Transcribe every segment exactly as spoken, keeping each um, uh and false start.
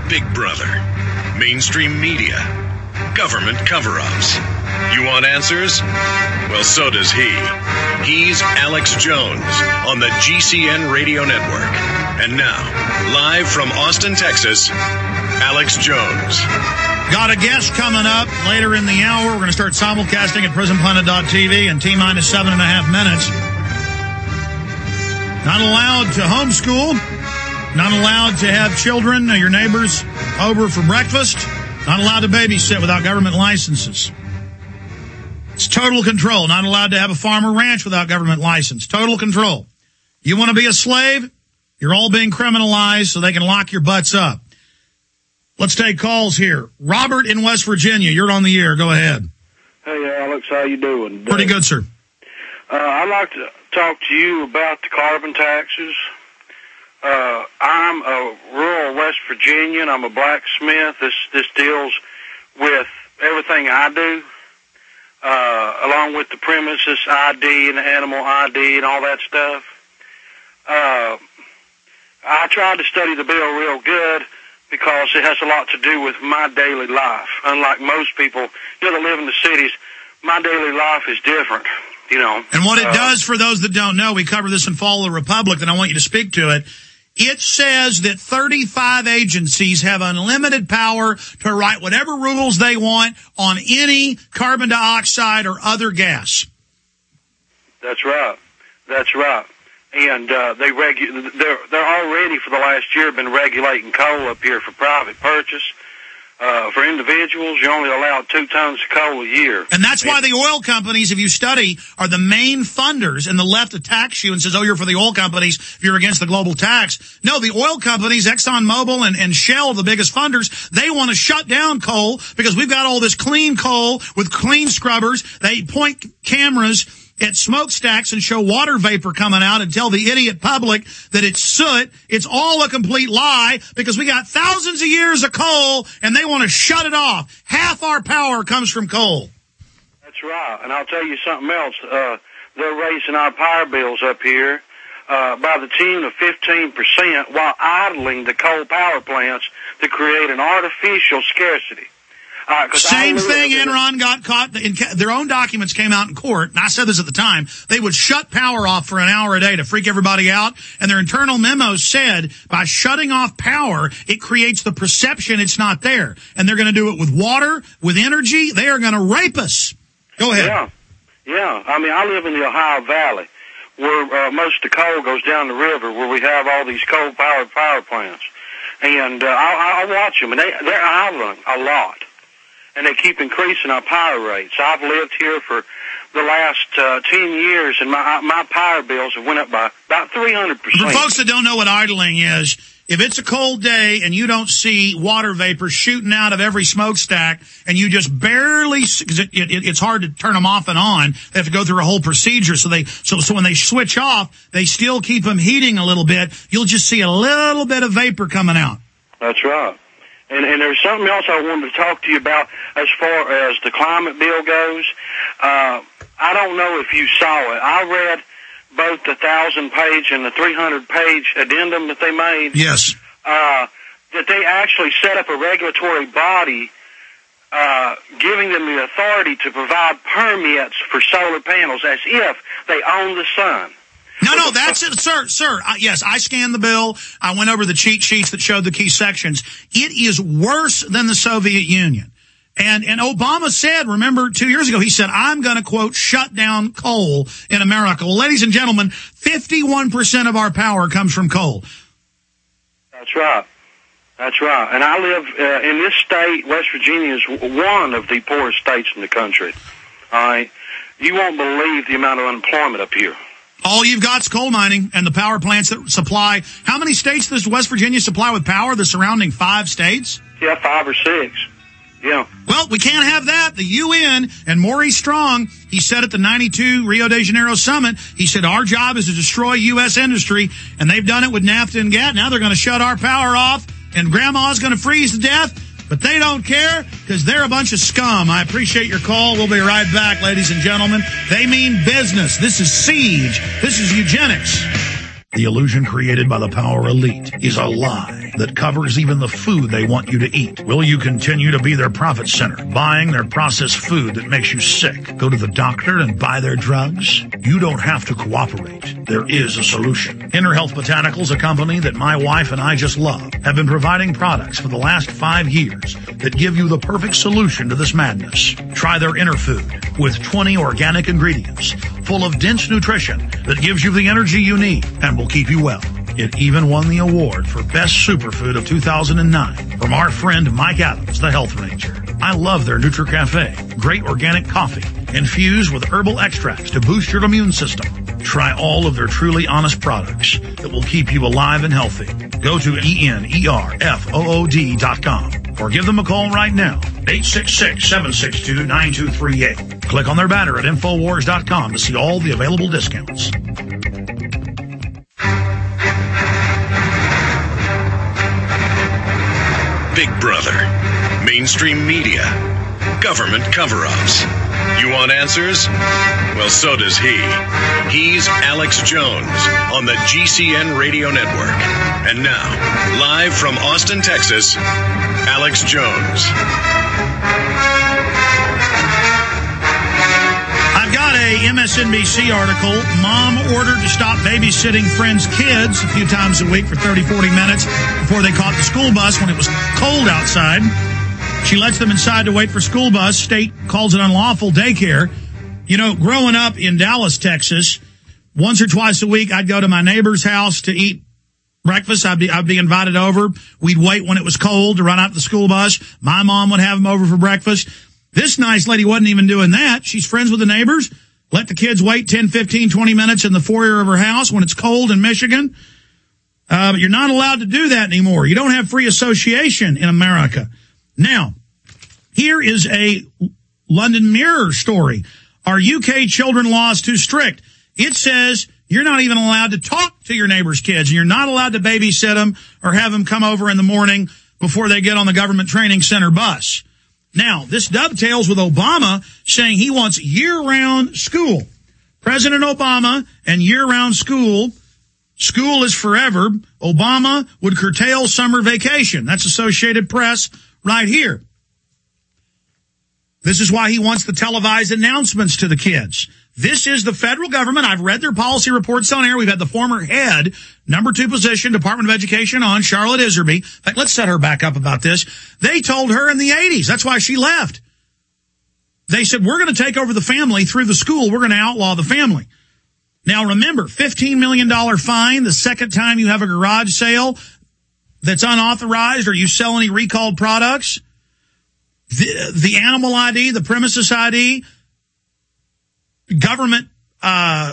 Big Brother, mainstream media, government cover-ups. You want answers? Well, so does he. He's Alex Jones on the G C N Radio Network. And now, live from Austin, Texas, Alex Jones. Got a guest coming up later in the hour. We're going to start simulcasting at prison planet dot t v in T-minus seven and a half minutes. Not allowed to homeschool. Not allowed to have children or your neighbors over for breakfast. Not allowed to babysit without government licenses. It's total control. Not allowed to have a farm or ranch without government license. Total control. You want to be a slave? You're all being criminalized so they can lock your butts up. Let's take calls here. Robert in West Virginia, you're on the air. Go ahead. Hey, Alex, how you doing? Pretty good, sir. Uh, I'd like to talk to you about the carbon taxes. Uh, I'm a rural West Virginian. I'm a blacksmith. This this deals with everything I do, uh, along with the premises I D and the animal I D and all that stuff. Uh, I tried to study the bill real good because it has a lot to do with my daily life. Unlike most people, you know, that live in the cities, my daily life is different, you know. And what it uh, does, for those that don't know, we cover this in Fall of the Republic, and I want you to speak to it. It says that thirty-five agencies have unlimited power to write whatever rules they want on any carbon dioxide or other gas. That's right. That's right. And uh, they regu- they're, they're already, for the last year, been regulating coal up here for private purchase. Uh, for individuals, you're only allowed two tons of coal a year. And that's why the oil companies, if you study, are the main funders, and the left attacks you and says, oh, you're for the oil companies if you're against the global tax. No, the oil companies, ExxonMobil and, and Shell, the biggest funders, they want to shut down coal because we've got all this clean coal with clean scrubbers. They point cameras at smokestacks and show water vapor coming out and tell the idiot public that it's soot. It's all a complete lie because we got thousands of years of coal and they want to shut it off. Half our power comes from coal. That's right. And I'll tell you something else. Uh, they're raising our power bills up here uh, by the tune of fifteen percent while idling the coal power plants to create an artificial scarcity. Uh, Same thing Enron got caught. In, their own documents came out in court, and I said this at the time. They would shut power off for an hour a day to freak everybody out, and their internal memos said by shutting off power, it creates the perception it's not there. And they're going to do it with water, with energy. They are going to rape us. Go ahead. Yeah, yeah. I mean, I live in the Ohio Valley, where uh, most of the coal goes down the river, where we have all these coal-powered power plants. And uh, I, I watch them, and they, they're idling a lot. And they keep increasing our power rates. I've lived here for the last uh, ten years, and my my power bills have went up by about three hundred percent. For folks that don't know what idling is, if it's a cold day and you don't see water vapor shooting out of every smokestack, and you just barely, because it, it, it's hard to turn them off and on, they have to go through a whole procedure. So they so so when they switch off, they still keep them heating a little bit. You'll just see a little bit of vapor coming out. That's right. And, and there's something else I wanted to talk to you about as far as the climate bill goes. Uh, I don't know if you saw it. I read both the thousand-page and the three hundred-page addendum that they made. Yes. Uh, that they actually set up a regulatory body uh, giving them the authority to provide permits for solar panels as if they own the sun. No, no, that's it, sir, sir. Uh, yes, I scanned the bill. I went over the cheat sheets that showed the key sections. It is worse than the Soviet Union. And, and Obama said, remember, two years ago, he said, I'm going to, quote, shut down coal in America. Well, ladies and gentlemen, fifty-one percent of our power comes from coal. That's right. That's right. And I live uh, in this state. West Virginia is one of the poorest states in the country. All right. You won't believe the amount of unemployment up here. All you've got is coal mining and the power plants that supply. How many states does West Virginia supply with power? The surrounding five states? Yeah, five or six. Yeah. Well, we can't have that. The U N and Maurice Strong, he said at the ninety-two Rio de Janeiro summit, he said our job is to destroy U S industry, and they've done it with NAFTA and GATT. Now they're going to shut our power off, and Grandma's going to freeze to death. But they don't care because they're a bunch of scum. I appreciate your call. We'll be right back, ladies and gentlemen. They mean business. This is siege. This is eugenics. The illusion created by the power elite is a lie that covers even the food they want you to eat. Will you continue to be their profit center, buying their processed food that makes you sick? Go to the doctor and buy their drugs? You don't have to cooperate. There is a solution. Inner Health Botanicals, a company that my wife and I just love, have been providing products for the last five years that give you the perfect solution to this madness. Try their Inner Food with twenty organic ingredients full of dense nutrition that gives you the energy you need and will keep you well. It even won the award for Best Superfood of two thousand nine from our friend Mike Adams, the Health Ranger. I love their NutriCafe, great organic coffee infused with herbal extracts to boost your immune system. Try all of their truly honest products that will keep you alive and healthy. Go to E N E R F O O D dot com or give them a call right now, eight six six, seven six two, nine two three eight. Click on their banner at Infowars dot com to see all the available discounts. Big Brother, mainstream media, government cover-ups. You want answers? Well, so does he. He's Alex Jones on the G C N Radio Network. And now, live from Austin, Texas, Alex Jones. I've got a M S N B C article. Mom ordered to stop babysitting friends' kids a few times a week for thirty, forty minutes before they caught the school bus when it was cold outside. She lets them inside to wait for school bus. State calls it unlawful daycare. You know, growing up in Dallas, Texas, once or twice a week, I'd go to my neighbor's house to eat breakfast. I'd be, I'd be invited over. We'd wait when it was cold to run out to the school bus. My mom would have them over for breakfast. This nice lady wasn't even doing that. She's friends with the neighbors. Let the kids wait ten, fifteen, twenty minutes in the foyer of her house when it's cold in Michigan. Uh, but you're not allowed to do that anymore. You don't have free association in America. Now, here is a London Mirror story. Are U K children laws too strict? It says you're not even allowed to talk to your neighbor's kids. And you're not allowed to babysit them or have them come over in the morning before they get on the government training center bus. Now, this dovetails with Obama saying he wants year-round school. President Obama and year-round school. School is forever. Obama would curtail summer vacation. That's Associated Press right here. This is why he wants the televised announcements to the kids. This is the federal government. I've read their policy reports on air. We've had the former head, number two position, Department of Education on, Charlotte Iserby. In fact, let's set her back up about this. They told her in the eighties. That's why she left. They said, we're going to take over the family through the school. We're going to outlaw the family. Now, remember, fifteen million dollars fine the second time you have a garage sale that's unauthorized or you sell any recalled products. The, the animal I D, the premises I D, government uh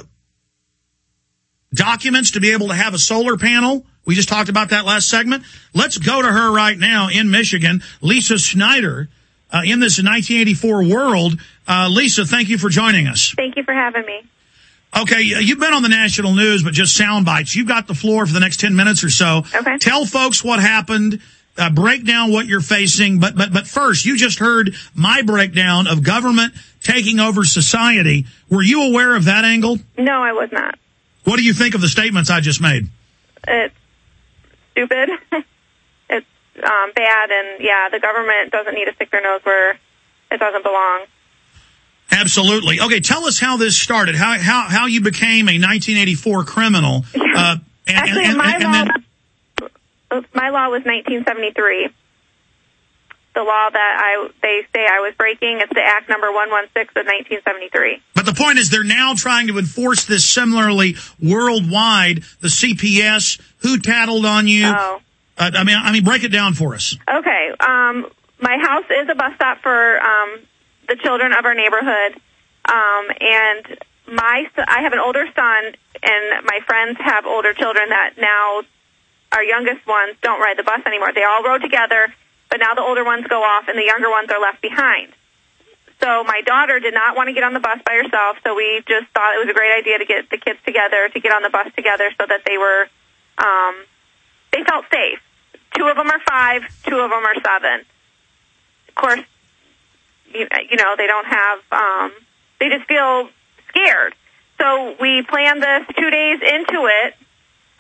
documents to be able to have a solar panel. We just talked about that last segment. Let's go to her right now in Michigan, Lisa Schneider, uh, in this nineteen eighty-four world. Uh, Lisa, thank you for joining us. Thank you for having me. Okay, you've been on the national news, but just sound bites. You've got the floor for the next ten minutes or so. Okay. Tell folks what happened. Uh, break down what you're facing, but but but first, you just heard my breakdown of government taking over society. Were you aware of that angle? No, I was not. What do you think of the statements I just made? It's stupid. It's um, bad, and yeah, the government doesn't need to stick their nose where it doesn't belong. Absolutely. Okay, tell us how this started. How how how you became a nineteen eighty-four criminal? Uh, and, Actually, and, my and, and law. then, My law was nineteen seventy-three. The law that I they say I was breaking, it's the Act number one sixteen of nineteen seventy-three. But the point is they're now trying to enforce this similarly worldwide. The C P S, who tattled on you? Oh. Uh, I mean, I mean, break it down for us. Okay. Um, my house is a bus stop for um, the children of our neighborhood. Um, and my I have an older son, and my friends have older children that now our youngest ones don't ride the bus anymore. They all rode together, but now the older ones go off and the younger ones are left behind. So my daughter did not want to get on the bus by herself, so we just thought it was a great idea to get the kids together, to get on the bus together so that they were, um, they felt safe. Two of them are five, two of them are seven. Of course, you, you know, they don't have, um, they just feel scared. So we planned this two days into it.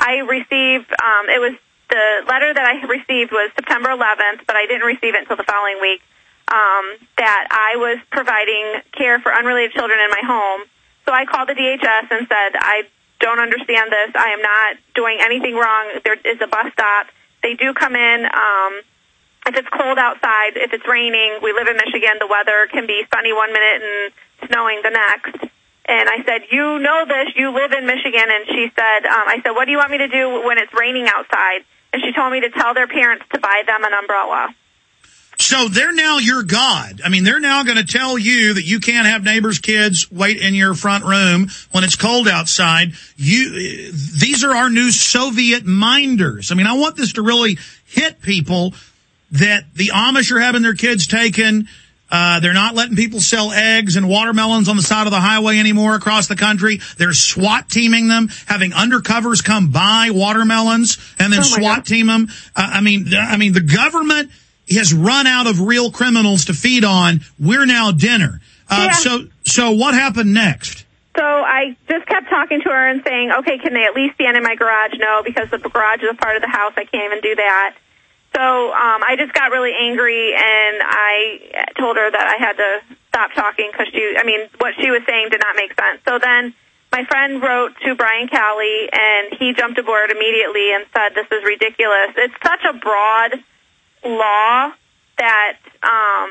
I received, um, it was, the letter that I received was September eleventh, but I didn't receive it until the following week, um, that I was providing care for unrelated children in my home. So I called the D H S and said, I don't understand this. I am not doing anything wrong. There is a bus stop. They do come in. Um, if it's cold outside, if it's raining, we live in Michigan, the weather can be sunny one minute and snowing the next. And I said, you know this, you live in Michigan. And she said, um, I said, what do you want me to do when it's raining outside? And she told me to tell their parents to buy them an umbrella. So they're now your God. I mean, they're now going to tell you that you can't have neighbors' kids wait in your front room when it's cold outside. You, these are our new Soviet minders. I mean, I want this to really hit people that the Amish are having their kids taken. Uh, they're not letting people sell eggs and watermelons on the side of the highway anymore across the country. They're SWAT teaming them, having undercovers come buy watermelons and then oh SWAT God. team them. Uh, I mean, I mean, the government has run out of real criminals to feed on. We're now dinner. Uh, yeah. so, so what happened next? So I just kept talking to her and saying, okay, can they at least stand in my garage? No, because the garage is a part of the house. I can't even do that. So um, I just got really angry, and I told her that I had to stop talking because she, I mean, what she was saying did not make sense. So then my friend wrote to Brian Cowley, and he jumped aboard immediately and said, this is ridiculous. It's such a broad law that um,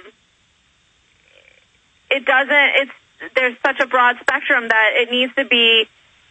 it doesn't, it's, there's such a broad spectrum that it needs to be,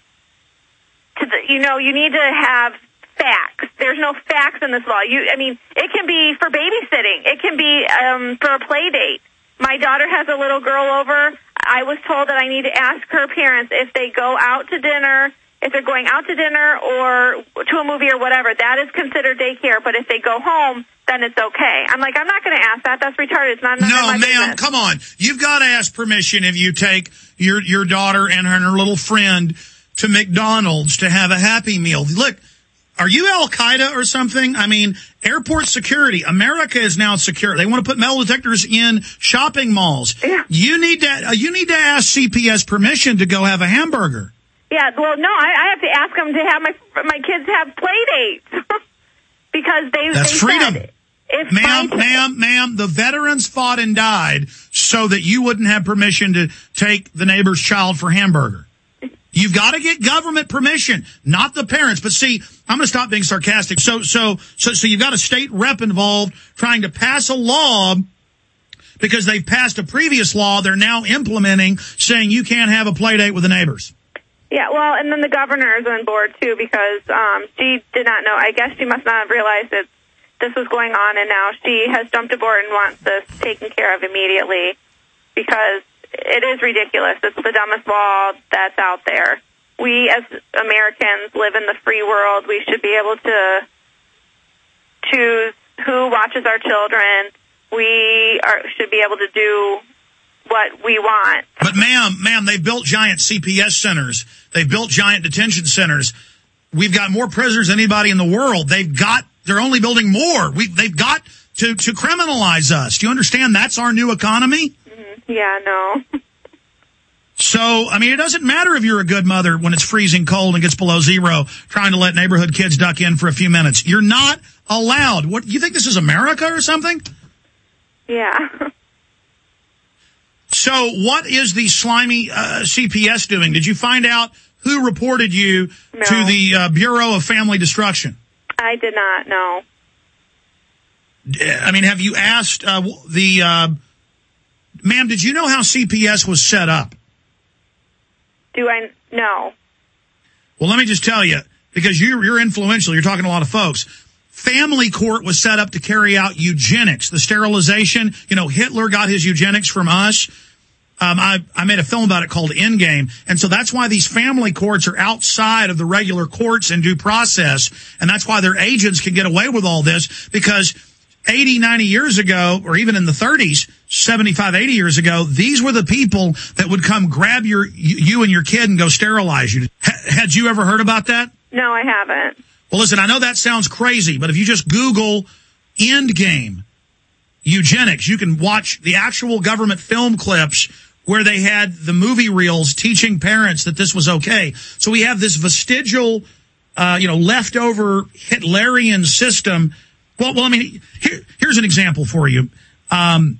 to the, you know, you need to have facts. There's no facts in this law. You, I mean, it can be for babysitting. It can be um, for a play date. My daughter has a little girl over. I was told that I need to ask her parents if they go out to dinner, if they're going out to dinner or to a movie or whatever, that is considered daycare. But if they go home, then it's okay. I'm like, I'm not going to ask that. That's retarded. It's not none no, of my ma'am, business. Come on. You've got to ask permission if you take your, your daughter and her, and her little friend to McDonald's to have a Happy Meal. Look, are you Al-Qaeda or something? I mean, airport security. America is now secure. They want to put metal detectors in shopping malls. Yeah. You need to, uh, you need to ask C P S permission to go have a hamburger. Yeah, well, no, I, I have to ask them to have my my kids have play dates because they. That's they freedom. Said, if ma'am, my, ma'am, ma'am, the veterans fought and died so that you wouldn't have permission to take the neighbor's child for hamburger. You've got to get government permission, not the parents. But see, I'm going to stop being sarcastic. So, so, so, so you've got a state rep involved trying to pass a law because they've passed a previous law they're now implementing saying you can't have a play date with the neighbors. Yeah, well, and then the governor is on board, too, because um, she did not know. I guess she must not have realized that this was going on, and now she has jumped aboard and wants this taken care of immediately because it is ridiculous. It's the dumbest law that's out there. We, as Americans, live in the free world. We should be able to choose who watches our children. We are, should be able to do what we want. But ma'am, ma'am, they've built giant C P S centers. They've built giant detention centers. We've got more prisoners than anybody in the world. They've got, they're only building more. We, they've got to, to criminalize us. Do you understand? That's our new economy. Mm-hmm. Yeah, no. So, I mean, it doesn't matter if you're a good mother when it's freezing cold and gets below zero, trying to let neighborhood kids duck in for a few minutes. You're not allowed. What, you think this is America or something? Yeah. So what is the slimy uh, C P S doing? Did you find out who reported you no. to the uh, Bureau of Family Destruction? I did not, no. I mean, have you asked uh, the, uh, ma'am, did you know how C P S was set up? Do I know? Well, let me just tell you, because you're, you're influential, you're talking to a lot of folks. Family court was set up to carry out eugenics, the sterilization. You know, Hitler got his eugenics from us. Um, I, I made a film about it called Endgame. And so that's why these family courts are outside of the regular courts and due process. And that's why their agents can get away with all this, because eighty, ninety years ago, or even in the thirties, seventy-five, eighty years ago, these were the people that would come grab your, you and your kid and go sterilize you. H- had you ever heard about that? No, I haven't. Well, listen, I know that sounds crazy, but if you just Google Endgame eugenics, you can watch the actual government film clips where they had the movie reels teaching parents that this was okay. So we have this vestigial uh, you know, leftover Hitlerian system. Well, well, I mean, here, here's an example for you. Um,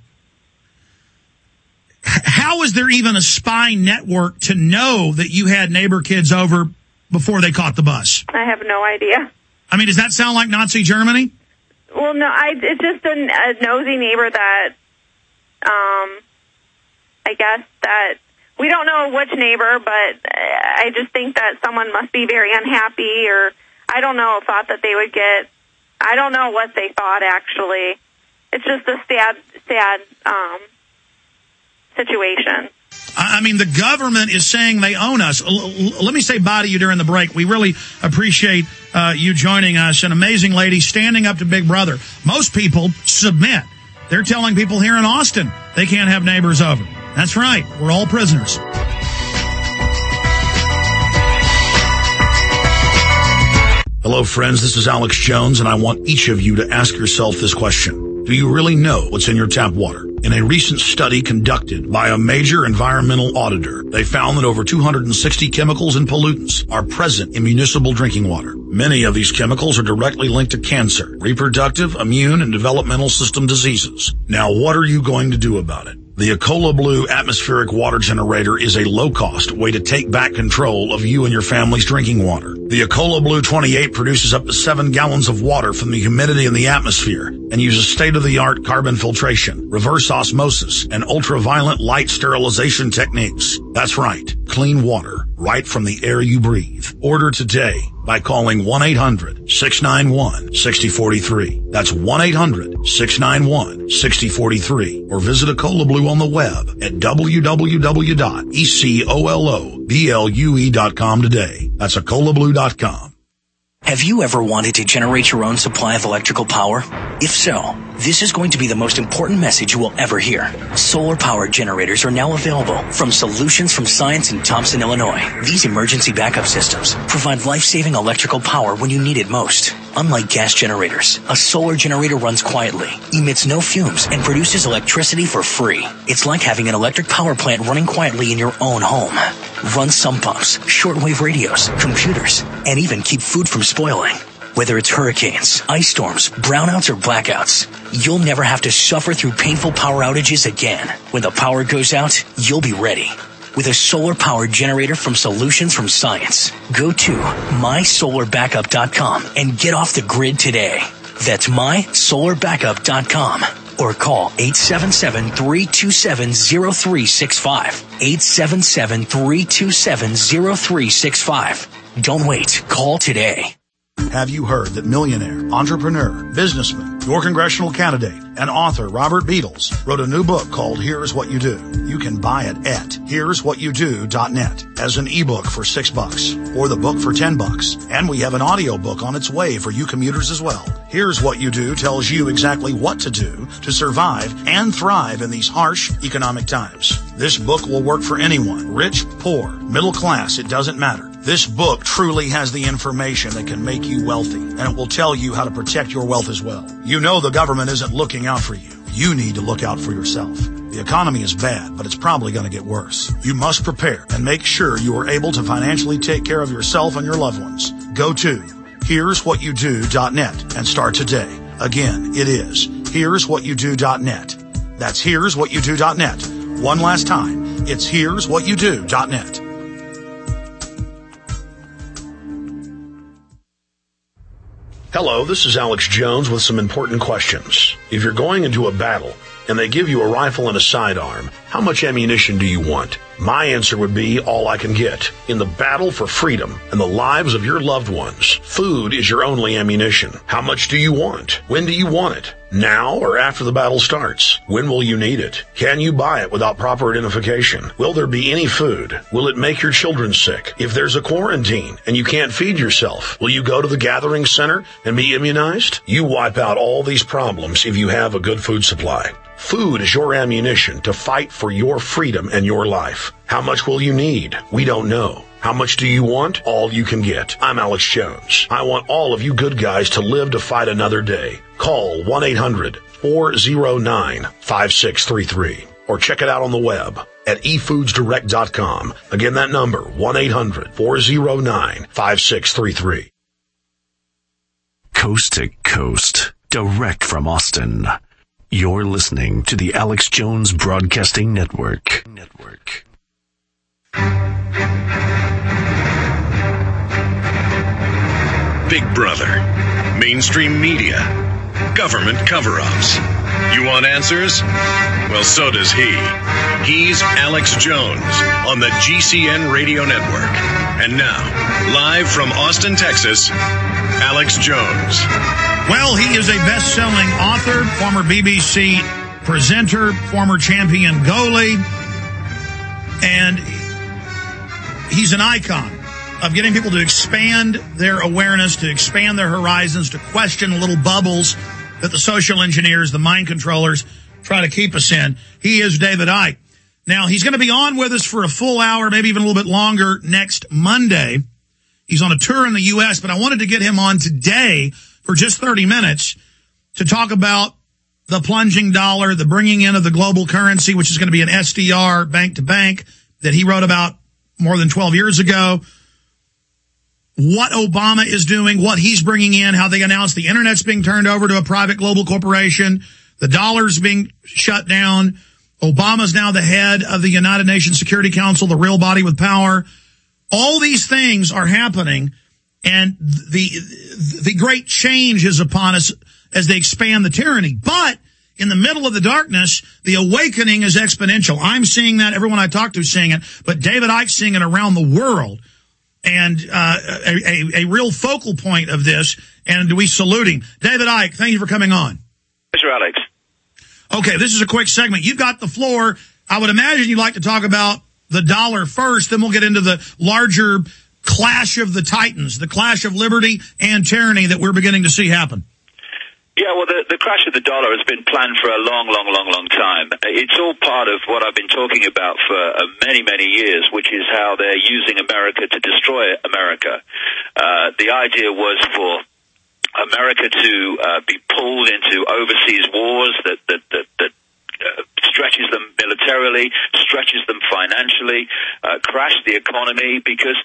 how is there even a spy network to know that you had neighbor kids over before they caught the bus? I have no idea. I mean, does that sound like Nazi Germany? Well, no, I, it's just a, a nosy neighbor that, um, I guess that, we don't know which neighbor, but I just think that someone must be very unhappy, or I don't know, thought that they would get, I don't know what they thought, actually. It's just a sad, sad um, situation. I mean, the government is saying they own us. L- l- let me say bye to you during the break. We really appreciate uh, you joining us. An amazing lady standing up to Big Brother. Most people submit. They're telling people here in Austin they can't have neighbors over. That's right. We're all prisoners. Hello, friends. This is Alex Jones, and I want each of you to ask yourself this question. Do you really know what's in your tap water? In a recent study conducted by a major environmental auditor, they found that over two hundred sixty chemicals and pollutants are present in municipal drinking water. Many of these chemicals are directly linked to cancer, reproductive, immune, and developmental system diseases. Now, what are you going to do about it? The Ecola Blue atmospheric water generator is a low-cost way to take back control of you and your family's drinking water. The Ecola Blue twenty-eight produces up to seven gallons of water from the humidity in the atmosphere and uses state-of-the-art carbon filtration, reverse osmosis, and ultraviolet light sterilization techniques. That's right, clean water right from the air you breathe. Order today by calling one eight hundred six nine one six zero four three. That's one eight hundred six nine one six zero four three. Or visit Ecola Blue on the web at w w w dot ecola blue dot com today. That's ecola blue dot com. Have you ever wanted to generate your own supply of electrical power? If so, this is going to be the most important message you will ever hear. Solar-powered generators are now available from Solutions from Science in Thompson, Illinois. These emergency backup systems provide life-saving electrical power when you need it most. Unlike gas generators, a solar generator runs quietly, emits no fumes, and produces electricity for free. It's like having an electric power plant running quietly in your own home. Run sump pumps, shortwave radios, computers, and even keep food from spoiling. Whether it's hurricanes, ice storms, brownouts, or blackouts, you'll never have to suffer through painful power outages again. When the power goes out, you'll be ready. With a solar-powered generator from Solutions from Science, go to my solar backup dot com and get off the grid today. That's my solar backup dot com. Or call eight seven seven, three two seven, zero three six five. eight seven seven, three two seven, zero three six five. Don't wait. Call today. Have you heard that millionaire, entrepreneur, businessman, your congressional candidate, and author Robert Beadles wrote a new book called Here's What You Do? You can buy it at here's what you do dot net as an ebook for six bucks or the book for ten bucks. And we have an audio book on its way for you commuters as well. Here's What You Do tells you exactly what to do to survive and thrive in these harsh economic times. This book will work for anyone, rich, poor, middle class, it doesn't matter. This book truly has the information that can make you wealthy, and it will tell you how to protect your wealth as well. You know the government isn't looking out for you. You need to look out for yourself. The economy is bad, but it's probably going to get worse. You must prepare and make sure you are able to financially take care of yourself and your loved ones. Go to here's what you do dot net and start today. Again, it is here's what you do dot net. That's here's what you do dot net. One last time, it's here's what you do dot net. Hello, this is Alex Jones with some important questions. If you're going into a battle and they give you a rifle and a sidearm, how much ammunition do you want? My answer would be all I can get. In the battle for freedom and the lives of your loved ones, food is your only ammunition. How much do you want? When do you want it? Now or after the battle starts? When will you need it? Can you buy it without proper identification? Will there be any food? Will it make your children sick? If there's a quarantine and you can't feed yourself, will you go to the gathering center and be immunized? You wipe out all these problems if you have a good food supply. Food is your ammunition to fight for your freedom and your life. How much will you need? We don't know. How much do you want? All you can get. I'm Alex Jones. I want all of you good guys to live to fight another day. Call one eight hundred, four oh nine, five six three three or check it out on the web at e foods direct dot com. Again, that number, one eight hundred, four oh nine, five six three three. coast to coast, direct from Austin. You're listening to the Alex Jones Broadcasting Network. Network. Big Brother, mainstream media, government cover-ups. You want answers? Well, so does he. He's Alex Jones on the G C N Radio Network. And now, live from Austin, Texas, Alex Jones. Well, he is a best-selling author, former B B C presenter, former champion goalie, and he's an icon of getting people to expand their awareness, to expand their horizons, to question little bubbles that the social engineers, the mind controllers, try to keep us in. He is David Icke. Now, he's going to be on with us for a full hour, maybe even a little bit longer, next Monday. He's on a tour in the U S, but I wanted to get him on today for just thirty minutes to talk about the plunging dollar, the bringing in of the global currency, which is going to be an S D R, bank to bank, that he wrote about more than twelve years ago. What Obama is doing, what he's bringing in, how they announced the internet's being turned over to a private global corporation, the dollar's being shut down. Obama's now the head of the United Nations Security Council, the real body with power. All these things are happening, and the the great change is upon us as they expand the tyranny. But in the middle of the darkness, the awakening is exponential. I'm seeing that. Everyone I talk to is seeing it. But David Icke's seeing it around the world. And uh, a, a, a real focal point of this, and we salute him. David Icke, thank you for coming on. Mister Alex. Okay, this is a quick segment. You've got the floor. I would imagine you'd like to talk about the dollar first, then we'll get into the larger clash of the titans, the clash of liberty and tyranny that we're beginning to see happen. Yeah, well, the, the crash of the dollar has been planned for a long, long, long, long time. It's all part of what I've been talking about for uh, many, many years, which is how they're using America to destroy America. Uh, the idea was for America to uh, be pulled into overseas wars that, that, that, that uh, stretches them militarily, stretches them financially, uh, crash the economy, because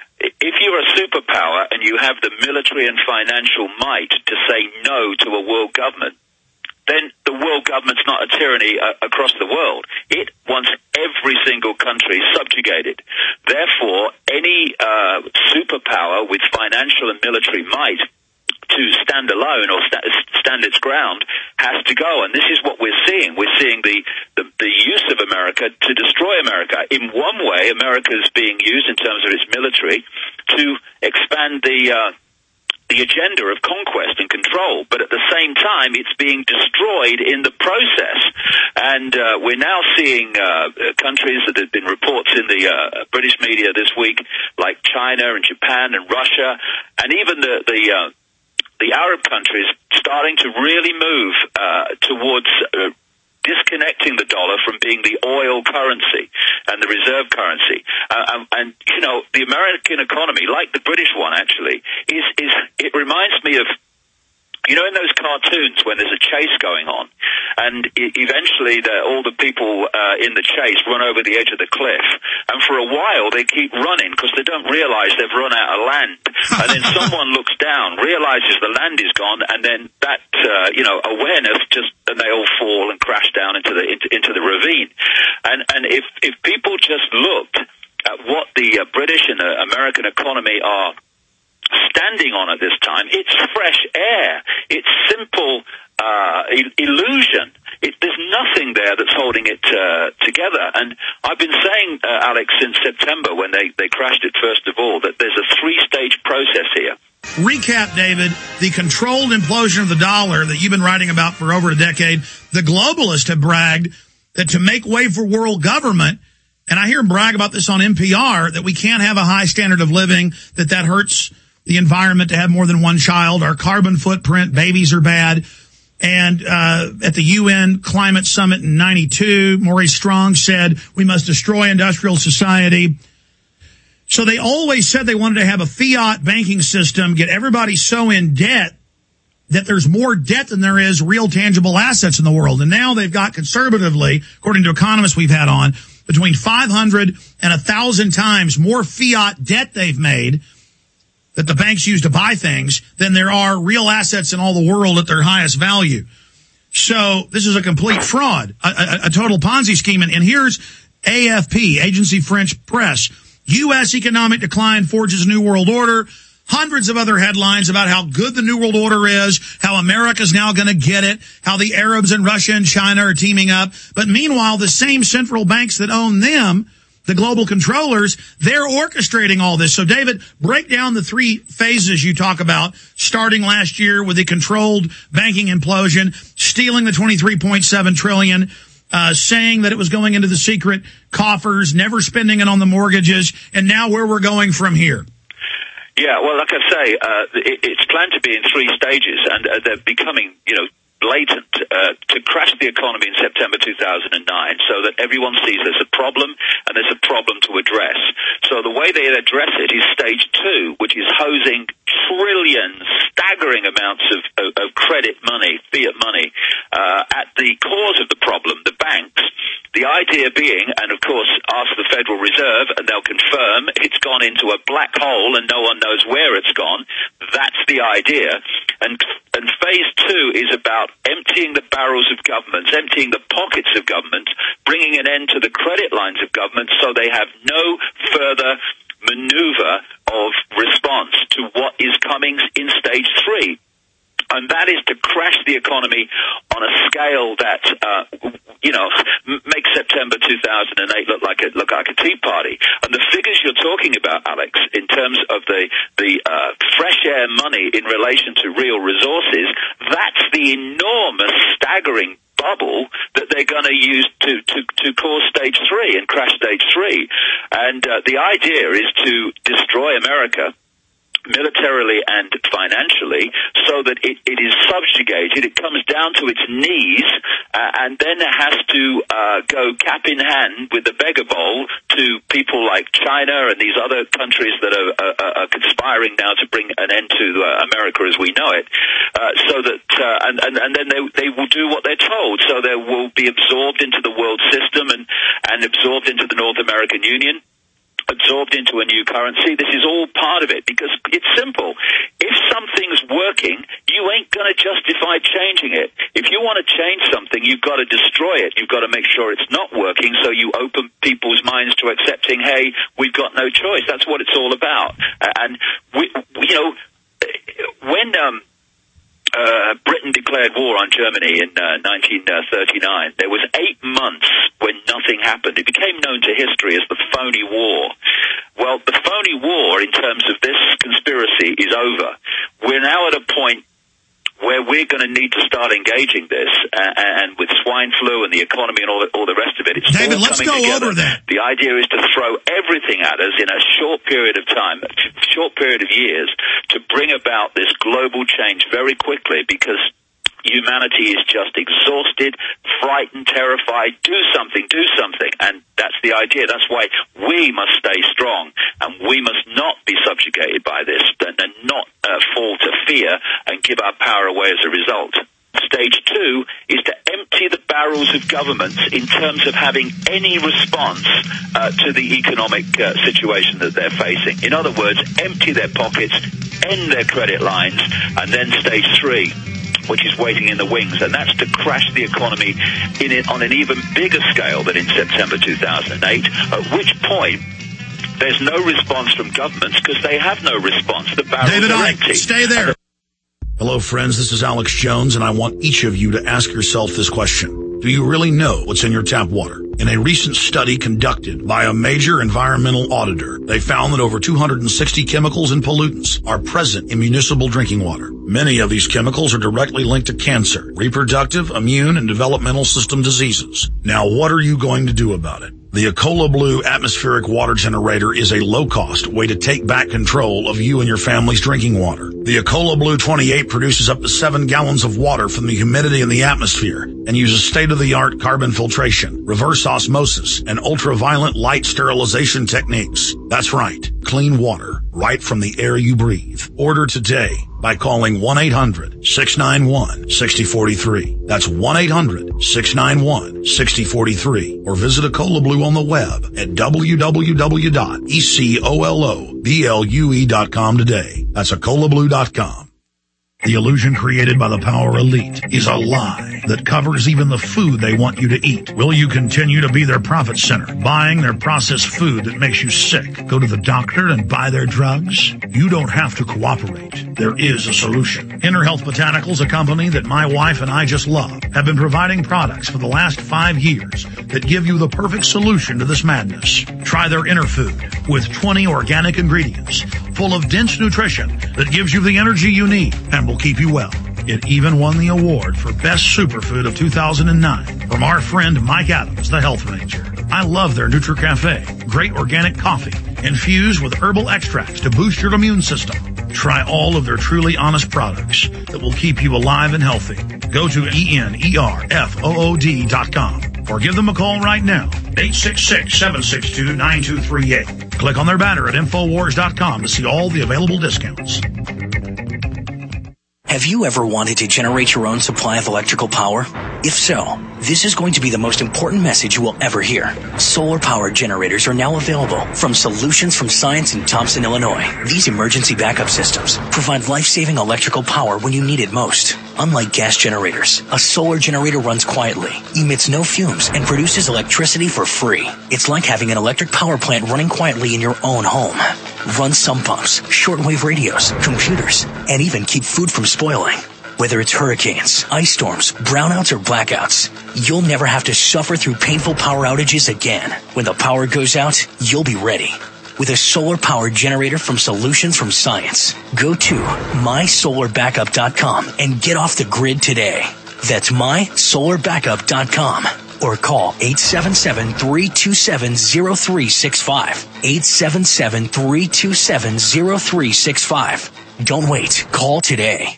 if you're a superpower and you have the military and financial might to say no to a world government, then the world government's not a tyranny uh, across the world. It wants every single country subjugated. Therefore, any uh, superpower with financial and military might to stand alone or st- stand its ground has to go. And this is what we're seeing. We're seeing the, the, the use of America to destroy America. In one way, America's being used in terms of its military to expand the uh, the agenda of conquest and control. But at the same time, it's being destroyed in the process. And uh, we're now seeing uh, countries that have been reports in the uh, British media this week, like China and Japan and Russia, and even the... the uh, the Arab countries starting to really move uh, towards uh, disconnecting the dollar from being the oil currency and the reserve currency. Uh, um, and, you know, the American economy, like the British one, actually, is, is it reminds me of, you know, in those cartoons when there's a chase going on, and e- eventually the, all the people uh, in the chase run over the edge of the cliff, and for a while they keep running because they don't realize they've run out of land, and then someone looks down, realizes the land is gone, and then that, uh, you know, awareness just, and they all fall and crash down into the into, into the ravine. And and if if people just looked at what the uh, British and the American economy are standing on at this time, it's fresh air. It's simple uh, il- illusion. It, there's nothing there that's holding it uh, together. And I've been saying, uh, Alex, since September when they, they crashed it first of all, that there's a three-stage process here. Recap, David, the controlled implosion of the dollar that you've been writing about for over a decade. The globalists have bragged that to make way for world government, and I hear them brag about this on N P R, that we can't have a high standard of living, that that hurts the environment to have more than one child, our carbon footprint, babies are bad. And uh at the U N Climate Summit in ninety-two, Maurice Strong said we must destroy industrial society. So they always said they wanted to have a fiat banking system, get everybody so in debt that there's more debt than there is real tangible assets in the world. And now they've got conservatively, according to economists we've had on, between five hundred and one thousand times more fiat debt they've made. that the banks use to buy things than there are real assets in all the world at their highest value. So this is a complete fraud, a, a, a total Ponzi scheme. And, and here's A F P, Agency French Press. U S economic decline forges new world order. Hundreds of other headlines about how good the New World Order is, how America's now going to get it, how the Arabs and Russia and China are teaming up. But meanwhile, the same central banks that own them, the global controllers, they're orchestrating all this. So, David, break down the three phases you talk about, starting last year with the controlled banking implosion, stealing the twenty-three point seven trillion dollars, uh, saying that it was going into the secret coffers, never spending it on the mortgages, and now where we're going from here. Yeah, well, like I say, uh, it, it's planned to be in three stages, and uh, they're becoming, you know, blatant uh, to crash the economy in September two thousand nine so that everyone sees there's a problem and there's a problem to address. So the way they address it is stage two, which is hosing trillions, staggering amounts of, of, of credit money, fiat money, uh, at the cause of the problem, the banks. The idea being, and of course, ask the Federal Reserve and they'll confirm it's gone into a black hole and no one knows where it's gone. That's the idea. And, and phase two is about emptying the barrels of governments, emptying the pockets of government, bringing an end to the credit lines of government so they have no further maneuver of response to what is coming in stage three. And that is to crash the economy on a scale that, uh, you know, makes September two thousand eight look like a look like a tea party. And the figures you're talking about, Alex, in terms of the the uh, fresh air money in relation to real resources, that's the enormous, staggering bubble that they're going to use to, to, to cause stage three and crash stage three. And uh, the idea is to destroy America militarily and financially, so that it, it is subjugated, it comes down to its knees, uh, and then it has to uh, go cap in hand with the beggar bowl to people like China and these other countries that are, are, are conspiring now to bring an end to uh, America as we know it, uh, so that, uh, and, and, and then they, they will do what they're told, so they will be absorbed into the world system and, and absorbed into the North American Union, absorbed into a new currency. This is all part of it because it's simple. If something's working, you ain't going to justify changing it. If you want to change something, you've got to destroy it. You've got to make sure it's not working, so you open people's minds to accepting, hey, we've got no choice. That's what it's all about. And, we, you know, when um, uh, Britain declared war on Germany in uh, nineteen thirty-nine, there was eight months when nothing happened. It became known to history as the phony war. Well, the phony war, in terms of this conspiracy, is over. We're now at a point where we're going to need to start engaging this, uh, and with swine flu and the economy and all the, all the rest of it, it's David, all let's coming go together. over that. The idea is to throw everything at us in a short period of time, a short period of years, to bring about this global change very quickly, because humanity is just exhausted, frightened, terrified. Do something, do something. And that's the idea. That's why we must stay strong, and we must not be subjugated by this, and, and not uh, fall to fear and give our power away as a result. Stage two is to empty the barrels of governments in terms of having any response uh, to the economic uh, situation that they're facing. In other words, empty their pockets, end their credit lines, and then stage three, which is waiting in the wings, and that's to crash the economy in it on an even bigger scale than in September two thousand eight, at which point there's no response from governments because they have no response. The barrels David, are I, empty. stay there. Hello, friends. This is Alex Jones, and I want each of you to ask yourself this question. Do you really know what's in your tap water? In a recent study conducted by a major environmental auditor, they found that over two hundred sixty chemicals and pollutants are present in municipal drinking water. Many of these chemicals are directly linked to cancer, reproductive, immune, and developmental system diseases. Now, what are you going to do about it? The Ecola Blue atmospheric water generator is a low-cost way to take back control of you and your family's drinking water. The Ecola Blue twenty-eight produces up to seven gallons of water from the humidity in the atmosphere and uses state-of-the-art carbon filtration, reverse osmosis, and ultraviolet light sterilization techniques. That's right. clean water right from the air you breathe. Order today by calling one eight hundred six nine one six zero four three. That's one eight hundred six nine one six zero four three. Or visit a Cola Blue on the web at w w w dot e colo blue dot com today. That's a cola blue dot com. The illusion created by the power elite is a lie that covers even the food they want you to eat. Will you continue to be their profit center, buying their processed food that makes you sick? Go to the doctor and buy their drugs? You don't have to cooperate. There is a solution. Inner Health Botanicals, a company that my wife and I just love, have been providing products for the last five years that give you the perfect solution to this madness. Try their Inner Food with twenty organic ingredients full of dense nutrition that gives you the energy you need and will keep you well. It even won the award for Best Superfood of two thousand nine from our friend Mike Adams, the Health Ranger. I love their NutriCafe, great organic coffee infused with herbal extracts to boost your immune system. Try all of their truly honest products that will keep you alive and healthy. Go to E N E R F O O D dot com or give them a call right now, eight six six, seven six two, nine two three eight. Click on their banner at Infowars dot com to see all the available discounts. Have you ever wanted to generate your own supply of electrical power? If so, this is going to be the most important message you will ever hear. Solar power generators are now available from Solutions from Science in Thompson, Illinois. These emergency backup systems provide life-saving electrical power when you need it most. Unlike gas generators, a solar generator runs quietly, emits no fumes, and produces electricity for free. It's like having an electric power plant running quietly in your own home. Run sump pumps, shortwave radios, computers, and even keep food from spoiling. Whether it's hurricanes, ice storms, brownouts, or blackouts, you'll never have to suffer through painful power outages again. When the power goes out, you'll be ready with a solar power generator from Solutions from Science. Go to my solar backup dot com and get off the grid today. That's my solar backup dot com. Or call eight seven seven, three two seven, zero three six five. eight seven seven, three two seven, zero three six five. Don't wait. Call today.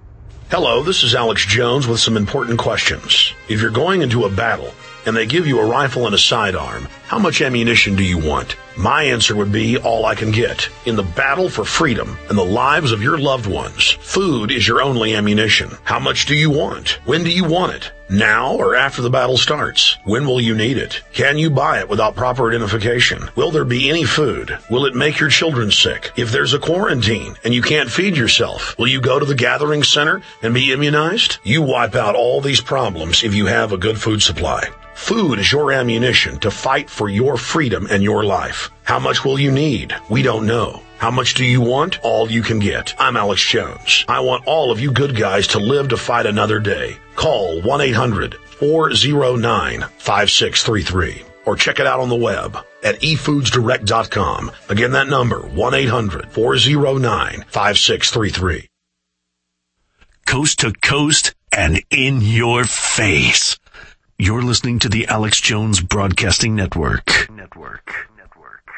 Hello, this is Alex Jones with some important questions. If you're going into a battle and they give you a rifle and a sidearm, how much ammunition do you want? My answer would be all I can get. In the battle for freedom and the lives of your loved ones, food is your only ammunition. How much do you want? When do you want it? Now or after the battle starts? When will you need it? Can you buy it without proper identification? Will there be any food? Will it make your children sick? If there's a quarantine and you can't feed yourself, will you go to the gathering center and be immunized? You wipe out all these problems if you have a good food supply. Food is your ammunition to fight for your freedom and your life. How much will you need? We don't know. How much do you want? All you can get. I'm Alex Jones. I want all of you good guys to live to fight another day. Call one eight hundred, four oh nine, five six three three or check it out on the web at e foods direct dot com. Again, that number, one eight hundred, four oh nine, five six three three. Coast to coast and in your face. You're listening to the Alex Jones Broadcasting Network. Network. Network.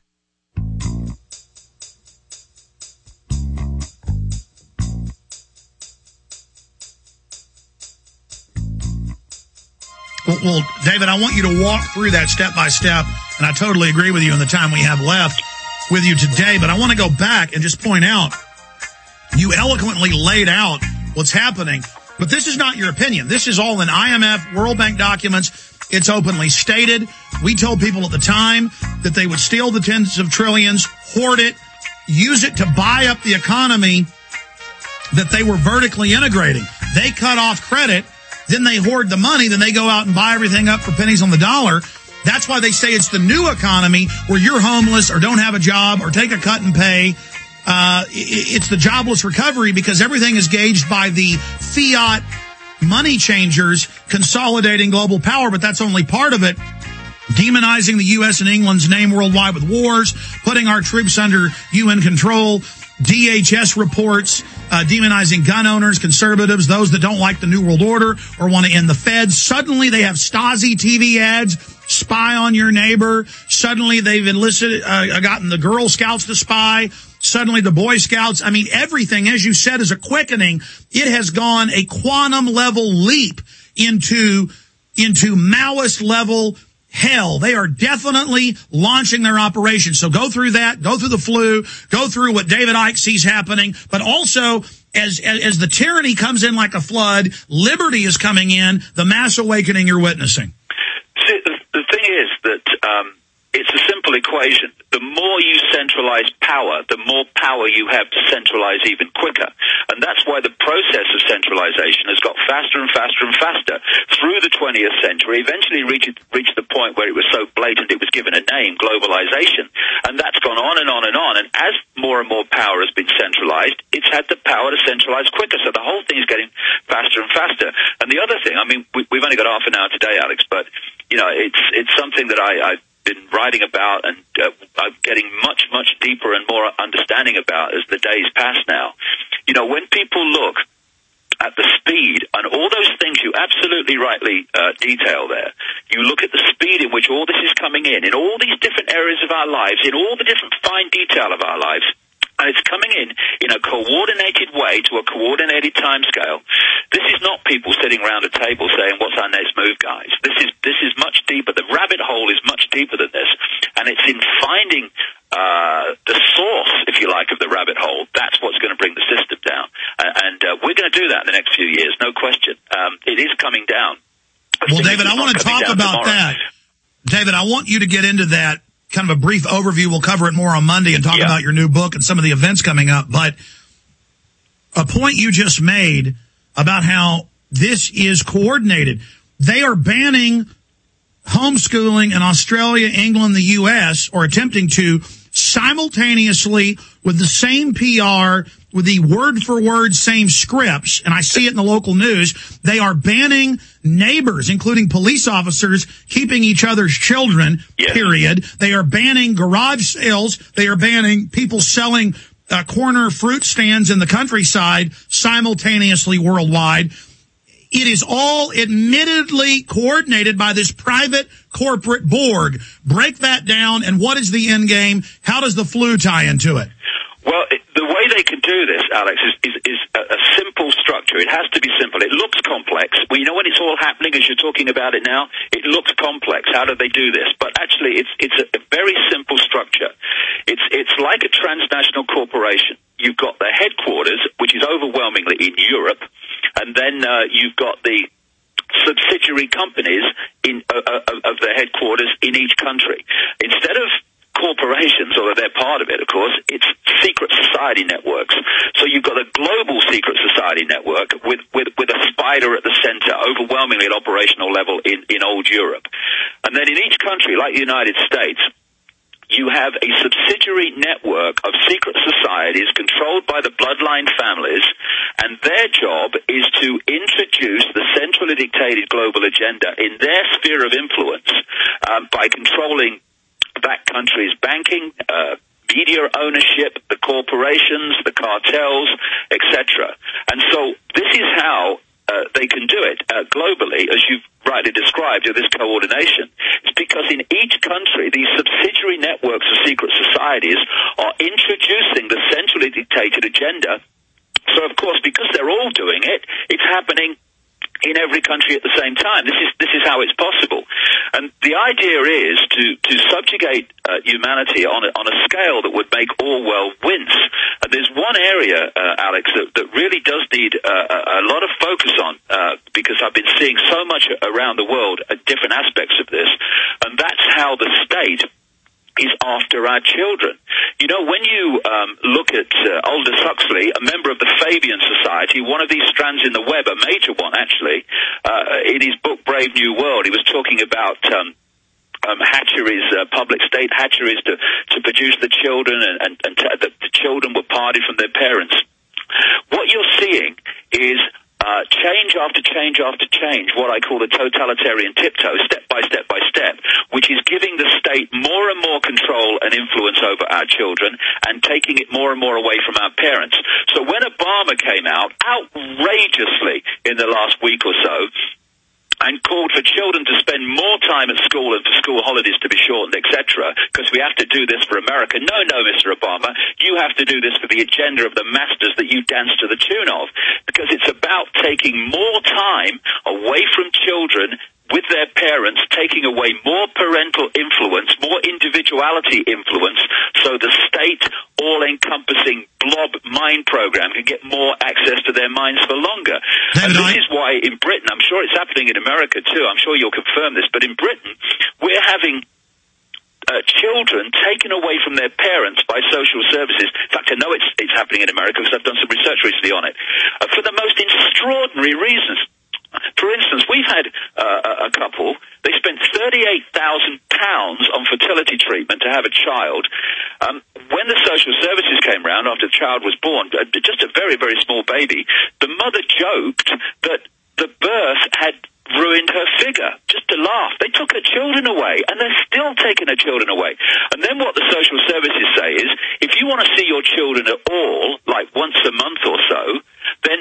Well, well, David, I want you to walk through that step by step, and I totally agree with you in the time we have left with you today, but I want to go back and just point out, you eloquently laid out what's happening. But this is not your opinion. This is all in I M F, World Bank documents. It's openly stated. We told people at the time that they would steal the tens of trillions, hoard it, use it to buy up the economy that they were vertically integrating. They cut off credit, then they hoard the money, then they go out and buy everything up for pennies on the dollar. That's why they say it's the new economy where you're homeless or don't have a job or take a cut and pay. Uh, it's the jobless recovery because everything is gauged by the fiat money changers consolidating global power, but that's only part of it. Demonizing the U S and England's name worldwide with wars, putting our troops under U N control, D H S reports, uh, demonizing gun owners, conservatives, those that don't like the New World Order or want to end the Feds. Suddenly they have Stasi T V ads, spy on your neighbor. Suddenly they've enlisted, uh, gotten the Girl Scouts to spy. Suddenly the Boy Scouts. I mean, everything, as you said, is a quickening. It has gone a quantum level leap into, into Maoist level hell. They are definitely launching their operation. So go through that, go through the flu, go through what David Icke sees happening, but also as, as, as the tyranny comes in like a flood, liberty is coming in, the mass awakening you're witnessing. See, the, the thing is that, um, it's a simple equation. The more you centralize power, the more power you have to centralize even quicker. And that's why the process of centralization has got faster and faster and faster through the twentieth century, eventually reached, reached the point where it was so blatant it was given a name, globalization. And that's gone on and on and on. And as more and more power has been centralized, it's had the power to centralize quicker. So the whole thing is getting faster and faster. And the other thing, I mean, we, we've only got half an hour today, Alex, but, you know, it's, it's something that I, I been writing about and uh, I'm getting much, much deeper and more understanding about as the days pass now. You know, when people look at the speed and all those things you absolutely rightly uh, detail there, you look at the speed in which all this is coming in, in all these different areas of our lives, in all the different fine detail of our lives, and it's coming in in a coordinated way to a coordinated timescale. This is not people sitting around a table saying, what's our next move, guys? This is this is much deeper. The rabbit hole is much deeper than this. And it's in finding uh, the source, if you like, of the rabbit hole. That's what's going to bring the system down. Uh, and uh, we're going to do that in the next few years, no question. Um, it is coming down. Well, David, I want to talk about that. David, I want you to get into that. Kind of a brief overview. We'll cover it more on Monday and talk yeah. about your new book and some of the events coming up. But a point you just made about how this is coordinated. They are banning homeschooling in Australia, England, the U S, or attempting to simultaneously with the same P R, with the word-for-word same scripts, and I see it in the local news. They are banning neighbors, including police officers, keeping each other's children, yeah. period. They are banning garage sales. They are banning people selling uh, corner fruit stands in the countryside simultaneously worldwide. It is all admittedly coordinated by this private corporate Borg. Break that down, and what is the end game? How does the flu tie into it? Well, it, the way they can do this, Alex, is, is, is a, a simple structure. It has to be simple. It looks complex. Well, you know when it's all happening as you're talking about it now? It looks complex. How do they do this? But actually, it's it's a, a very simple structure. It's it's like a transnational corporation. You've got the headquarters, which is overwhelmingly in Europe, and then uh, you've got the subsidiary companies in uh, uh, of the headquarters in each country. Instead of corporations, although they're part of it, of course, it's secret society networks. So you've got a global secret society network with, with, with a spider at the center, overwhelmingly at operational level in, in old Europe. And then in each country, like the United States, you have a subsidiary network of secret societies controlled by the bloodline families, and their job is to introduce the centrally dictated global agenda in their sphere of influence um, by controlling that country's banking, uh, media ownership, the corporations, the cartels, et cetera. And so this is how uh, they can do it uh, globally, as you've rightly described, with this coordination. It's because in each country, these subsidiary networks of secret societies are introducing the centrally dictated agenda. So, of course, because they're all doing it, it's happening in every country at the same time. This is this is how it's possible. And the idea is to, to subjugate uh, humanity on a, on a scale that would make Orwell wince. And there's one area, uh, Alex, that, that really does need uh, a, a lot of focus on, uh, because I've been seeing so much around the world at different aspects of this, and that's how the state is after our children. You know, when you um, look at uh, Aldous Huxley, a member of the Fabian Society, one of these strands in the web, a major one actually, uh, in his book Brave New World, he was talking about um, um, hatcheries, uh, public state hatcheries to, to produce the children, and, and, and to, the, the children were parted from their parents. What you're seeing is Uh, change after change after change, what I call the totalitarian tiptoe, step by step by step, which is giving the state more and more control and influence over our children and taking it more and more away from our parents. So when Obama came out, outrageously in the last week or so, and called for children to spend more time at school and for school holidays to be shortened, et cetera, because we have to do this for America. No, no, Mister Obama, you have to do this for the agenda of the masters that you dance to the tune of, because it's about taking more time away from children with their parents, taking away more parental influence, more individuality influence, so the state all-encompassing blob mind program can get more access to their minds for longer. David, and this I... is why in Britain, I'm sure it's happening in America too, I'm sure you'll confirm this, but in Britain, we're having Uh, children taken away from their parents by social services. In fact, I know it's, it's happening in America because I've done some research recently on it, uh, for the most extraordinary reasons. For instance, we've had uh, a couple, they spent thirty-eight thousand pounds on fertility treatment to have a child. Um, when the social services came round after the child was born, uh, just a very, very small baby, the mother joked that the birth had ruined her figure, just to laugh. They took her children away, and they're still taking her children away. And then what the social services say is, if you want to see your children at all, like once a month or so, then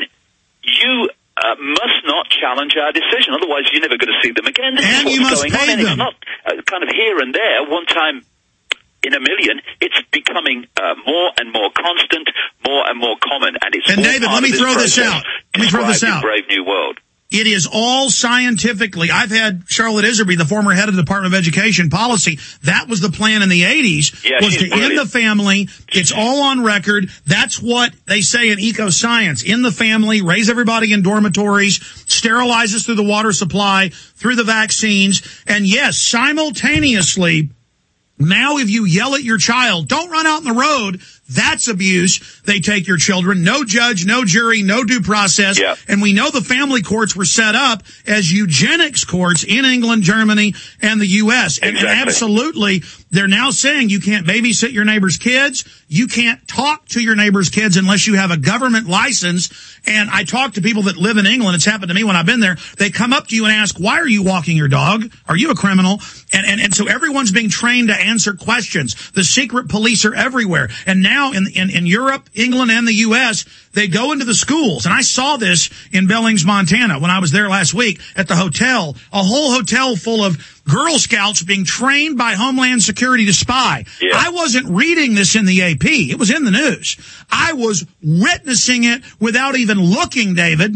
you uh, must not challenge our decision. Otherwise, you're never going to see them again. This and is you what's must going pay on. And them. it's not uh, kind of here and there, one time in a million. It's becoming uh, more and more constant, more and more common, and it's and all David, part let me of throw this this out. Let me throw this described in out. Brave New World. It is all scientifically. I've had Charlotte Iserby, the former head of the Department of Education policy. That was the plan in the eighties, yeah, was to brilliant. end the family. It's all on record. That's what they say in eco-science. In the family, raise everybody in dormitories, sterilize us through the water supply, through the vaccines. And yes, simultaneously, now if you yell at your child, don't run out in the road, that's abuse. They take your children. No judge, no jury, no due process. Yep. And we know the family courts were set up as eugenics courts in England, Germany, and the U S. And, exactly. and absolutely, they're now saying you can't babysit your neighbor's kids. You can't talk to your neighbor's kids unless you have a government license. And I talk to people that live in England. It's happened to me when I've been there. They come up to you and ask, why are you walking your dog? Are you a criminal? And, and, and so everyone's being trained to answer questions. The secret police are everywhere. And now in, in, in Europe, England, and the U S, they go into the schools. And I saw this in Billings, Montana, when I was there last week at the hotel, a whole hotel full of Girl Scouts being trained by Homeland Security to spy. Yeah. I wasn't reading this in the A P. It was in the news. I was witnessing it without even looking, David.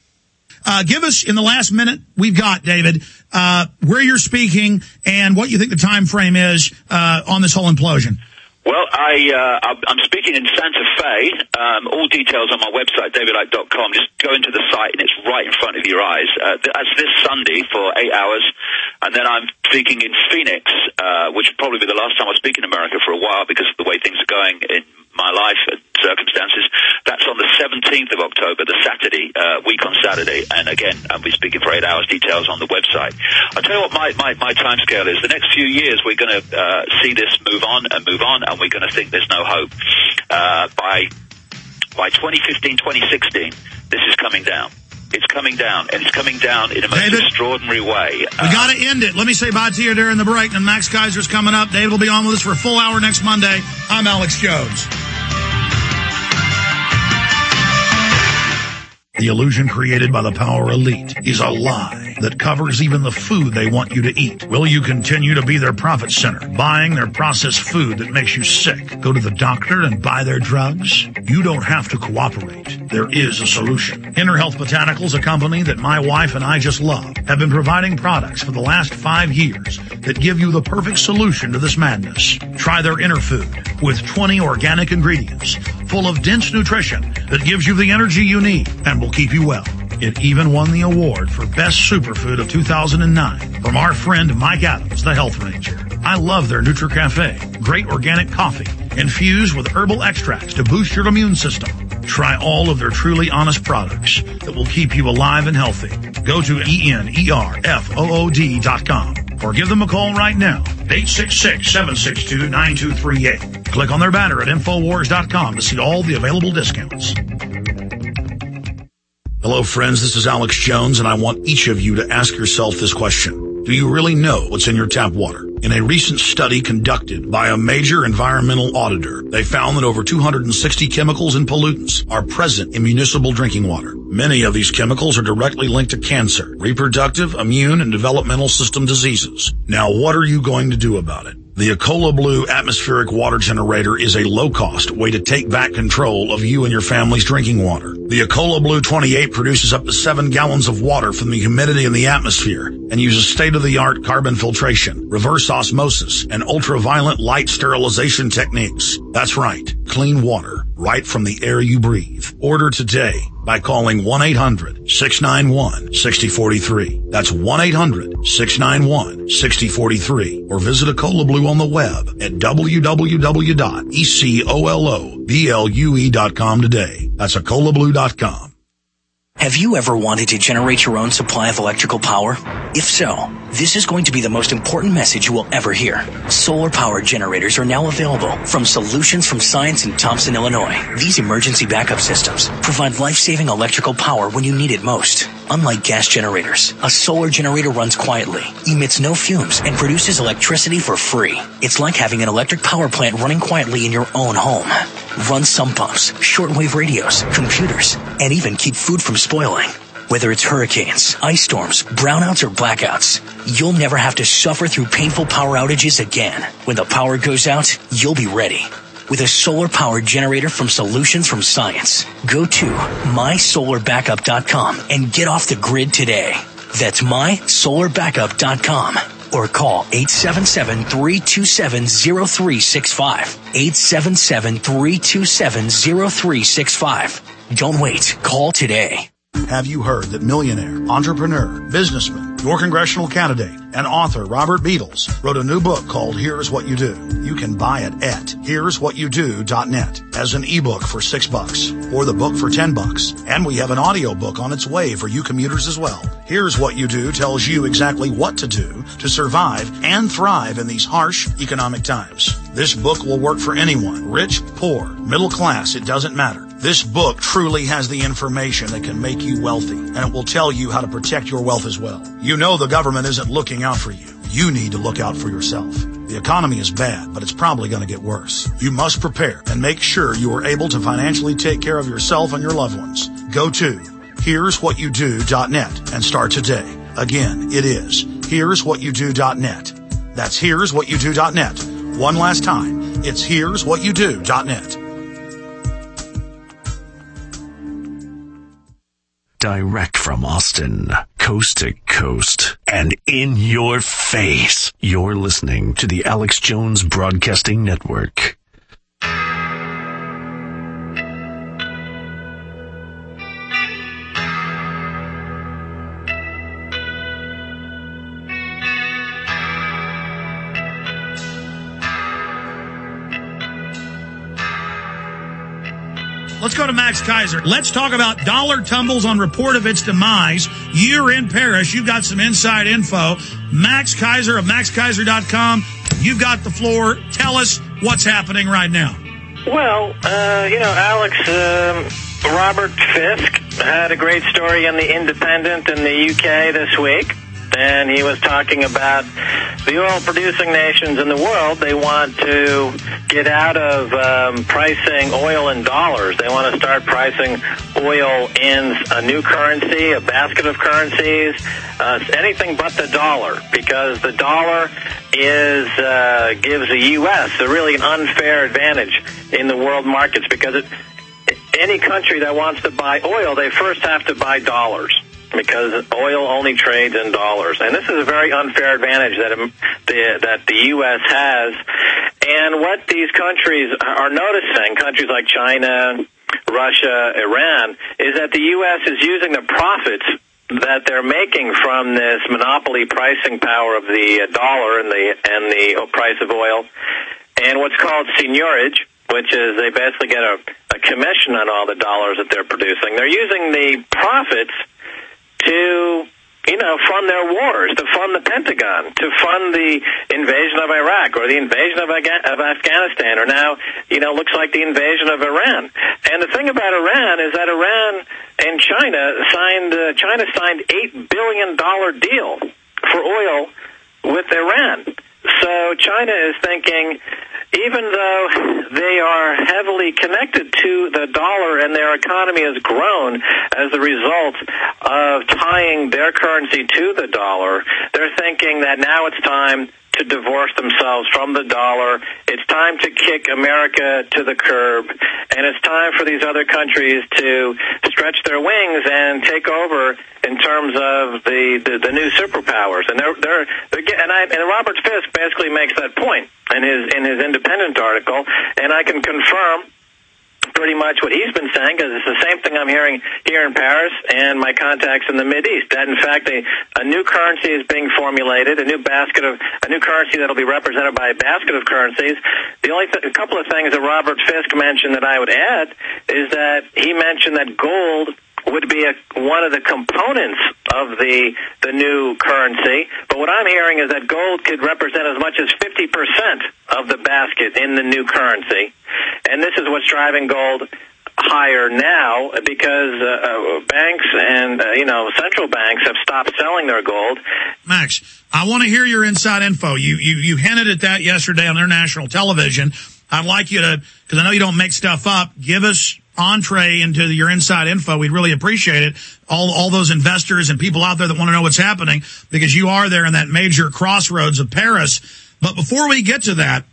Uh, give us, in the last minute we've got, David, uh, where you're speaking and what you think the time frame is uh, on this whole implosion. Well, I, uh, I'm speaking in Santa Fe. Um, all details on my website, david icke dot com. Just go into the site, and it's right in front of your eyes. Uh, that's this Sunday for eight hours. And then I'm speaking in Phoenix, uh, which will probably be the last time I speak in America for a while because of the way things are going in my life and circumstances. That's on the seventeenth of October, the Saturday, uh, week on Saturday. And again, I'll be speaking for eight hours. Details on the website. I'll tell you what my, my, my time scale is. The next few years, we're going to uh, see this move on and move on, and we're going to think there's no hope. Uh, by by twenty fifteen, twenty sixteen, this is coming down. It's coming down, and it's coming down in a most David, extraordinary way. We uh, got to end it. Let me say bye to you during the break, and Max Kaiser's coming up. David will be on with us for a full hour next Monday. I'm Alex Jones. The illusion created by the power elite is a lie that covers even the food they want you to eat. Will you continue to be their profit center, buying their processed food that makes you sick? Go to the doctor and buy their drugs? You don't have to cooperate. There is a solution. Inner Health Botanicals, a company that my wife and I just love, have been providing products for the last five years that give you the perfect solution to this madness. Try their Inner Food with twenty organic ingredients full of dense nutrition that gives you the energy you need and will keep you well. It even won the award for Best Superfood of two thousand nine from our friend Mike Adams, the Health Ranger. I love their NutriCafe. Great organic coffee infused with herbal extracts to boost your immune system. Try all of their truly honest products that will keep you alive and healthy. Go to E N E R F O O D dot com or give them a call right now, eight six six, seven six two, nine two three eight. Click on their banner at Infowars dot com to see all the available discounts. Hello, friends. This is Alex Jones, and I want each of you to ask yourself this question. Do you really know what's in your tap water? In a recent study conducted by a major environmental auditor, they found that over two hundred sixty chemicals and pollutants are present in municipal drinking water. Many of these chemicals are directly linked to cancer, reproductive, immune, and developmental system diseases. Now, what are you going to do about it? The Ecola Blue atmospheric water generator is a low-cost way to take back control of you and your family's drinking water. The Ecola Blue twenty-eight produces up to seven gallons of water from the humidity in the atmosphere and uses state-of-the-art carbon filtration, reverse osmosis, and ultraviolet light sterilization techniques. That's right, clean water right from the air you breathe. Order today by calling one eight hundred six nine one six zero four three. That's one eight hundred six nine one six zero four three. Or visit Ecola Blue on the web at w w w dot ecola blue dot com today. That's ecola blue dot com. Have you ever wanted to generate your own supply of electrical power? If so, this is going to be the most important message you will ever hear. Solar power generators are now available from Solutions from Science in Thompson, Illinois. These emergency backup systems provide life-saving electrical power when you need it most. Unlike gas generators, a solar generator runs quietly, emits no fumes, and produces electricity for free. It's like having an electric power plant running quietly in your own home. Run sump pumps, shortwave radios, computers, and even keep food from spoiling. Whether it's hurricanes, ice storms, brownouts, or blackouts, you'll never have to suffer through painful power outages again. When the power goes out, you'll be ready. With a solar power generator from Solutions from Science. Go to my solar backup dot com and get off the grid today. That's my solar backup dot com. Or call eight seven seven, three two seven, zero three six five. eight seven seven, three two seven, zero three six five. Don't wait. Call today. Have you heard that millionaire, entrepreneur, businessman, your congressional candidate, and author Robert Beatles wrote a new book called Here's What You Do? You can buy it at here's what you do dot net as an ebook for six bucks or the book for ten bucks. And we have an audio book on its way for you commuters as well. Here's What You Do tells you exactly what to do to survive and thrive in these harsh economic times. This book will work for anyone, rich, poor, middle class, it doesn't matter. This book truly has the information that can make you wealthy, and it will tell you how to protect your wealth as well. You know the government isn't looking out for you. You need to look out for yourself. The economy is bad, but it's probably going to get worse. You must prepare and make sure you are able to financially take care of yourself and your loved ones. Go to here's what you do dot net and start today. Again, it is here's what you do dot net. That's here's what you do dot net. One last time, it's here's what you do dot net. Direct from Austin, coast to coast, and in your face. You're listening to the Alex Jones Broadcasting Network. Let's go to Max Kaiser. Let's talk about dollar tumbles on report of its demise. You're in Paris. You've got some inside info. Max Kaiser of max kaiser dot com. You've got the floor. Tell us what's happening right now. Well, uh, you know, Alex, um, Robert Fisk had a great story in The Independent in the U K this week. And he was talking about the oil-producing nations in the world. They want to get out of um, pricing oil in dollars. They want to start pricing oil in a new currency, a basket of currencies, uh, anything but the dollar, because the dollar is uh, gives the U S a really an unfair advantage in the world markets, because it, any country that wants to buy oil, they first have to buy dollars, because oil only trades in dollars. And this is a very unfair advantage that the, that the U S has. And what these countries are noticing, countries like China, Russia, Iran, is that the U S is using the profits that they're making from this monopoly pricing power of the dollar and the, and the price of oil, and what's called seigniorage, which is they basically get a, a commission on all the dollars that they're producing. They're using the profits to, you know, fund their wars, to fund the Pentagon, to fund the invasion of Iraq or the invasion of, Aga- of Afghanistan, or now, you know, looks like the invasion of Iran. And the thing about Iran is that Iran and China signed, uh, China signed eight billion dollars deal for oil with Iran. So China is thinking, even though they are heavily connected to the dollar and their economy has grown as a result of tying their currency to the dollar, they're thinking that now it's time to divorce themselves from the dollar. It's time to kick America to the curb, and it's time for these other countries to stretch their wings and take over in terms of the, the, the new superpowers. And they're they're, they're and, I, and Robert Fisk basically makes that point in his in his Independent article, and I can confirm pretty much what he's been saying, because it's the same thing I'm hearing here in Paris and my contacts in the Mideast. That, in fact, a, a new currency is being formulated, a new basket of a new currency that will be represented by a basket of currencies. The only th- a couple of things that Robert Fisk mentioned that I would add is that he mentioned that gold would be a, one of the components of the the new currency. But what I'm hearing is that gold could represent as much as fifty percent of the basket in the new currency. And this is what's driving gold higher now, because uh, uh, banks and, uh, you know, central banks have stopped selling their gold. Max, I want to hear your inside info. You, you, you hinted at that yesterday on international television. I'd like you to, because I know you don't make stuff up, give us entree into your inside info. We'd really appreciate it. All, all those investors and people out there that want to know what's happening, because you are there in that major crossroads of Paris. But before we get to that,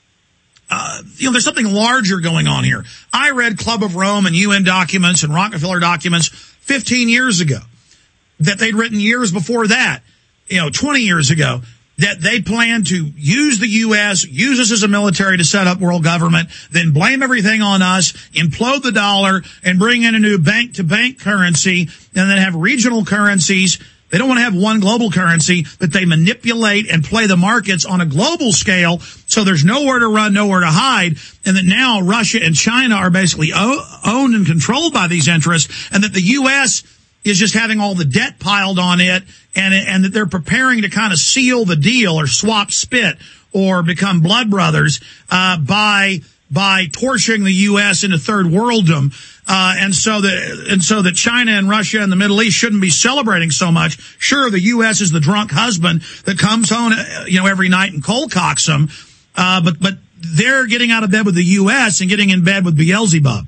Uh, you know, there's something larger going on here. I read Club of Rome and U N documents and Rockefeller documents fifteen years ago that they'd written years before that, you know, twenty years ago, that they planned to use the U S, use us as a military to set up world government, then blame everything on us, implode the dollar, and bring in a new bank-to-bank currency, and then have regional currencies. They don't want to have one global currency, but they manipulate and play the markets on a global scale, so there's nowhere to run, nowhere to hide, and that now Russia and China are basically o- owned and controlled by these interests, and that the U S is just having all the debt piled on it, and, and that they're preparing to kind of seal the deal or swap spit or become blood brothers uh, by by torching the U S into third worlddom. Uh, and so that, and so that China and Russia and the Middle East shouldn't be celebrating so much. Sure, the U S is the drunk husband that comes home, you know, every night and cold cocks them. Uh, but, but they're getting out of bed with the U S and getting in bed with Beelzebub.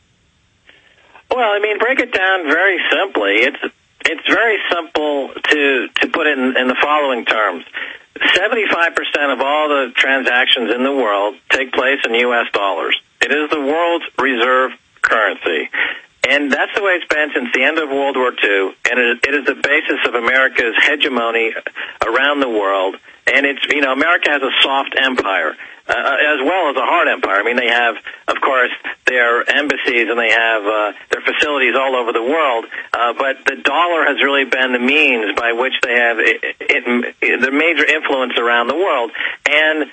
Well, I mean, break it down very simply. It's, it's very simple to, to put it in, in the following terms. seventy-five percent of all the transactions in the world take place in U S dollars. It is the world's reserve currency. And that's the way it's been since the end of World War Two, and it, it is the basis of America's hegemony around the world. And it's, you know, America has a soft empire, uh, as well as a hard empire. I mean, they have, of course, their embassies and they have uh, their facilities all over the world, uh, but the dollar has really been the means by which they have it, it, it, the major influence around the world. And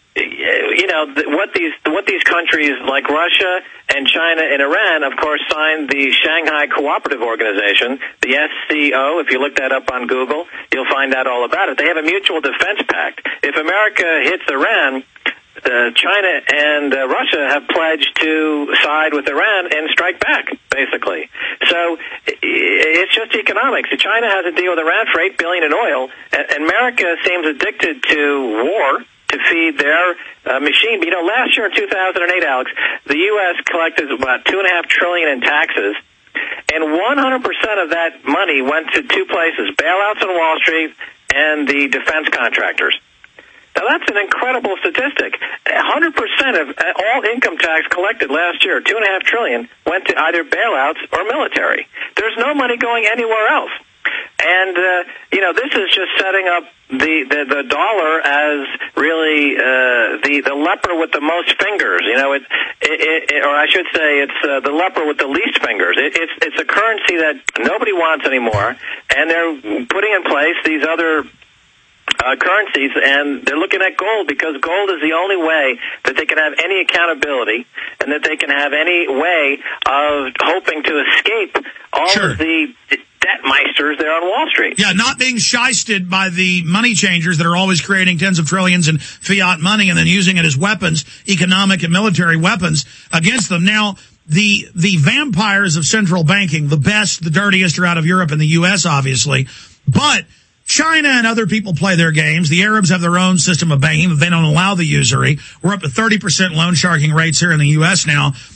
you know, what these what these countries like Russia and China and Iran, of course, signed the Shanghai Cooperative Organization, the S C O. If you look that up on Google, you'll find out all about it. They have a mutual defense pact. If America hits Iran, uh, China and uh, Russia have pledged to side with Iran and strike back, basically. So it's just economics. China has a deal with Iran for eight billion dollars in oil, and America seems addicted to war to feed their uh, machine. But, you know, last year in two thousand eight, Alex, the U S collected about two and a half trillion in taxes, and one hundred percent of that money went to two places: bailouts on Wall Street and the defense contractors. Now, that's an incredible statistic. one hundred percent of all income tax collected last year, two and a half trillion, went to either bailouts or military. There's no money going anywhere else. And, uh, you know, this is just setting up the, the, the dollar as really uh, the, the leper with the most fingers. You know, it, it, it, or I should say it's uh, the leper with the least fingers. It, it's, it's a currency that nobody wants anymore, and they're putting in place these other Uh, currencies, and they're looking at gold because gold is the only way that they can have any accountability and that they can have any way of hoping to escape all sure. of the debt meisters there on Wall Street. Yeah, not being shysted by the money changers that are always creating tens of trillions in fiat money and then using it as weapons, economic and military weapons against them. Now, the the vampires of central banking, the best, the dirtiest, are out of Europe and the U S, obviously, but China and other people play their games. The Arabs have their own system of banking. They don't allow the usury. We're up to thirty percent loan sharking rates here in the U S now.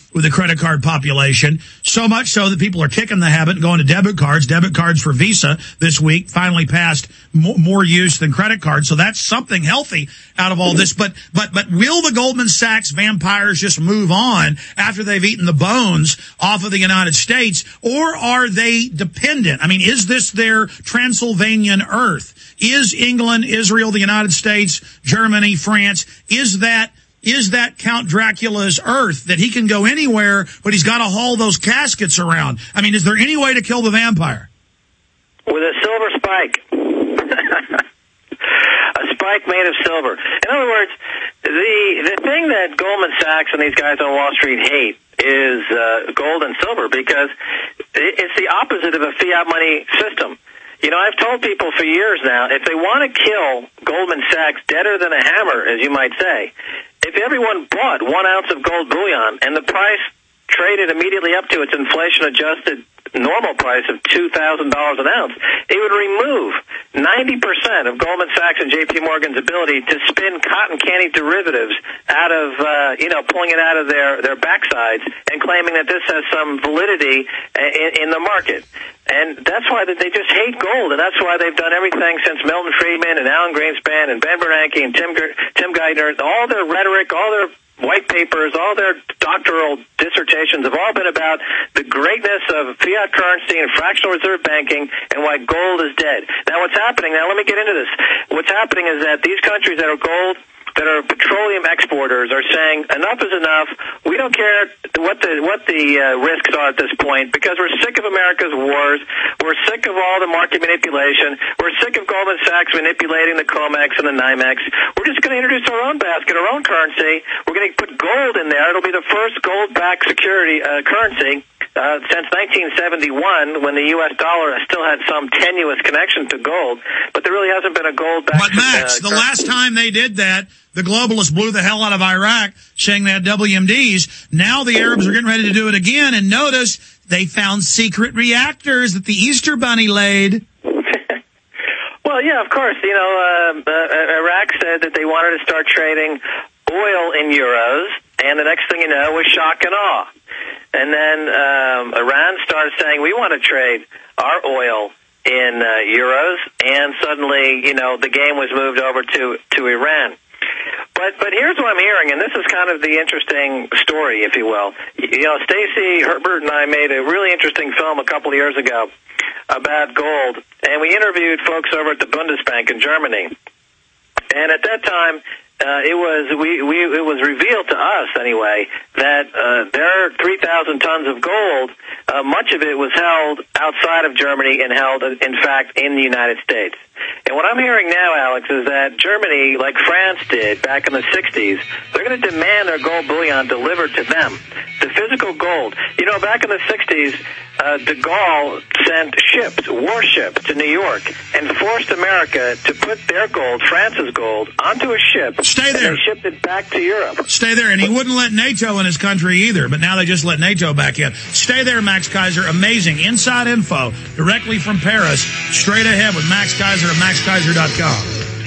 with the credit card population, so much so that people are kicking the habit and going to debit cards. Debit cards for Visa this week finally passed more, more use than credit cards, so that's something healthy out of all this. But but but will the Goldman Sachs vampires just move on after they've eaten the bones off of the United States, or are they dependent? I mean, is this their Transylvanian earth? Is England, Israel, the United States, Germany, France, is that Is that Count Dracula's earth, that he can go anywhere, but he's got to haul those caskets around? I mean, is there any way to kill the vampire? With a silver spike. A spike made of silver. In other words, the the thing that Goldman Sachs and these guys on Wall Street hate is uh, gold and silver, because it's the opposite of a fiat money system. You know, I've told people for years now, if they want to kill Goldman Sachs deader than a hammer, as you might say, if everyone bought one ounce of gold bullion and the price traded immediately up to its inflation-adjusted normal price of two thousand dollars an ounce, it would remove ninety percent of Goldman Sachs and J P Morgan's ability to spin cotton candy derivatives out of, uh, you know, pulling it out of their, their backsides and claiming that this has some validity in, in the market. And that's why they just hate gold, and that's why they've done everything since Milton Friedman and Alan Greenspan and Ben Bernanke and Tim Tim Geithner. All their rhetoric, all their white papers, all their doctoral dissertations have all been about the greatness of fiat currency and fractional reserve banking and why gold is dead. Now what's happening, now let me get into this. What's happening is that these countries that are gold, that are petroleum exporters, are saying enough is enough. We don't care what the what the uh, risks are at this point, because we're sick of America's wars. We're sick of all the market manipulation. We're sick of Goldman Sachs manipulating the COMEX and the NYMEX. We're just going to introduce our own basket, our own currency. We're going to put gold in there. It'll be the first gold-backed security uh, currency Uh, since nineteen seventy-one, when the U S dollar still had some tenuous connection to gold, but there really hasn't been a gold-backed. But Max, uh, the last time they did that, the globalists blew the hell out of Iraq, saying they had W M Ds. Now the Arabs are getting ready to do it again, and notice they found secret reactors that the Easter Bunny laid. Well, yeah, of course. You know, uh, uh, Iraq said that they wanted to start trading oil in euros, and the next thing you know was shock and awe. And then um, Iran started saying, we want to trade our oil in uh, euros, and suddenly, you know, the game was moved over to, to Iran. But but here's what I'm hearing, and this is kind of the interesting story, if you will. You know, Stacey Herbert and I made a really interesting film a couple of years ago about gold, and we interviewed folks over at the Bundesbank in Germany. And at that time, Uh, it was we, we it was revealed to us anyway that uh, their three thousand tons of gold, uh, much of it was held outside of Germany and held, in fact, in the United States. And what I'm hearing now, Alex, is that Germany, like France did back in the sixties, they're going to demand their gold bullion delivered to them. The physical gold. You know, back in the sixties, uh, de Gaulle sent ships, warships, to New York and forced America to put their gold, France's gold, onto a ship. Stay there. And they shipped it back to Europe. Stay there. And he wouldn't let NATO in his country either, but now they just let NATO back in. Stay there, Max Keiser. Amazing inside info directly from Paris. Straight ahead with Max Keiser at max keiser dot com.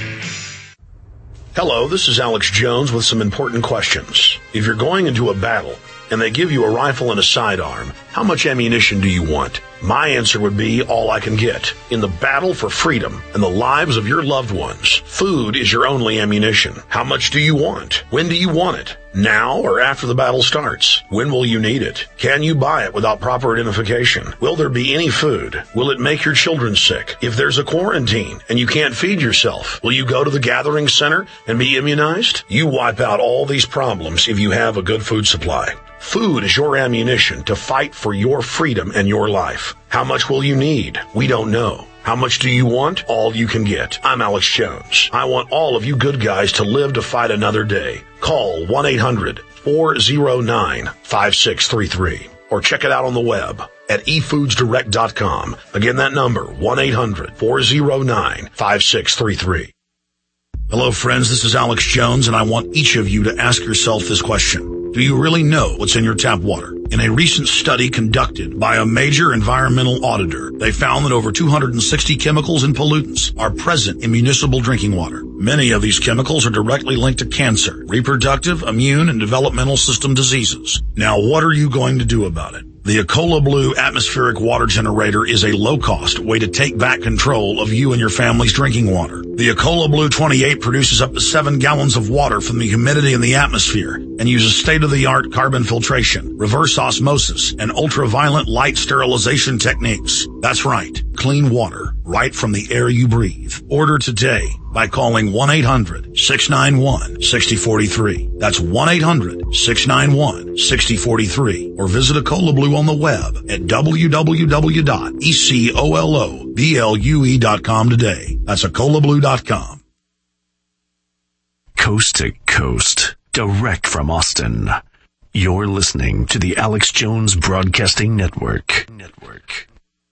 Hello, this is Alex Jones with some important questions. If you're going into a battle and they give you a rifle and a sidearm, how much ammunition do you want? My answer would be all I can get. In the battle for freedom and the lives of your loved ones, food is your only ammunition. How much do you want? When do you want it? Now or after the battle starts? When will you need it? Can you buy it without proper identification? Will there be any food? Will it make your children sick? If there's a quarantine and you can't feed yourself, will you go to the gathering center and be immunized? You wipe out all these problems if you have a good food supply. Food is your ammunition to fight for your freedom and your life. How much will you need? We don't know. How much do you want? All you can get. I'm Alex Jones. I want all of you good guys to live to fight another day. Call one eight hundred four oh nine five six three three or check it out on the web at e foods direct dot com. Again, that number, one eight hundred four oh nine five six three three. Hello, friends. This is Alex Jones, and I want each of you to ask yourself this question. Do you really know what's in your tap water? In a recent study conducted by a major environmental auditor, they found that over two hundred sixty chemicals and pollutants are present in municipal drinking water. Many of these chemicals are directly linked to cancer, reproductive, immune, and developmental system diseases. Now, what are you going to do about it? The Ecola Blue atmospheric water generator is a low-cost way to take back control of you and your family's drinking water. The Ecola Blue twenty-eight produces up to seven gallons of water from the humidity in the atmosphere and uses state-of-the-art carbon filtration, reverse osmosis, and ultraviolet light sterilization techniques. That's right, clean water right from the air you breathe. Order today by calling one eight hundred, six nine one, six zero four three. That's one eight hundred, six nine one, six zero four three. Or visit Ecola Blue on the web at w w w dot ecola blue dot com today. That's ecola blue dot com. Coast to coast, direct from Austin. You're listening to the Alex Jones Broadcasting Network. Network.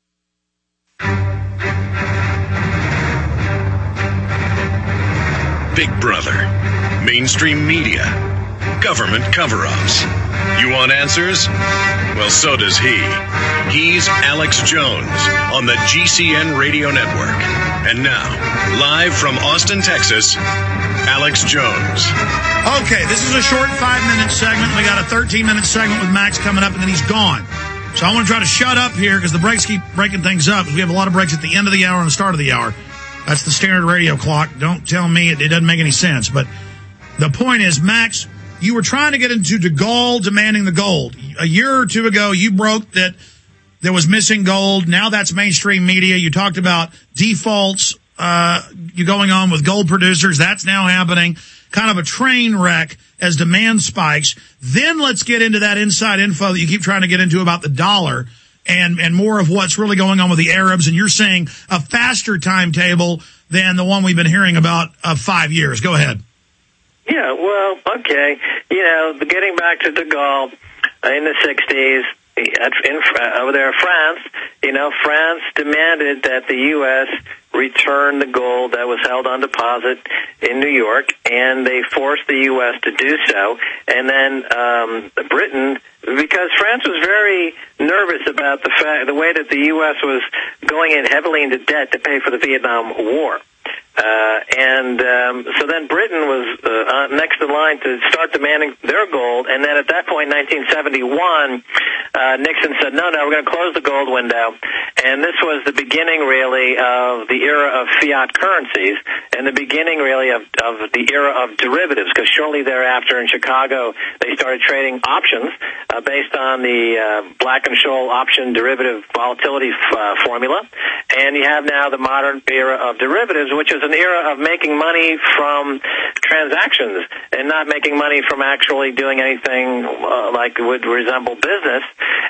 Big Brother, mainstream media, government cover-ups. You want answers? Well, so does he. He's Alex Jones on the G C N Radio Network. And now, live from Austin, Texas, Alex Jones. Okay, this is a short five-minute segment. We got a thirteen-minute segment with Max coming up, and then he's gone. So I want to try to shut up here because the breaks keep breaking things up. We have a lot of breaks at the end of the hour and the start of the hour. That's the standard radio clock. Don't tell me it, it doesn't make any sense. But the point is, Max, you were trying to get into De Gaulle demanding the gold. A year or two ago, you broke that there was missing gold. Now that's mainstream media. You talked about defaults uh going on with gold producers. That's now happening. Kind of a train wreck as demand spikes. Then let's get into that inside info that you keep trying to get into about the dollar. And, and more of what's really going on with the Arabs. And you're saying a faster timetable than the one we've been hearing about of five years. Go ahead. Yeah, well, okay. You know, the getting back to De Gaulle in the sixties, in, over there in France, you know, France demanded that the U S return the gold that was held on deposit in New York, and they forced the U S to do so. And then um, Britain, because France was very nervous about the fact, the way that the U S was going in heavily into debt to pay for the Vietnam War. Uh, and um, so then Britain was uh, next in line to start demanding their gold. And then at that point, nineteen seventy-one, uh, Nixon said, no, no, we're going to close the gold window. And this was the beginning, really, of the era of fiat currencies and the beginning, really, of, of the era of derivatives, because shortly thereafter in Chicago, they started trading options uh, based on the uh, Black-Scholes option derivative volatility uh, formula. And you have now the modern era of derivatives, which is an era of making money from transactions and not making money from actually doing anything uh, like would resemble business.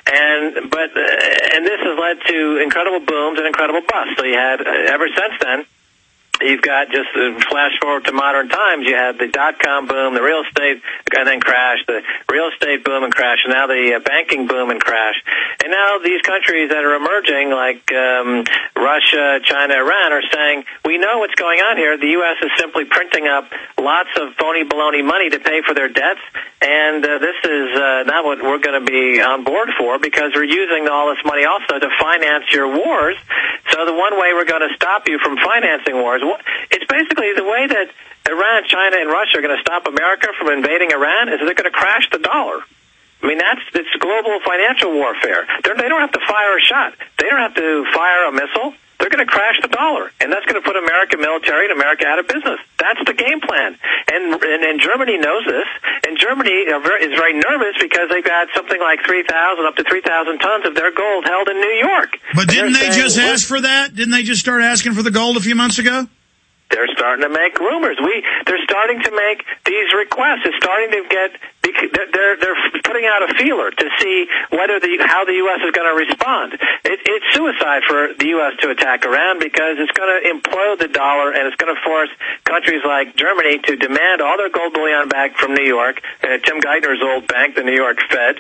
And but uh, and this has led to incredible booms and incredible busts. So you had uh, ever since then. You've got, just uh, flash forward to modern times, you had the dot-com boom, the real estate, and then crash, the real estate boom and crash, and now the uh, banking boom and crash. And now these countries that are emerging, like um, Russia, China, Iran, are saying, we know what's going on here. The U S is simply printing up lots of phony baloney money to pay for their debts, and uh, this is uh, not what we're going to be on board for, because we're using all this money also to finance your wars. So the one way we're going to stop you from financing wars, it's basically the way that Iran, China, and Russia are going to stop America from invading Iran is they're going to crash the dollar. I mean, that's it's global financial warfare. They're, they don't have to fire a shot. They don't have to fire a missile. They're going to crash the dollar, and that's going to put American military and America out of business. That's the game plan. And and, and Germany knows this, and Germany are very, is very nervous because they've got something like three thousand, up to three thousand tons of their gold held in New York. But didn't they saying, just ask for that? Didn't they just start asking for the gold a few months ago? They're starting to make rumors. We they're starting to make these requests. It's starting to get they're they're putting out a feeler to see whether the how the U S is going to respond. It, it's suicide for the U S to attack Iran because it's going to implode the dollar, and it's going to force countries like Germany to demand all their gold bullion back from New York, uh, Tim Geithner's old bank, the New York Fed.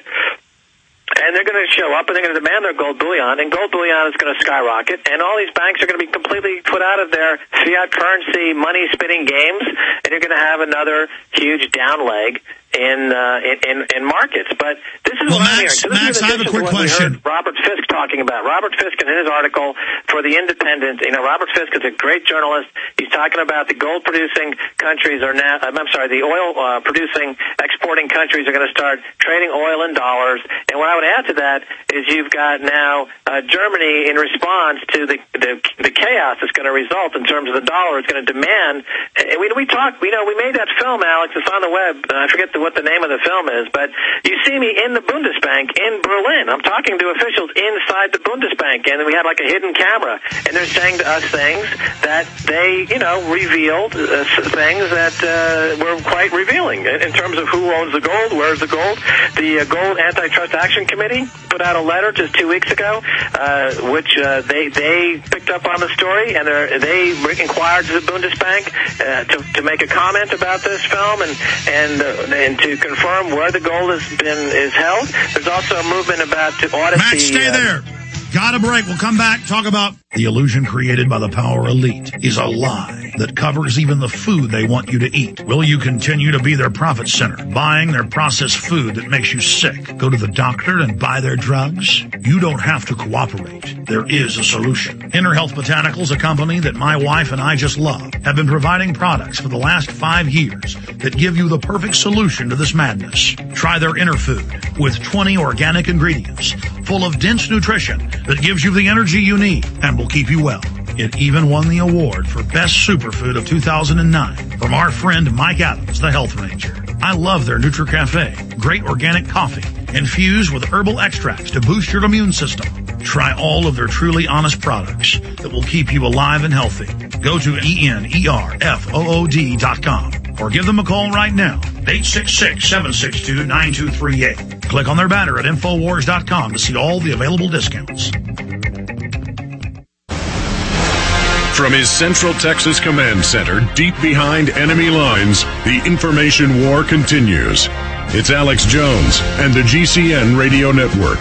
And they're going to show up, and they're going to demand their gold bullion, and gold bullion is going to skyrocket, and all these banks are going to be completely put out of their fiat currency money-spinning games, and you're going to have another huge down leg in, uh, in in in markets. But this is well, what Max, I'm hearing. So this Max, is I have a quick question. Robert Fisk talking about. Robert Fisk in his article for The Independent, you know, Robert Fisk is a great journalist. He's talking about the gold-producing countries are now, I'm sorry, the oil-producing, uh, exporting countries are going to start trading oil in dollars. And what I would add to that is you've got now uh, Germany in response to the, the the chaos that's going to result in terms of the dollar is going to demand. And we we talked, you know, we made that film, Alex. It's on the web. Uh, I forget the, what the name of the film is, but you see me in the Bundesbank in Berlin. I'm talking to officials inside the Bundesbank, and we had like a hidden camera, and they're saying to us things that they, you know, revealed uh, things that uh, were quite revealing in, in terms of who owns the gold, where's the gold. The uh, Gold Antitrust Action Committee put out a letter just two weeks ago, uh, which uh, they they picked up on the story, and they inquired to the Bundesbank uh, to to make a comment about this film and and uh, and to confirm where the gold has been is held. There's also a movement about to audit Max, the. stay uh, there. Got a break. We'll come back, talk about the illusion created by the power elite is a lie that covers even the food they want you to eat. Will you continue to be their profit center, buying their processed food that makes you sick? Go to the doctor and buy their drugs? You don't have to cooperate. There is a solution. Inner Health Botanicals, a company that my wife and I just love, have been providing products for the last five years that give you the perfect solution to this madness. Try their Inner Food with twenty organic ingredients full of dense nutrition that gives you the energy you need and will keep you well. It even won the award for Best Superfood of two thousand nine from our friend Mike Adams, the Health Ranger. I love their NutriCafe, great organic coffee, infused with herbal extracts to boost your immune system. Try all of their truly honest products that will keep you alive and healthy. Go to E N E R F O O D dot com or give them a call right now, eight six six, seven six two, nine two three eight. Click on their banner at Infowars dot com to see all the available discounts. From his Central Texas Command Center, deep behind enemy lines, the information war continues. It's Alex Jones and the G C N Radio Network.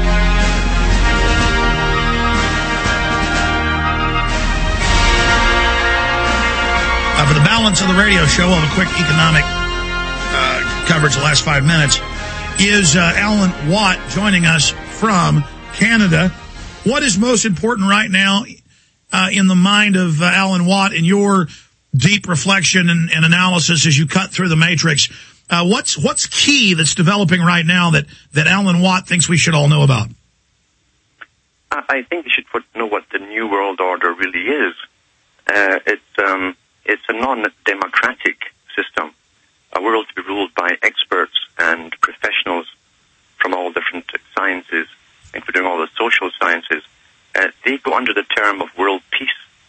Uh, for the balance of the radio show, we'll have a quick economic uh, coverage the last five minutes. Is uh, Alan Watt joining us from Canada? What is most important right now uh, in the mind of uh, Alan Watt in your deep reflection and, and analysis as you cut through the matrix? Uh, what's what's key that's developing right now that, that Alan Watt thinks we should all know about? I think you should know what the New World Order really is. Uh, it's um, it's a non-democratic system, a world to be ruled by experts and professionals from all different sciences, including all the social sciences. Uh, they go under the term of world peace,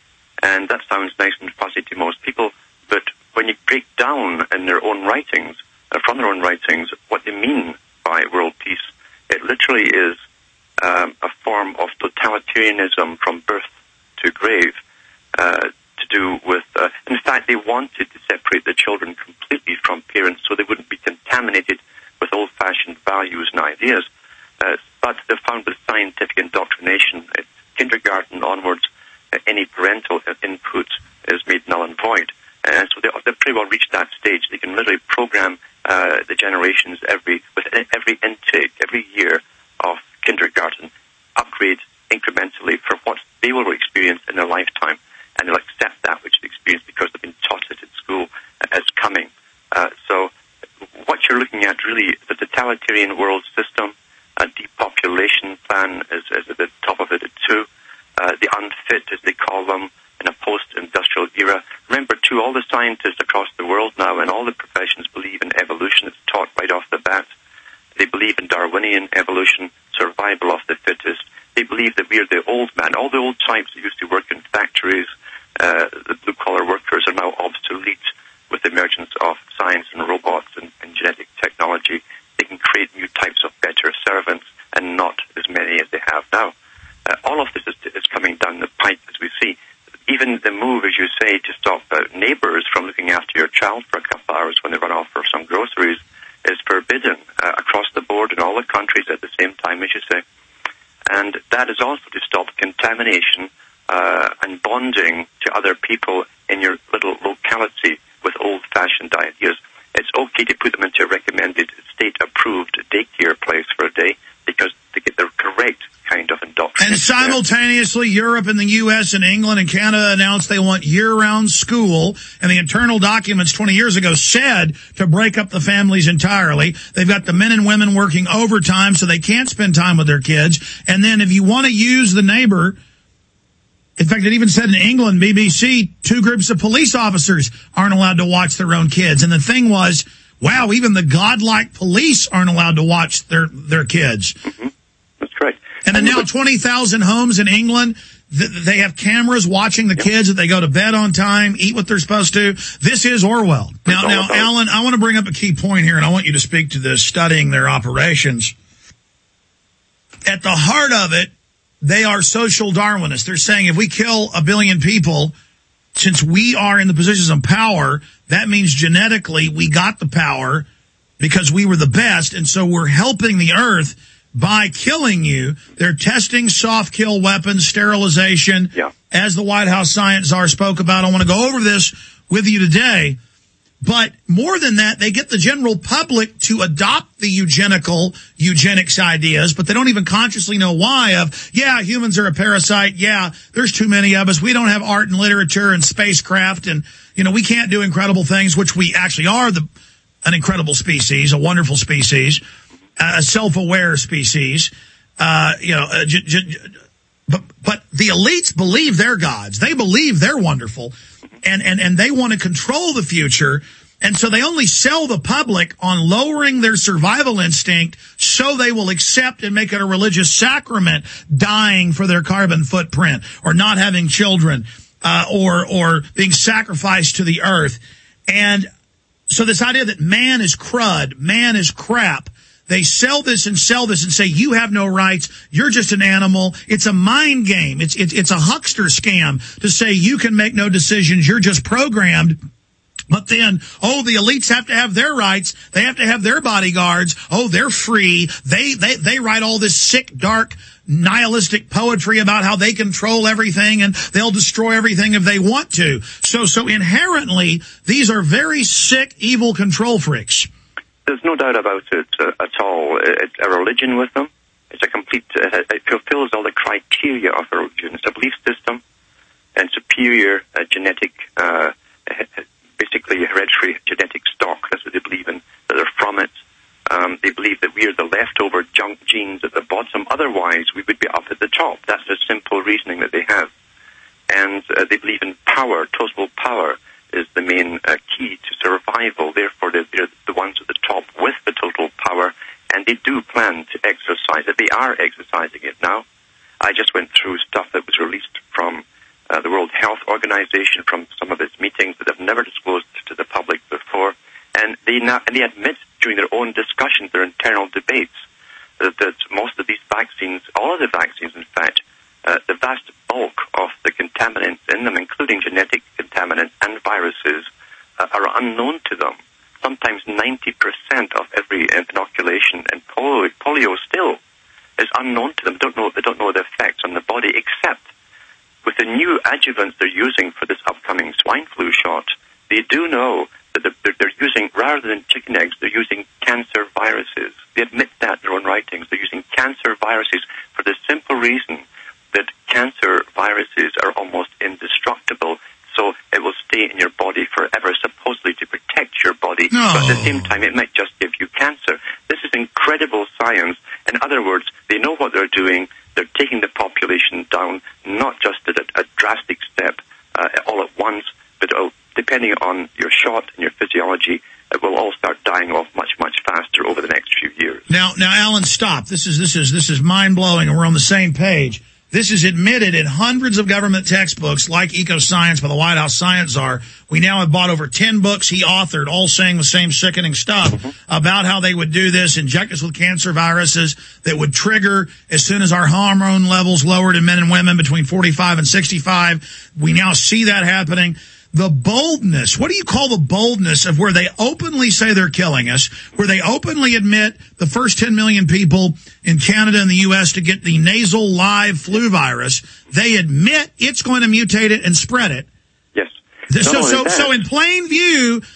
and that sounds nice and fuzzy to most people, but when you break down in their own writings, uh, from their own writings, what they mean by world peace, it literally is um, a form of totalitarianism from birth to grave, uh, to do with, uh, in fact, they wanted to separate the children completely from parents so they wouldn't be contaminated with old-fashioned values and ideas. Uh, but they found with scientific indoctrination, it's kindergarten onwards, uh, any parental input is made null and void. And so they, they've pretty well reached that stage. They can literally program uh, the generations every with every intake, every year of kindergarten, upgrade incrementally for what they will experience in their lifetime. And they'll accept that which they experience because they've been taught it at school as coming. Uh, so what you're looking at really is a totalitarian world system. A depopulation plan is, is at the top of it too. Uh, the unfit, as they call them, in a post-industrial era. Remember, too, all the scientists across the world now and all the professions believe in evolution. It's taught right off the bat. They believe in Darwinian evolution, survival of the fittest. They believe that we are the old man. All the old types that used to work in factories, uh, the blue-collar workers, are now obsolete with the emergence of science and robots and, and genetic technology. They can create new types of better servants and not as many as they have now. Uh, all of this is, is coming down the pipe, as we see. Even the move, as you say, to stop uh, neighbors from looking after your child for a couple hours when they run off for some groceries is forbidden uh, across the board in all the countries at the same time, as you say. And that is also to stop contamination uh, and bonding to other people in your little locality with old-fashioned ideas. It's it's okay to put them into a recommended state-approved daycare place for a day because they get the correct kind of indoctrination. And simultaneously, Europe and the U S and England and Canada announced they want year-round school, and the internal documents twenty years ago said to break up the families entirely. They've got the men and women working overtime so they can't spend time with their kids. And then if you want to use the neighbor, in fact, it even said in England, B B C, two groups of police officers aren't allowed to watch their own kids. And the thing was, wow, even the godlike police aren't allowed to watch their, their kids. Mm-hmm. That's correct. And then now twenty thousand homes in England, th- they have cameras watching the yep. kids that they go to bed on time, eat what they're supposed to. This is Orwell. Now, now, Alan, I want to bring up a key point here, and I want you to speak to this, studying their operations. At the heart of it, they are social Darwinists. They're saying if we kill a billion people, since we are in the positions of power, that means genetically we got the power because we were the best, and so we're helping the earth by killing you. They're testing soft kill weapons, sterilization, yeah. as the White House science czar spoke about. I want to go over this with you today. But more than that, they get the general public to adopt the eugenical, eugenics ideas, but they don't even consciously know why of, yeah, humans are a parasite. Yeah, there's too many of us. We don't have art and literature and spacecraft, and, you know, we can't do incredible things, which we actually are the an incredible species, a wonderful species. A self-aware species, uh, you know, uh, j- j- but, but the elites believe they're gods. They believe they're wonderful, and, and, and they want to control the future. And so they only sell the public on lowering their survival instinct so they will accept and make it a religious sacrament, dying for their carbon footprint, or not having children, uh, or, or being sacrificed to the earth. And so this idea that man is crud, man is crap, they sell this and sell this and say, you have no rights. You're just an animal. It's a mind game. It's, it's, it's a huckster scam to say you can make no decisions. You're just programmed. But then, oh, the elites have to have their rights. They have to have their bodyguards. Oh, they're free. They, they, they write all this sick, dark, nihilistic poetry about how they control everything and they'll destroy everything if they want to. So, so inherently, these are very sick, evil control freaks. There's no doubt about it uh, at all. It's a religion with them. It's a complete, uh, it fulfills all the criteria of a religion. It's a belief system and superior uh, genetic, uh, basically hereditary genetic stock. That's what they believe in, that they're from it. Um, they believe that we are the leftover junk genes at the bottom. Otherwise, we would be up at the top. That's the simple reasoning that they have. And uh, they believe in power, total power is the main uh, key to survival. Therefore, they're, they're the ones at the top with the total power, and they do plan to exercise it. They are exercising it now. I just went through stuff that was released from uh, the World Health Organization, from some of its meetings that have never disclosed to the public before, and they now and they admit during their own discussions, their internal debates, that, that most of these vaccines, all of the vaccines, in fact, uh, the vast bulk of the contaminants in them, including genetic contaminants and viruses, uh, are unknown to them. Sometimes ninety percent of every inoculation and polio, polio still is unknown to them. They don't know, they don't know the effects on the body, except with the new adjuvants they're using for this upcoming swine flu shot. They do know that they're, they're using, rather than chicken eggs, they're using cancer viruses. They admit that in their own writings. They're using cancer viruses for the simple reason that cancer viruses are almost indestructible, so it will stay in your body forever, supposedly to protect your body. No. But at the same time, it might just give you cancer. This is incredible science. In other words, they know what they're doing. They're taking the population down, not just at a, a drastic step uh, all at once, but uh, depending on your shot and your physiology, it will all start dying off much, much faster over the next few years. Now, now, Alan, stop. This is this is this is mind blowing, and we're on the same page. This is admitted in hundreds of government textbooks like Eco Science by the White House science czar. We now have bought over ten books he authored, all saying the same sickening stuff mm-hmm. about how they would do this, inject us with cancer viruses that would trigger as soon as our hormone levels lowered in men and women between forty-five and sixty-five. We now see that happening. The boldness, what do you call the boldness of where they openly say they're killing us, where they openly admit the first ten million people in Canada and the U S to get the nasal live flu virus, they admit it's going to mutate it and spread it. Yes. So, so, so in plain view,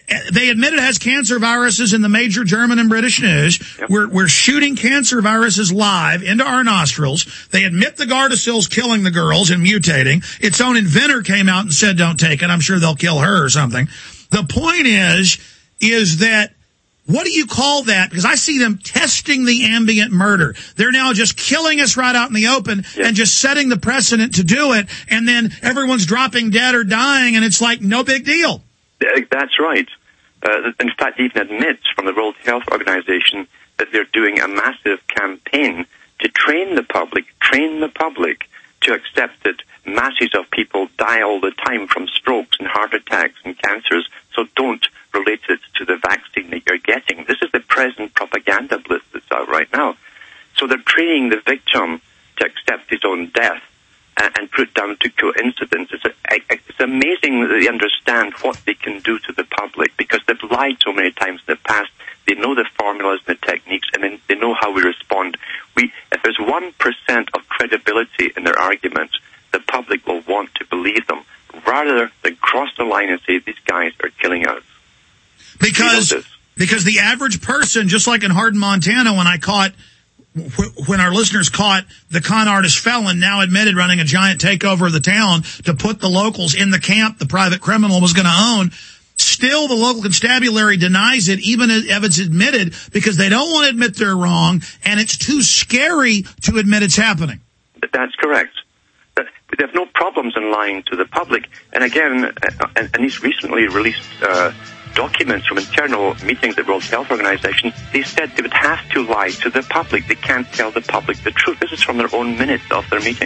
They admit it has cancer viruses in the major German and British news. Yep. We're, we're shooting cancer viruses live into our nostrils. They admit the Gardasil's killing the girls and mutating. Its own inventor came out and said don't take it. I'm sure they'll kill her or something. The point is, is that what do you call that? Because I see them testing the ambient murder. They're now just killing us right out in the open yes. and just setting the precedent to do it. And then everyone's dropping dead or dying, and it's like no big deal. That's right. Uh, in fact, even admits from the World Health Organization that they're doing a massive campaign to train the public, train the public to accept that masses of people die all the time from strokes and heart attacks and cancers, so don't relate it to the vaccine that you're getting. This is the present propaganda blitz that's out right now. So they're training the victim to accept his own death and, and put it down to coincidence. It's, a, it's amazing that they understand what they can do to the public because they've lied so many times in the past. They know the formulas and the techniques, and then they know how we respond. We, if there's one percent of credibility in their arguments, the public will want to believe them rather than cross the line and say these guys are killing us. Because because the average person, just like in Hardin, Montana, when I caught, when our listeners caught the con artist felon, now admitted running a giant takeover of the town to put the locals in the camp the private criminal was going to own, still the local constabulary denies it, even if it's admitted, because they don't want to admit they're wrong, and it's too scary to admit it's happening. That's correct. They have no problems in lying to the public. And again, and, and these recently released uh, documents from internal meetings at the World Health Organization, they said they would have to lie to the public. They can't tell the public the truth. This is from their own minutes of their meeting.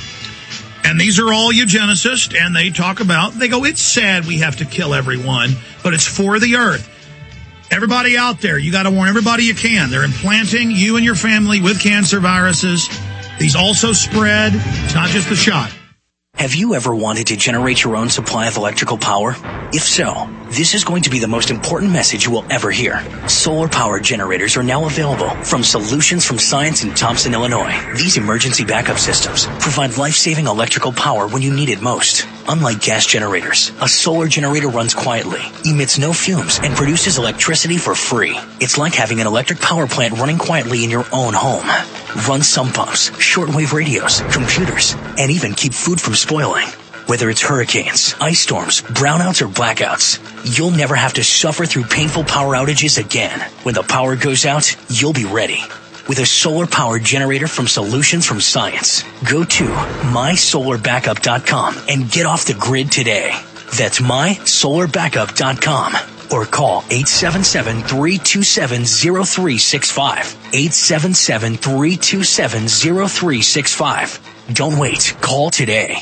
And these are all eugenicists, and they talk about, they go, it's sad we have to kill everyone, but it's for the earth. Everybody out there, you got to warn everybody you can. They're implanting you and your family with cancer viruses. These also spread. It's not just the shot. Have you ever wanted to generate your own supply of electrical power? If so, this is going to be the most important message you will ever hear. Solar power generators are now available from Solutions from Science in Thompson, Illinois. These emergency backup systems provide life-saving electrical power when you need it most. Unlike gas generators, a solar generator runs quietly, emits no fumes, and produces electricity for free. It's like having an electric power plant running quietly in your own home. Run sump pumps, shortwave radios, computers, and even keep food from spoiling. Whether it's hurricanes, ice storms, brownouts, or blackouts, you'll never have to suffer through painful power outages again. When the power goes out, you'll be ready. With a solar power generator from Solutions from Science. Go to my solar backup dot com and get off the grid today. That's my solar backup dot com. Or call eight seven seven, three two seven, zero three six five. eight seven seven, three two seven, zero three six five. Don't wait. Call today.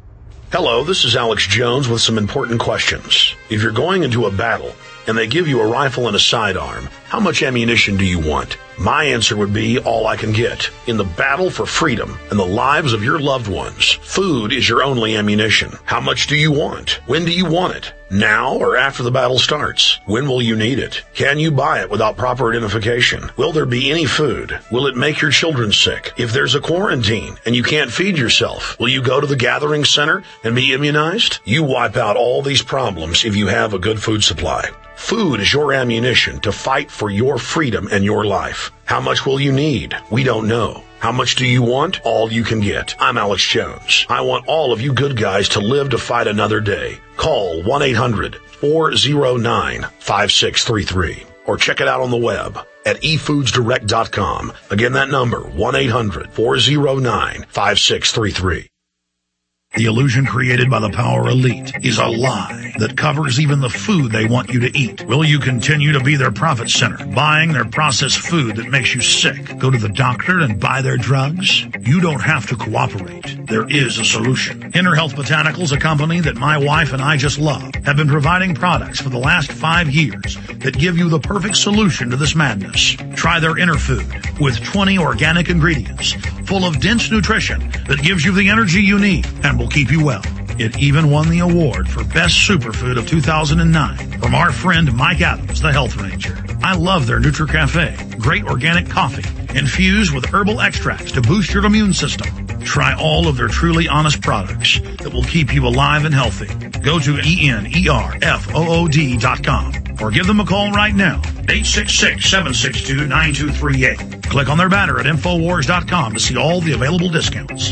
Hello, this is Alex Jones with some important questions. If you're going into a battle and they give you a rifle and a sidearm, how much ammunition do you want? My answer would be all I can get. In the battle for freedom and the lives of your loved ones, food is your only ammunition. How much do you want? When do you want it? Now or after the battle starts? When will you need it? Can you buy it without proper identification? Will there be any food? Will it make your children sick? If there's a quarantine and you can't feed yourself, will you go to the gathering center and be immunized? You wipe out all these problems if you have a good food supply. Food is your ammunition to fight for your freedom and your life. How much will you need? We don't know. How much do you want? All you can get. I'm Alex Jones. I want all of you good guys to live to fight another day. Call one eight hundred, four oh nine, five six three three or check it out on the web at e foods direct dot com. Again, that number, one eight hundred, four oh nine, five six three three. The illusion created by the power elite is a lie that covers even the food they want you to eat. Will you continue to be their profit center, buying their processed food that makes you sick? Go to the doctor and buy their drugs? You don't have to cooperate. There is a solution. Inner Health Botanicals, a company that my wife and I just love, have been providing products for the last five years that give you the perfect solution to this madness. Try their Inner Food with twenty organic ingredients full of dense nutrition that gives you the energy you need and will keep you well. It even won the award for Best Superfood of two thousand nine from our friend Mike Adams, the Health Ranger. I love their NutriCafe. Great organic coffee infused with herbal extracts to boost your immune system. Try all of their truly honest products that will keep you alive and healthy. Go to E N E R F O O D dot com or give them a call right now, eight six six, seven six two, nine two three eight. Click on their banner at Infowars dot com to see all the available discounts.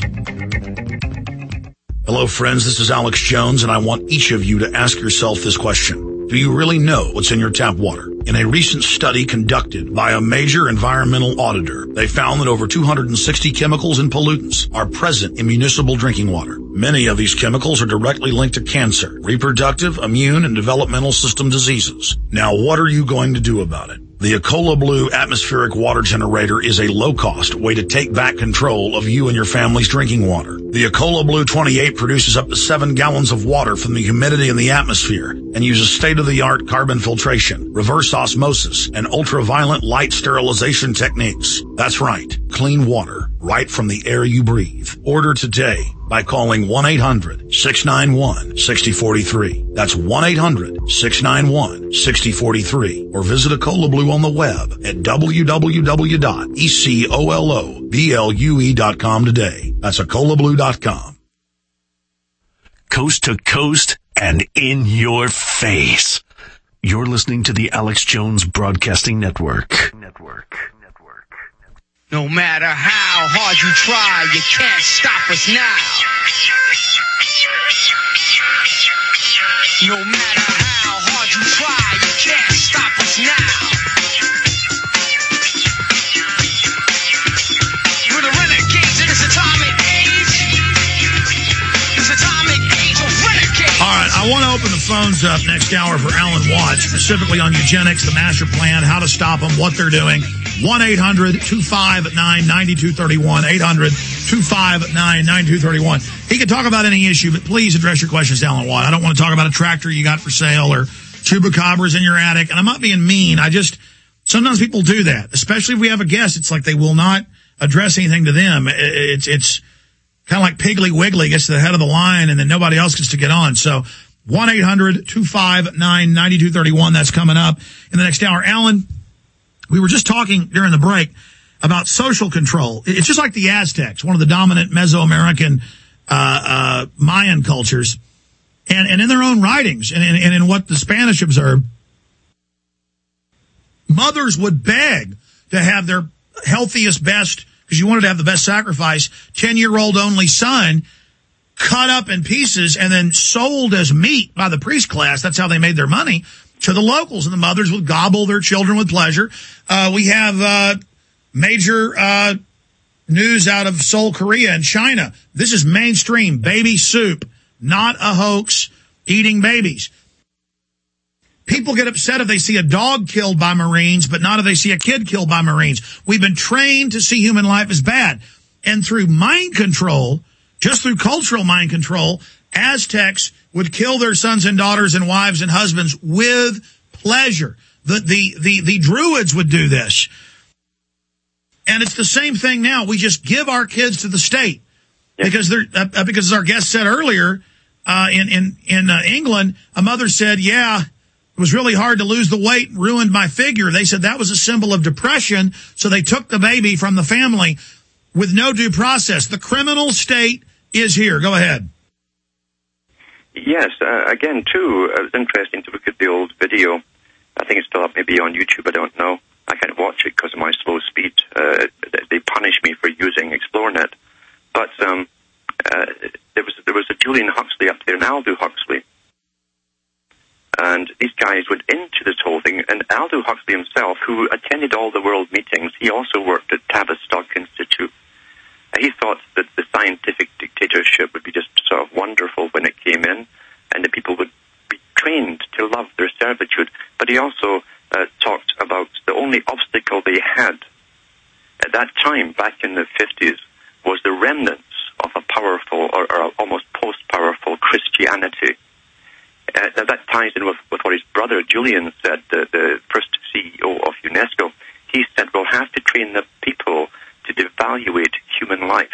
Hello, friends. This is Alex Jones, and I want each of you to ask yourself this question. Do you really know what's in your tap water? In a recent study conducted by a major environmental auditor, they found that over two hundred sixty chemicals and pollutants are present in municipal drinking water. Many of these chemicals are directly linked to cancer, reproductive, immune, and developmental system diseases. Now, what are you going to do about it? The Ecola Blue atmospheric water generator is a low-cost way to take back control of you and your family's drinking water. The Ecola Blue twenty-eight produces up to seven gallons of water from the humidity in the atmosphere and uses state-of-the-art carbon filtration, reverse osmosis, and ultraviolet light sterilization techniques. That's right, clean water right from the air you breathe. Order today by calling one eight hundred, six nine one, six zero four three. That's one eight hundred, six nine one, six zero four three. Or visit Ecola Blue on the web at w w w dot ecoloblu dot com today. That's ecola blue dot com. Coast to coast and in your face. You're listening to the Alex Jones Broadcasting Network. Network. No matter how hard you try, you can't stop us now. No matter how hard you try, you can't stop us now. We're the renegades in this atomic age. This atomic age of renegades. All right, I want to open the phones up next hour for Alan Watts, specifically on eugenics, the master plan, how to stop them, what they're doing. one eight hundred, two five nine, nine two three one, eight hundred, two five nine, nine two three one. He can talk about any issue, but please address your questions to Alan Watt. I don't want to talk about a tractor you got for sale or chupacabras in your attic. And I'm not being mean. I just, sometimes people do that, especially if we have a guest. It's like they will not address anything to them. It's, it's kind of like Piggly Wiggly gets to the head of the line and then nobody else gets to get on. So one eight hundred, two five nine, nine two three one. That's coming up in the next hour. Alan, we were just talking during the break about social control. It's just like the Aztecs, one of the dominant Mesoamerican uh, uh, Mayan cultures. And, and in their own writings and, and, and in what the Spanish observed, mothers would beg to have their healthiest, best, because you wanted to have the best sacrifice, ten-year-old only son cut up in pieces and then sold as meat by the priest class. That's how they made their money. To the locals, and the mothers would gobble their children with pleasure. Uh, we have uh, major uh, news out of Seoul, Korea, and China. This is mainstream baby soup, not a hoax, eating babies. People get upset if they see a dog killed by Marines, but not if they see a kid killed by Marines. We've been trained to see human life as bad. And through mind control, just through cultural mind control, Aztecs would kill their sons and daughters and wives and husbands with pleasure. The, the, the, the Druids would do this. And it's the same thing now. We just give our kids to the state. Yeah. Because they're, uh, because as our guest said earlier, uh, in, in, in uh, England, a mother said, yeah, it was really hard to lose the weight, ruined my figure. They said that was a symbol of depression. So they took the baby from the family with no due process. The criminal state is here. Go ahead. Yes, uh, again, too, uh, it's interesting to look at the old video. I think it's still up maybe on YouTube, I don't know. I can't watch it because of my slow speed. Uh, they punish me for using ExploreNet. But um, uh, there was there was a Julian Huxley up there, and Aldous Huxley. And these guys went into this whole thing, and Aldous Huxley himself, who attended all the world meetings, he also worked at Tavistock Institute. He thought that the scientific dictatorship would be just sort of wonderful when it came in, and the people would be trained to love their servitude. But he also uh, talked about the only obstacle they had at that time, back in the fifties, was the remnants of a powerful or, or almost post-powerful Christianity. Uh, now that ties in with, with what his brother Julian said, the, the first C E O of UNESCO. He said, we'll have to train the people to devaluate human life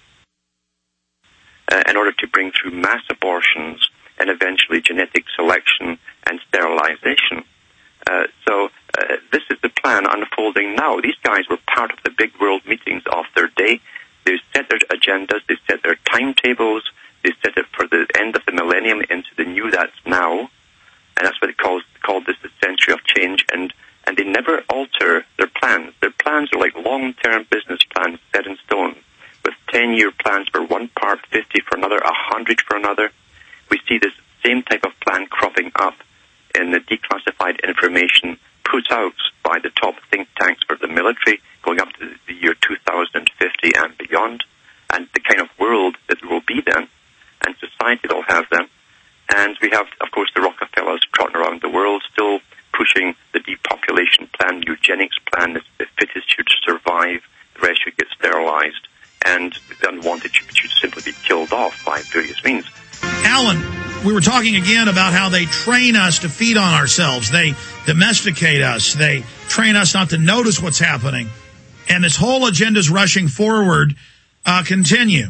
uh, in order to bring through mass abortions and eventually genetic selection and sterilization. Uh, so uh, this is the plan unfolding now. These guys were part of the big world meetings of their day. They set their agendas, they set their timetables, they set it for the end of the millennium into the new that's now, and that's what it calls called this the century of change, and, and they never alter their plans. Their plans are like long-term business plans set in stone, with ten-year plans for one part, fifty for another, one hundred for another. We see this same type of plan cropping up in the declassified information put out by the top think tanks for the military, going up to the year two thousand fifty and beyond, and the kind of world that will be then, and society that will have then. And we have, of course, the Rockefellers trotting around the world, still pushing the depopulation plan, eugenics plan, that the fittest should survive, the rest should get sterilized, and the unwanted should, should simply be killed off by various means. Alan, we were talking again about how they train us to feed on ourselves. They domesticate us. They train us not to notice what's happening. And this whole agenda's rushing forward. Uh, continue.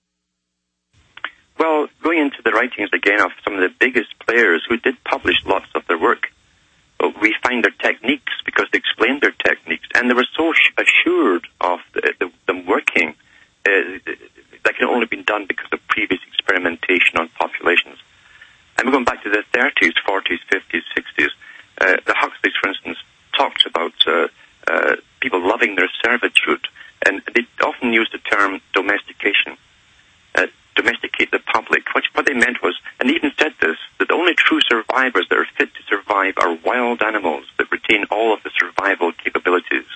Well, going into the writings again of some of the biggest players who did publish lots of their work, we find their techniques because they explained their techniques, and they were so assured of the, the, them working uh, that can only be done because of previous experimentation on populations. And we're going back to the thirties, forties, fifties, sixties. Uh, the Huxleys, for instance, talked about uh, uh, people loving their servitude, and they often used the term domestication. Uh, domesticate the public. What, what they meant was, and they even said this, that the only true survivors that are fit to survive are wild animals that retain all of the survival capabilities.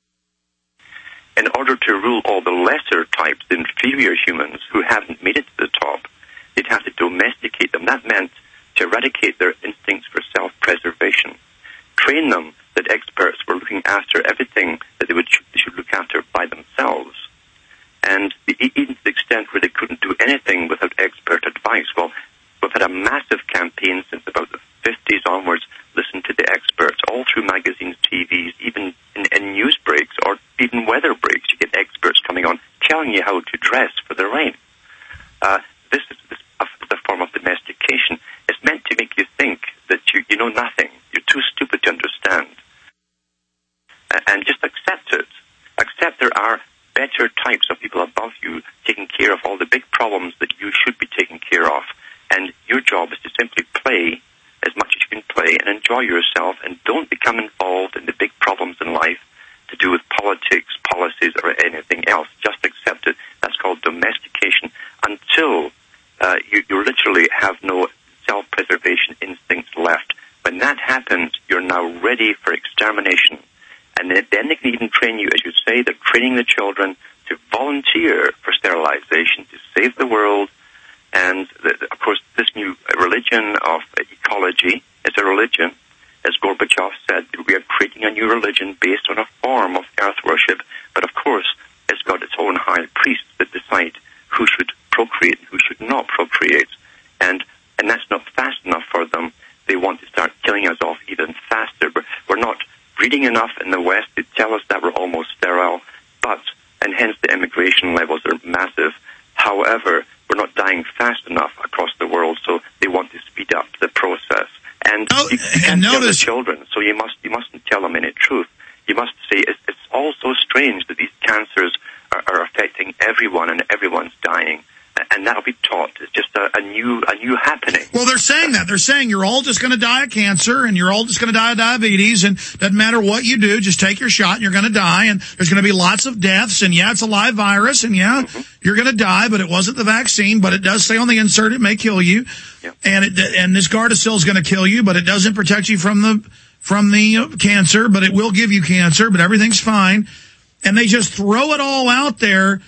In order to rule all the lesser types, the inferior humans who haven't made it to the top, they'd have to domesticate them. That meant to eradicate their instincts for self-preservation, train them that experts were looking after everything that they, would, they should look after by themselves. And even to the extent where they couldn't do anything without expert advice. Well, we've had a massive campaign since about the fifties onwards, listen to the experts, all through magazines, T Vs, even in, in news breaks or even weather breaks. You get experts coming on telling you how to dress for the rain. Uh, this is this, uh, the form of domestication. It's meant to make you think that you, you know nothing. You're too stupid to understand. Uh, and just accept it. Accept there are better types of people above you taking care of all the big problems that you should be taking care of. And your job is to simply play as much as you can play and enjoy yourself, and don't become involved in the big problems in life to do with politics, policies, or anything else. Just accept it. That's called domestication until uh, you, you literally have no self-preservation instincts left. When that happens, you're now ready for extermination. And then they can even train you, as you say, they're training the children to volunteer for sterilization, to save the world. And, the, of course, this new religion of ecology is a religion. As Gorbachev said, we are creating a new religion based on a form of earth worship. But, of course, it's got its own high priests that decide who should procreate and who should not procreate. And, and that's not fast enough for them. They want to start killing us off even faster. But we're not breeding enough in the West. They tell us that we're almost sterile, but, and hence the immigration levels are massive. However, we're not dying fast enough across the world, so they want to speed up the process. And oh, you, you can't and tell the notice, children, so you must you mustn't tell them any truth. You must say it's, it's all so strange that these cancers are, are affecting everyone and everyone's dying. And that'll be taught. It's just a, a new a new happening. Well, they're saying that. They're saying you're all just going to die of cancer and you're all just going to die of diabetes, and doesn't matter what you do, just take your shot and you're going to die, and there's going to be lots of deaths, and yeah, it's a live virus, and yeah, mm-hmm. you're going to die, but it wasn't the vaccine, but it does say on the insert it may kill you, yeah. and it, and this Gardasil is going to kill you, but it doesn't protect you from the from the uh, cancer, but it will give you cancer, but everything's fine. And they just throw it all out there,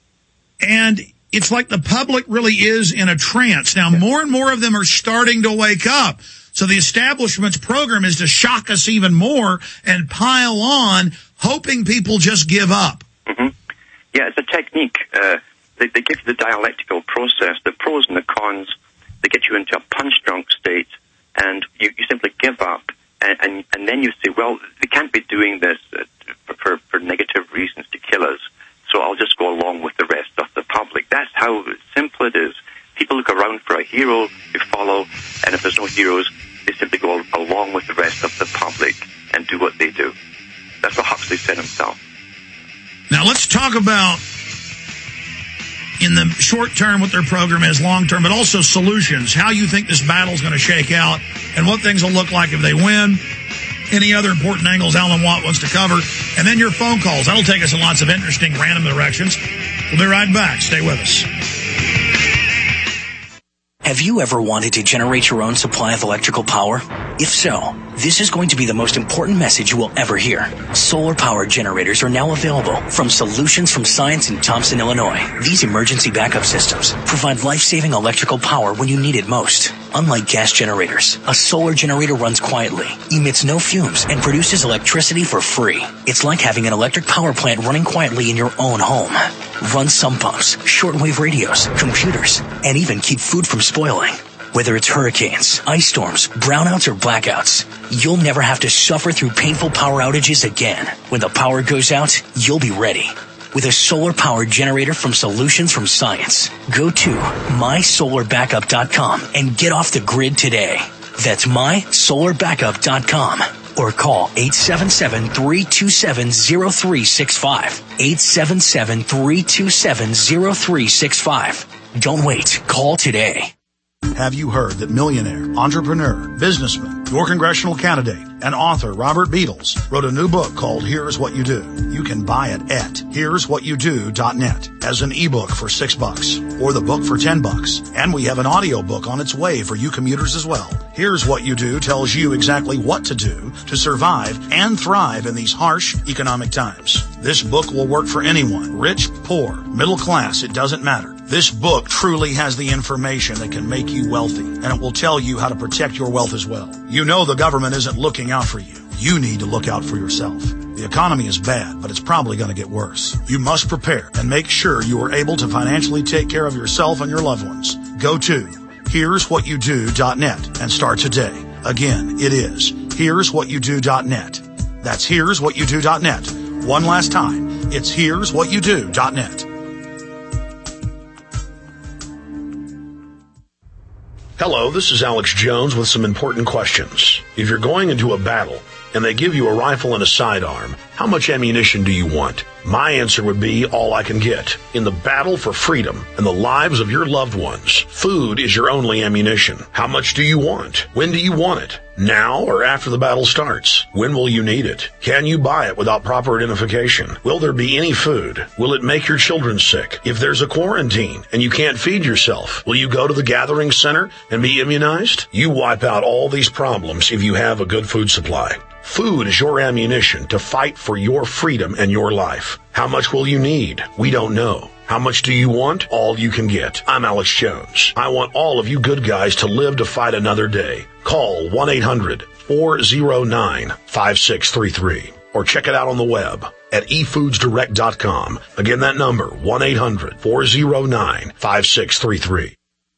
and it's like the public really is in a trance. Now, more and more of them are starting to wake up. So the establishment's program is to shock us even more and pile on, hoping people just give up. Mm-hmm. Yeah, it's a technique. Uh, they, they give you the dialectical process, the pros and the cons. They get you into a punch-drunk state, and you, you simply give up. And, and, and then you say, well, they can't be doing this uh, for, for negative reasons to kill us, so I'll just go along with the rest of the public. That's how simple it is. People look around for a hero to follow, and if there's no heroes, they simply go along with the rest of the public and do what they do. That's what Huxley said himself. Now let's talk about in the short term what their program is, long term, but also solutions, how you think this battle is going to shake out and what things will look like if they win. Any other important angles Alan Watt wants to cover. And then your phone calls. That'll take us in lots of interesting random directions. We'll be right back. Stay with us. Have you ever wanted to generate your own supply of electrical power? If so, this is going to be the most important message you will ever hear. Solar power generators are now available from Solutions from Science in Thompson, Illinois. These emergency backup systems provide life-saving electrical power when you need it most. Unlike gas generators, a solar generator runs quietly, emits no fumes, and produces electricity for free. It's like having an electric power plant running quietly in your own home. Run sump pumps, shortwave radios, computers, and even keep food from spoiling. Whether it's hurricanes, ice storms, brownouts, or blackouts, you'll never have to suffer through painful power outages again. When the power goes out, you'll be ready. With a solar power generator from Solutions from Science, go to my solar backup dot com and get off the grid today. That's my solar backup dot com. Or call eight seven seven, three two seven, zero three six five. eight seven seven, three two seven, zero three six five. Don't wait. Call today. Have you heard that millionaire, entrepreneur, businessman, your congressional candidate, and author Robert Beatles wrote a new book called Here's What You Do? You can buy it at here's what you do dot net as an ebook for six bucks or the book for ten bucks. And we have an audio book on its way for you commuters as well. Here's What You Do tells you exactly what to do to survive and thrive in these harsh economic times. This book will work for anyone, rich, poor, middle class, it doesn't matter. This book truly has the information that can make you wealthy, and it will tell you how to protect your wealth as well. You know the government isn't looking out for you. You need to look out for yourself. The economy is bad, but it's probably going to get worse. You must prepare and make sure you are able to financially take care of yourself and your loved ones. Go to here's what you do dot net and start today. Again, it is here's what you do dot net. That's here's what you do dot net. One last time, it's here's what you do dot net. Hello, this is Alex Jones with some important questions. If you're going into a battle and they give you a rifle and a sidearm, how much ammunition do you want? My answer would be all I can get. In the battle for freedom and the lives of your loved ones, food is your only ammunition. How much do you want? When do you want it? Now or after the battle starts? When will you need it? Can you buy it without proper identification? Will there be any food? Will it make your children sick? If there's a quarantine and you can't feed yourself, will you go to the gathering center and be immunized? You wipe out all these problems if you have a good food supply. Food is your ammunition to fight for your freedom and your life. How much will you need? We don't know. How much do you want? All you can get. I'm Alex Jones. I want all of you good guys to live to fight another day. Call one eight hundred, four oh nine, five six three three or check it out on the web at e foods direct dot com. Again, that number, one eight hundred, four oh nine, five six three three.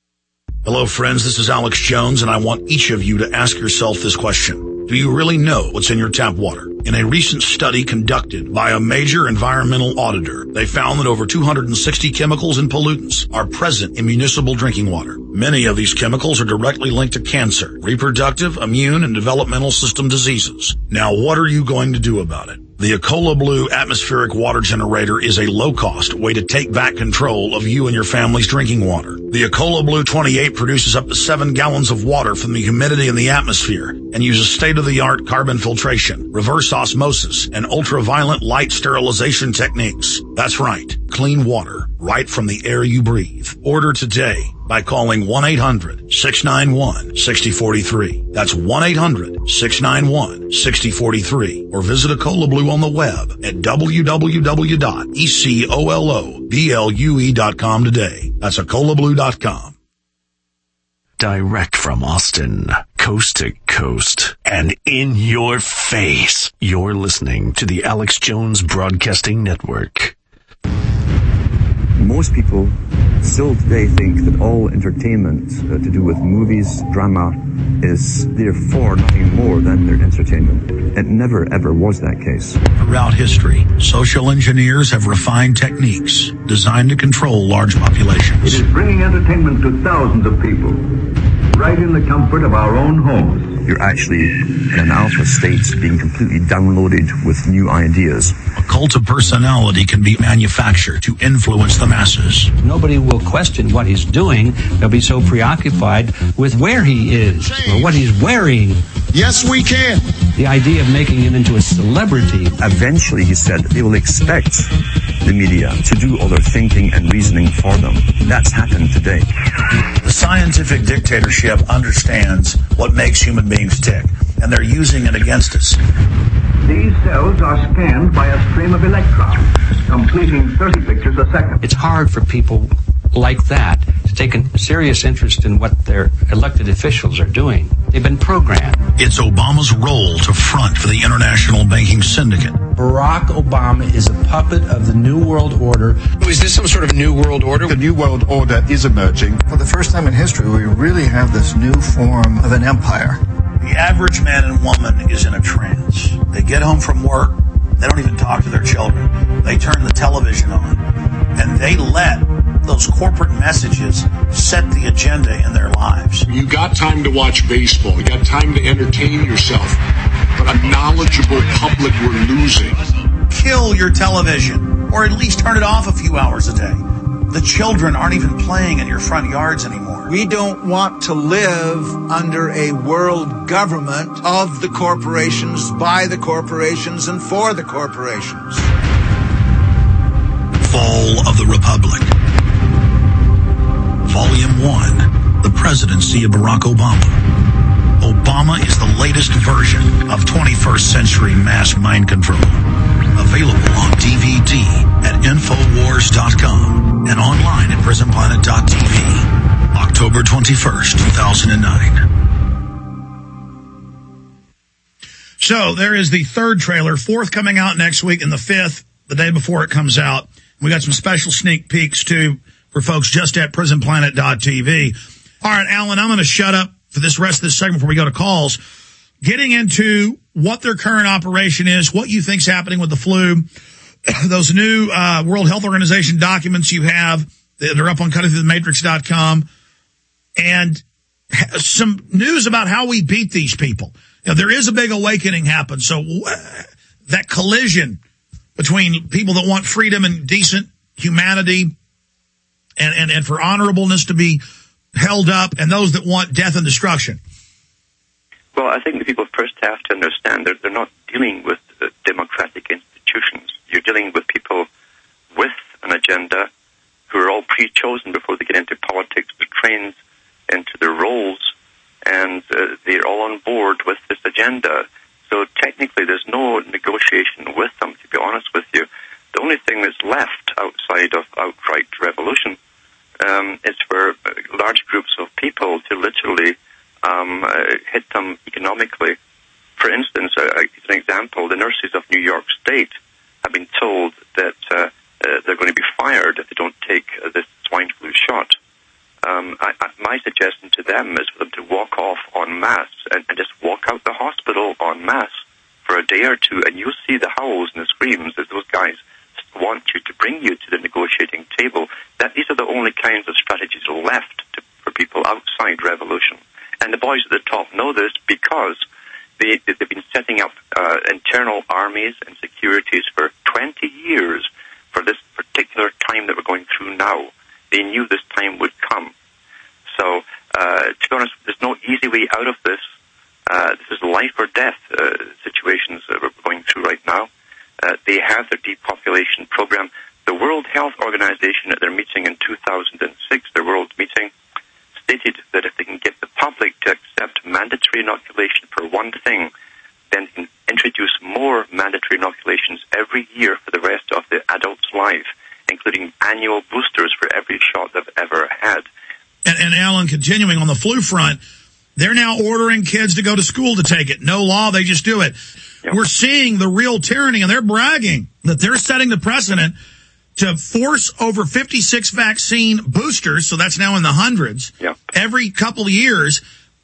Hello, friends. This is Alex Jones, and I want each of you to ask yourself this question. Do you really know what's in your tap water? In a recent study conducted by a major environmental auditor, they found that over two hundred sixty chemicals and pollutants are present in municipal drinking water. Many of these chemicals are directly linked to cancer, reproductive, immune, and developmental system diseases. Now, what are you going to do about it? The Ecola Blue atmospheric water generator is a low-cost way to take back control of you and your family's drinking water. The Ecola Blue twenty-eight produces up to seven gallons of water from the humidity in the atmosphere and uses state-of-the-art carbon filtration, reverse osmosis, and ultraviolet light sterilization techniques. That's right, clean water right from the air you breathe. Order today by calling one eight hundred, six nine one, six oh four three. That's one eight hundred, six nine one, six oh four three. Or visit Ecola Blue on the web at w w w dot ecola blue dot com today. That's ecola blue dot com. Direct from Austin, coast to coast, and in your face. You're listening to the Alex Jones Broadcasting Network. Most people still today think that all entertainment uh, to do with movies, drama, is therefore nothing more than their entertainment. It never ever was that case. Throughout history, social engineers have refined techniques designed to control large populations. It is bringing entertainment to thousands of people, right in the comfort of our own homes. You're actually in an alpha state being completely downloaded with new ideas. A cult of personality can be manufactured to influence the masses. Nobody will question what he's doing. They'll be so preoccupied with where he is or what he's wearing. Yes, we can. The idea of making him into a celebrity. Eventually, he said, they will expect the media to do all their thinking and reasoning for them. That's happened today. The scientific dictatorship understands what makes human beings tick, and they're using it against us. These cells are scanned by a stream of electrons, completing thirty pictures a second. It's hard for people like that to take a serious interest in what their elected officials are doing. They've been programmed. It's Obama's role to front for the international banking syndicate. Barack Obama is a puppet of the New World Order. Is this some sort of New World Order? The New World Order is emerging. For the first time in history, we really have this new form of an empire. The average man and woman is in a trance. They get home from work. They don't even talk to their children. They turn the television on, and they let those corporate messages set the agenda in their lives. You got time to watch baseball. You got time to entertain yourself. But a knowledgeable public we're losing. Kill your television, or at least turn it off a few hours a day. The children aren't even playing in your front yards anymore. We don't want to live under a world government of the corporations, by the corporations, and for the corporations. Fall of the Republic. Volume one, The Presidency of Barack Obama. Obama is the latest version of twenty-first century mass mind control. Available on D V D at Infowars dot com and online at Prison Planet dot T V. October twenty-first, two thousand nine. So there is the third trailer, fourth coming out next week, and the fifth, the day before it comes out. We got some special sneak peeks, too, for folks just at Prison Planet dot T V. All right, Alan, I'm going to shut up for this rest of this segment before we go to calls. Getting into what their current operation is, what you think's happening with the flu, those new uh, World Health Organization documents you have, they're up on cutting through the matrix dot com, and some news about how we beat these people. Now, there is a big awakening happen, so uh, that collision between people that want freedom and decent humanity and, and, and for honorableness to be held up, and those that want death and destruction. Well, I think the people first have to understand that they're not dealing with uh, democratic institutions. You're dealing with people with an agenda who are all pre-chosen before they get into politics, but trained into their roles, and uh, they're all on board with this agenda. So technically there's no negotiation with them, to be honest with you. The only thing that's left outside of outright revolution um, is for large groups of people to literally um, uh, hit them economically. For instance, uh, as an example, the nurses of New York State have been told that uh, uh, they're going to be fired if they don't take uh, this swine flu shot. Um, I, I, my suggestion to them is for them to walk off en masse and, and just walk out the hospital en masse for a day or two, and you'll see the howls and the screams as those guys want you to bring you to the negotiating table. That these are the only kinds of strategies left to, for people outside revolution. And the boys at the top know this because they, they've been setting up uh, internal armies and securities for twenty years for this particular time that we're going through now. They knew this time would come. So, uh, to be honest, there's no easy way out of this. Uh, this is life or death uh, situations that we're going through right now. Uh, they have their depopulation program. The World Health Organization at their meeting in two thousand six, their world meeting, stated that if they can get the public to accept mandatory inoculation for one thing, then they can introduce more mandatory inoculations every year for the rest of the adult's life, including annual boosters for every shot they've ever had. And, and Alan, continuing on the flu front, they're now ordering kids to go to school to take it. No law, they just do it. Yep. We're seeing the real tyranny, and they're bragging that they're setting the precedent to force over fifty-six vaccine boosters, so that's now in the hundreds, yep. every couple of years,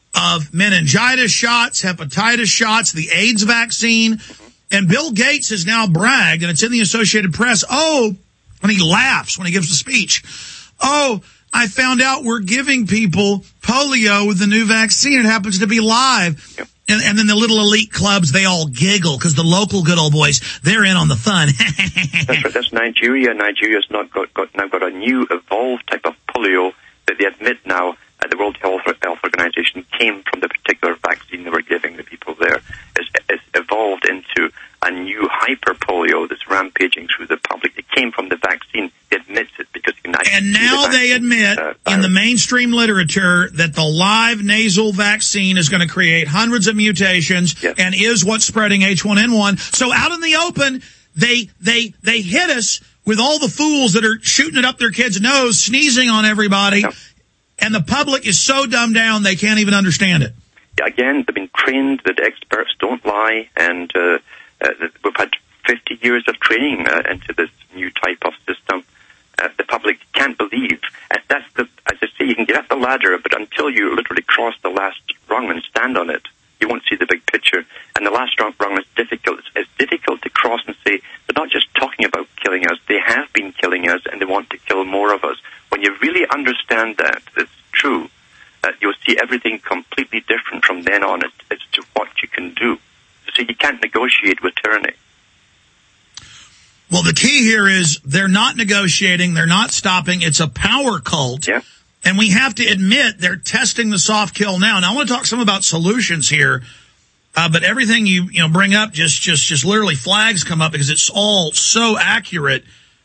of meningitis shots, hepatitis shots, the AIDS vaccine. Mm-hmm. And Bill Gates has now bragged, and it's in the Associated Press, oh, when he laughs, when he gives a speech, oh, I found out we're giving people polio with the new vaccine. It happens to be live. Yep. And, and then the little elite clubs, they all giggle because the local good old boys, they're in on the fun. That's right. That's Nigeria. Nigeria's not got, got now got a new evolved type of polio that they admit now at the World Health, Health Organization came from the particular vaccine they were giving the people there. It's, it's evolved into a new hyper polio that's rampaging through the public. It came from the vaccine. They admit it because you can actually and now the they admit uh, in the mainstream literature that the live nasal vaccine is going to create hundreds of mutations yes. and is what's spreading H one N one. So out in the open, they they they hit us with all the fools that are shooting it up their kids' nose, sneezing on everybody, yep. and the public is so dumbed down they can't even understand it. Again, they've been trained that experts don't lie, and uh, uh, we've had fifty years of training uh, into this new type of system. Uh, the public can't believe. Uh, that's the, as I say, you can get up the ladder, but until you literally cross the last rung and stand on it, you won't see the big picture. And the last rung, rung is difficult. It's, it's difficult to cross and say, they're not just talking about killing us, they have been killing us, and they want to kill more of us. When you really understand that, it's true, uh, you'll see everything completely different from then on as, as to what you can do. So you can't negotiate with tyranny. Well, the key here is they're not negotiating, they're not stopping, it's a power cult. Yeah. And we have to admit they're testing the soft kill now. Now I want to talk some about solutions here, uh, but everything you you know bring up just just just literally flags come up because it's all so accurate.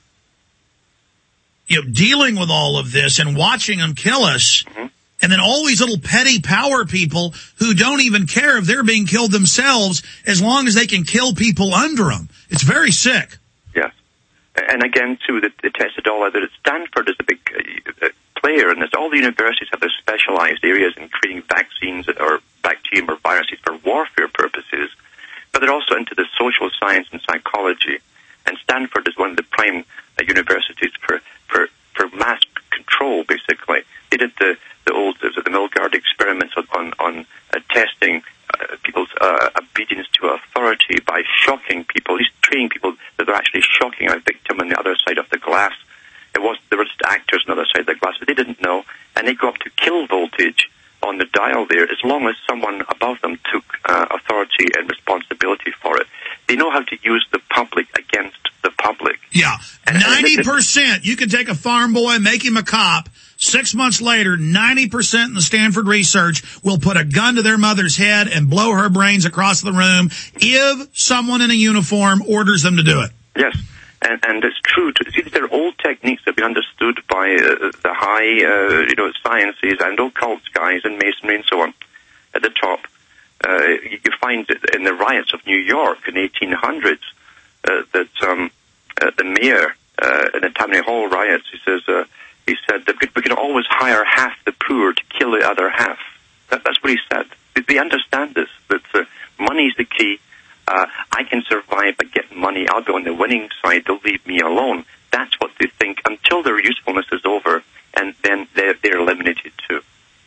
You know, dealing with all of this and watching them kill us, mm-hmm. and then all these little petty power people who don't even care if they're being killed themselves as long as they can kill people under them. It's very sick. Yes. And again, too, the, the tested all out that Stanford is a big uh, player in this. All the universities have their specialized areas in creating vaccines or bacterium or viruses for warfare purposes, but they're also into the social science and psychology. And Stanford is one of the prime uh, universities for, for, for mass control, basically. They did the, the old, the Milgard experiments on, on, on uh, testing uh, people's uh, obedience to authority by shocking people, these training people that they're actually shocking a victim on the other side of the glass. It was, there were just actors on the other side of the glass, but they didn't know, and they go up to kill voltage on the dial there as long as someone above them took uh, authority and responsibility for it. They know how to use the public against the public. Yeah, ninety percent. You can take a farm boy, make him a cop. Six months later, ninety percent in the Stanford research will put a gun to their mother's head and blow her brains across the room if someone in a uniform orders them to do it. Yes, and, and it's true. To, see, they're old techniques that have been understood by uh, the high, uh, you know, sciences and occult guys and masonry and so on at the top. Uh, you can find it in the riots of New York in the eighteen hundreds uh, that um, uh, the mayor uh, in the Tammany Hall riots, he says, uh, he said that we can always hire half the poor to kill the other half. That, that's what he said. They, they understand this, that uh, money's the key. Uh, I can survive by getting money. I'll be on the winning side. They'll leave me alone. That's what they think until their usefulness is over, and then they're, they're eliminated too.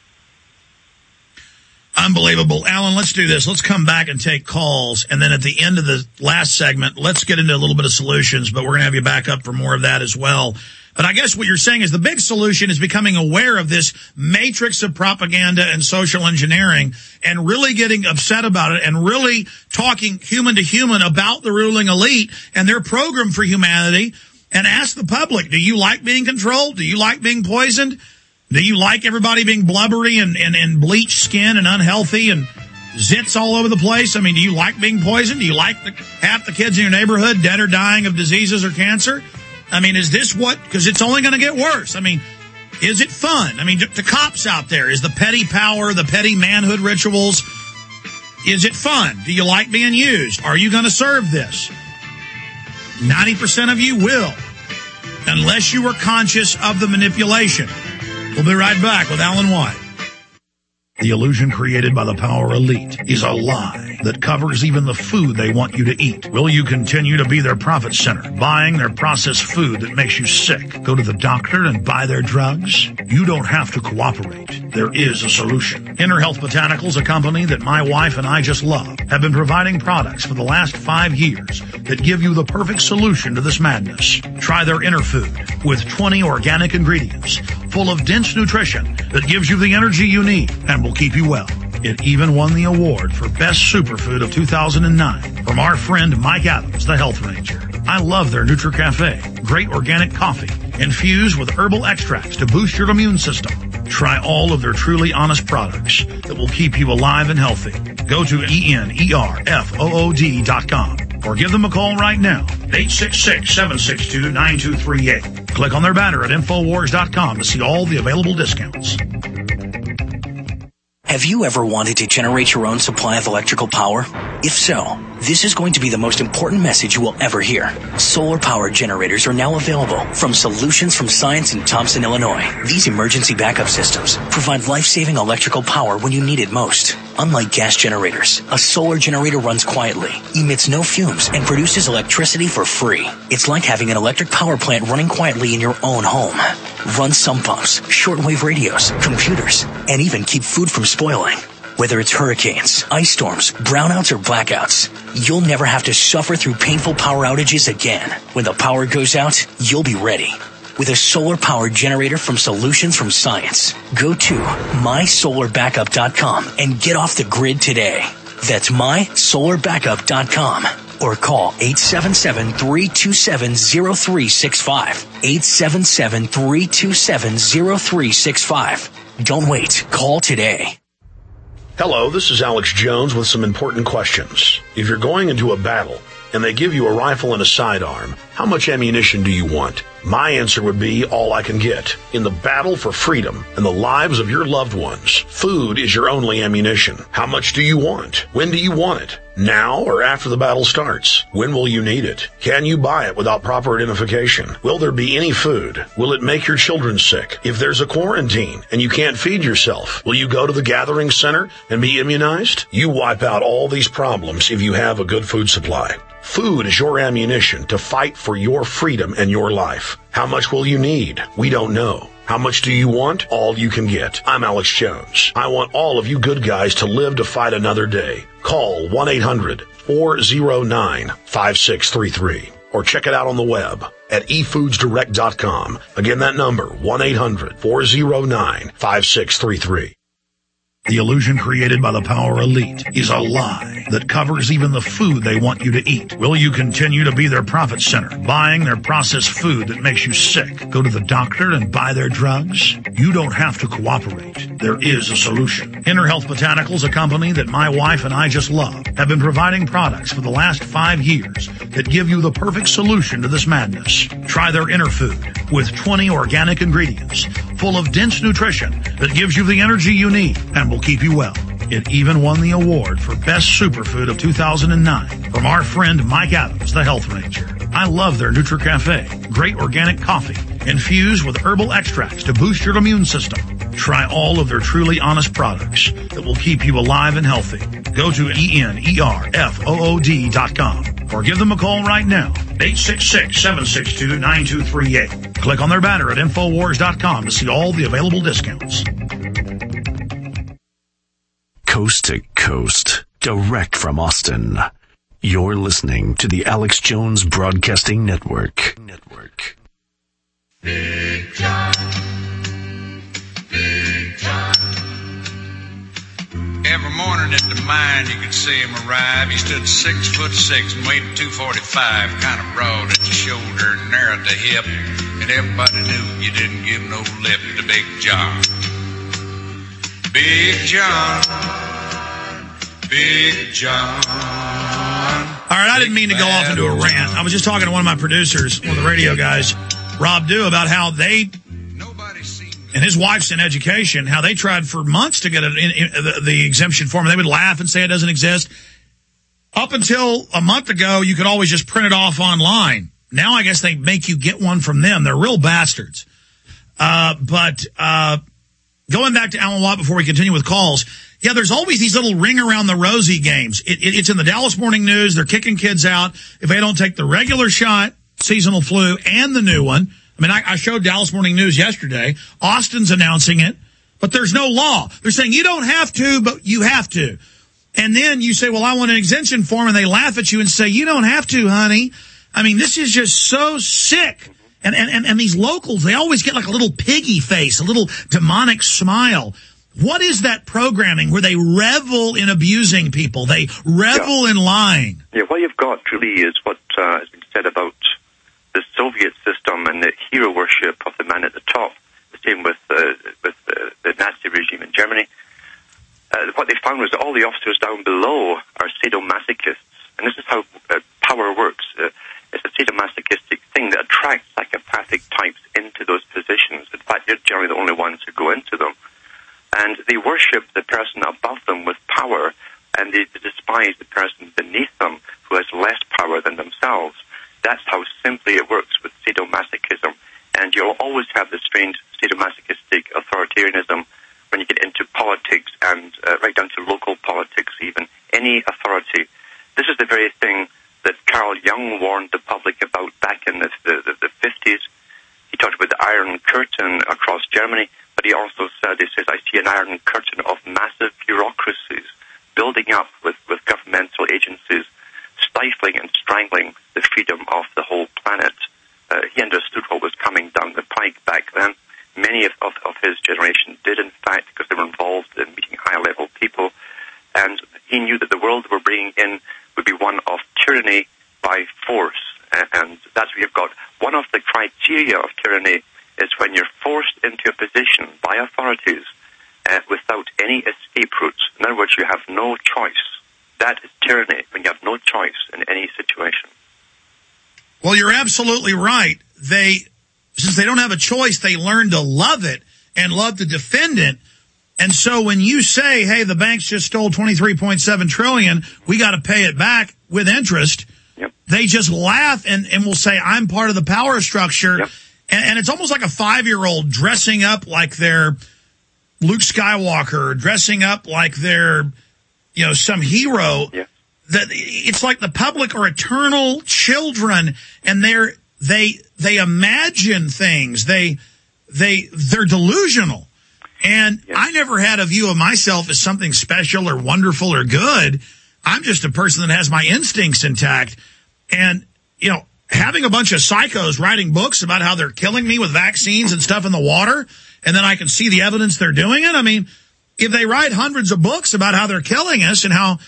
Unbelievable. Alan, let's do this. Let's come back and take calls. And then at the end of the last segment, let's get into a little bit of solutions, but we're going to have you back up for more of that as well. But I guess what you're saying is the big solution is becoming aware of this matrix of propaganda and social engineering and really getting upset about it and really talking human to human about the ruling elite and their program for humanity, and ask the public, do you like being controlled? Do you like being poisoned? Do you like everybody being blubbery and, and, and bleached skin and unhealthy and zits all over the place? I mean, do you like being poisoned? Do you like the, half the kids in your neighborhood dead or dying of diseases or cancer? I mean, is this what, because it's only going to get worse. I mean, is it fun? I mean, the cops out there, is the petty power, the petty manhood rituals, is it fun? Do you like being used? Are you going to serve this? ninety percent of you will, unless you are conscious of the manipulation. We'll be right back with Alan Watt. The illusion created by the power elite is a lie. that covers even the food they want you to eat. Will you continue to be their profit center, buying their processed food that makes you sick? Go to the doctor and buy their drugs? You don't have to cooperate. There is a solution. Inner Health Botanicals, a company that my wife and I just love, have been providing products for the last five years that give you the perfect solution to this madness. Try their Inner Food with twenty organic ingredients full of dense nutrition that gives you the energy you need and will keep you well. It even won the award for Best Superfood of two thousand nine from our friend Mike Adams, the Health Ranger. I love their NutriCafe, great organic coffee infused with herbal extracts to boost your immune system. Try all of their truly honest products that will keep you alive and healthy. Go to E N E R F O O D dot com or give them a call right now, eight six six, seven six two, nine two three eight. Click on their banner at Infowars dot com to see all the available discounts. Have you ever wanted to generate your own supply of electrical power? If so, this is going to be the most important message you will ever hear. Solar power generators are now available from Solutions from Science in Thompson, Illinois. These emergency backup systems provide life-saving electrical power when you need it most. Unlike gas generators, a solar generator runs quietly, emits no fumes, and produces electricity for free. It's like having an electric power plant running quietly in your own home. Run sump pumps, shortwave radios, computers, and even keep food from spoiling. Whether it's hurricanes, ice storms, brownouts, or blackouts, you'll never have to suffer through painful power outages again. When the power goes out, you'll be ready. With a solar power generator from Solutions from Science. Go to my solar backup dot com and get off the grid today. That's my solar backup dot com. Or call eight seven seven, three two seven, zero three six five. eight seven seven, three two seven, zero three six five. Don't wait. Call today. Hello, this is Alex Jones with some important questions. If you're going into a battle and they give you a rifle and a sidearm, how much ammunition do you want? My answer would be all I can get. In the battle for freedom and the lives of your loved ones, food is your only ammunition. How much do you want? When do you want it? Now or after the battle starts? When will you need it? Can you buy it without proper identification? Will there be any food? Will it make your children sick? If there's a quarantine and you can't feed yourself, will you go to the gathering center and be immunized? You wipe out all these problems if you have a good food supply. Food is your ammunition to fight for your freedom and your life. How much will you need? We don't know. How much do you want? All you can get. I'm Alex Jones. I want all of you good guys to live to fight another day. Call one eight hundred, four oh nine, five six three three or check it out on the web at e foods direct dot com. Again, that number, one eight hundred, four oh nine, five six three three. The illusion created by the power elite is a lie that covers even the food they want you to eat. Will you continue to be their profit center, buying their processed food that makes you sick? Go to the doctor and buy their drugs? You don't have to cooperate. There is a solution. Inner Health Botanicals, a company that my wife and I just love, have been providing products for the last five years that give you the perfect solution to this madness. Try their Inner Food with twenty organic ingredients full of dense nutrition that gives you the energy you need and will keep you well. It even won the award for Best Superfood of two thousand nine from our friend Mike Adams, the Health Ranger. I love their NutriCafe, great organic coffee infused with herbal extracts to boost your immune system. Try all of their truly honest products that will keep you alive and healthy. Go to E N E R F O O D dot com or give them a call right now, eight six six, seven six two, nine two three eight. Click on their banner at Infowars dot com to see all the available discounts. Coast to coast, direct from Austin. You're listening to the Alex Jones Broadcasting Network. Network. Big John. Big John. Every morning at the mine you could see him arrive. He stood six foot six and weighed two forty-five, kind of broad at the shoulder and narrow at the hip, and everybody knew you didn't give no lip to Big John. Big John, Big John. All right, I didn't mean to go off into a rant. I was just talking to one of my producers, one of the radio guys, Rob Dew, about how they, and his wife's in education, how they tried for months to get it in, in, the, the exemption form. They would laugh and say it doesn't exist. Up until a month ago, you could always just print it off online. Now I guess they make you get one from them. They're real bastards. Uh, but, uh, going back to Alan Watt before we continue with calls, yeah, there's always these little ring around the rosy games. It, it, it's in the Dallas Morning News. They're kicking kids out if they don't take the regular shot, seasonal flu, and the new one. I mean, I, I showed Dallas Morning News yesterday. Austin's announcing it, but there's no law. They're saying you don't have to, but you have to. And then you say, well, I want an exemption form, and they laugh at you and say, you don't have to, honey. I mean, this is just so sick. And, and, and these locals, they always get like a little piggy face, a little demonic smile. What is that programming where they revel in abusing people? They revel yeah. in lying. Yeah, what you've got really is what uh, has been said about the Soviet system and the hero worship of the man at the top. The same with, uh, with uh, the Nazi regime in Germany. Uh, what they found was that all the officers down below are sadomasochists. And this is how uh, power works. Uh, it's a sadomasochistic thing that attracts psychopathic types into those positions. In fact, they're generally the only ones who go into them. And they worship the person above them with power, and they despise the person beneath them who has less power than themselves. That's how simply it works with sadomasochism. And you'll always have this strange sadomasochistic authoritarianism when you get into politics and uh, right down to local politics even. Any authority. This is the very thing that Carl Jung warned the public about back in the, the, the, the fifties. He talked about the Iron Curtain across Germany, but he also said, he says, I see an iron curtain of massive bureaucracies building up with, with governmental agencies, stifling and strangling the freedom of the whole planet. Uh, he understood what was coming down the pike back then. Many of, of, of his generation did, in fact, because they were involved in meeting high-level people. And he knew that the world we're bringing in would be one of tyranny by force. And that's what you've got. One of the criteria of tyranny is when you're forced into a position by authorities uh, without any escape routes. In other words, you have no choice. That is tyranny, when you have no choice in any situation. Well, you're absolutely right. They, since they don't have a choice, they learn to love it and love to defend it. And so when you say, hey, the banks just stole twenty-three point seven trillion dollars, we got to pay it back with interest, yep. they just laugh and, and will say, I'm part of the power structure. Yep. And, and it's almost like a five-year-old dressing up like they're Luke Skywalker, or dressing up like they're, you know, some hero. Yeah. That it's like the public are eternal children, and they're they they imagine things. They they they're delusional. And yes. I never had a view of myself as something special or wonderful or good. I'm just a person that has my instincts intact. And, you know, having a bunch of psychos writing books about how they're killing me with vaccines and stuff in the water, and then I can see the evidence they're doing it. I mean, if they write hundreds of books about how they're killing us and how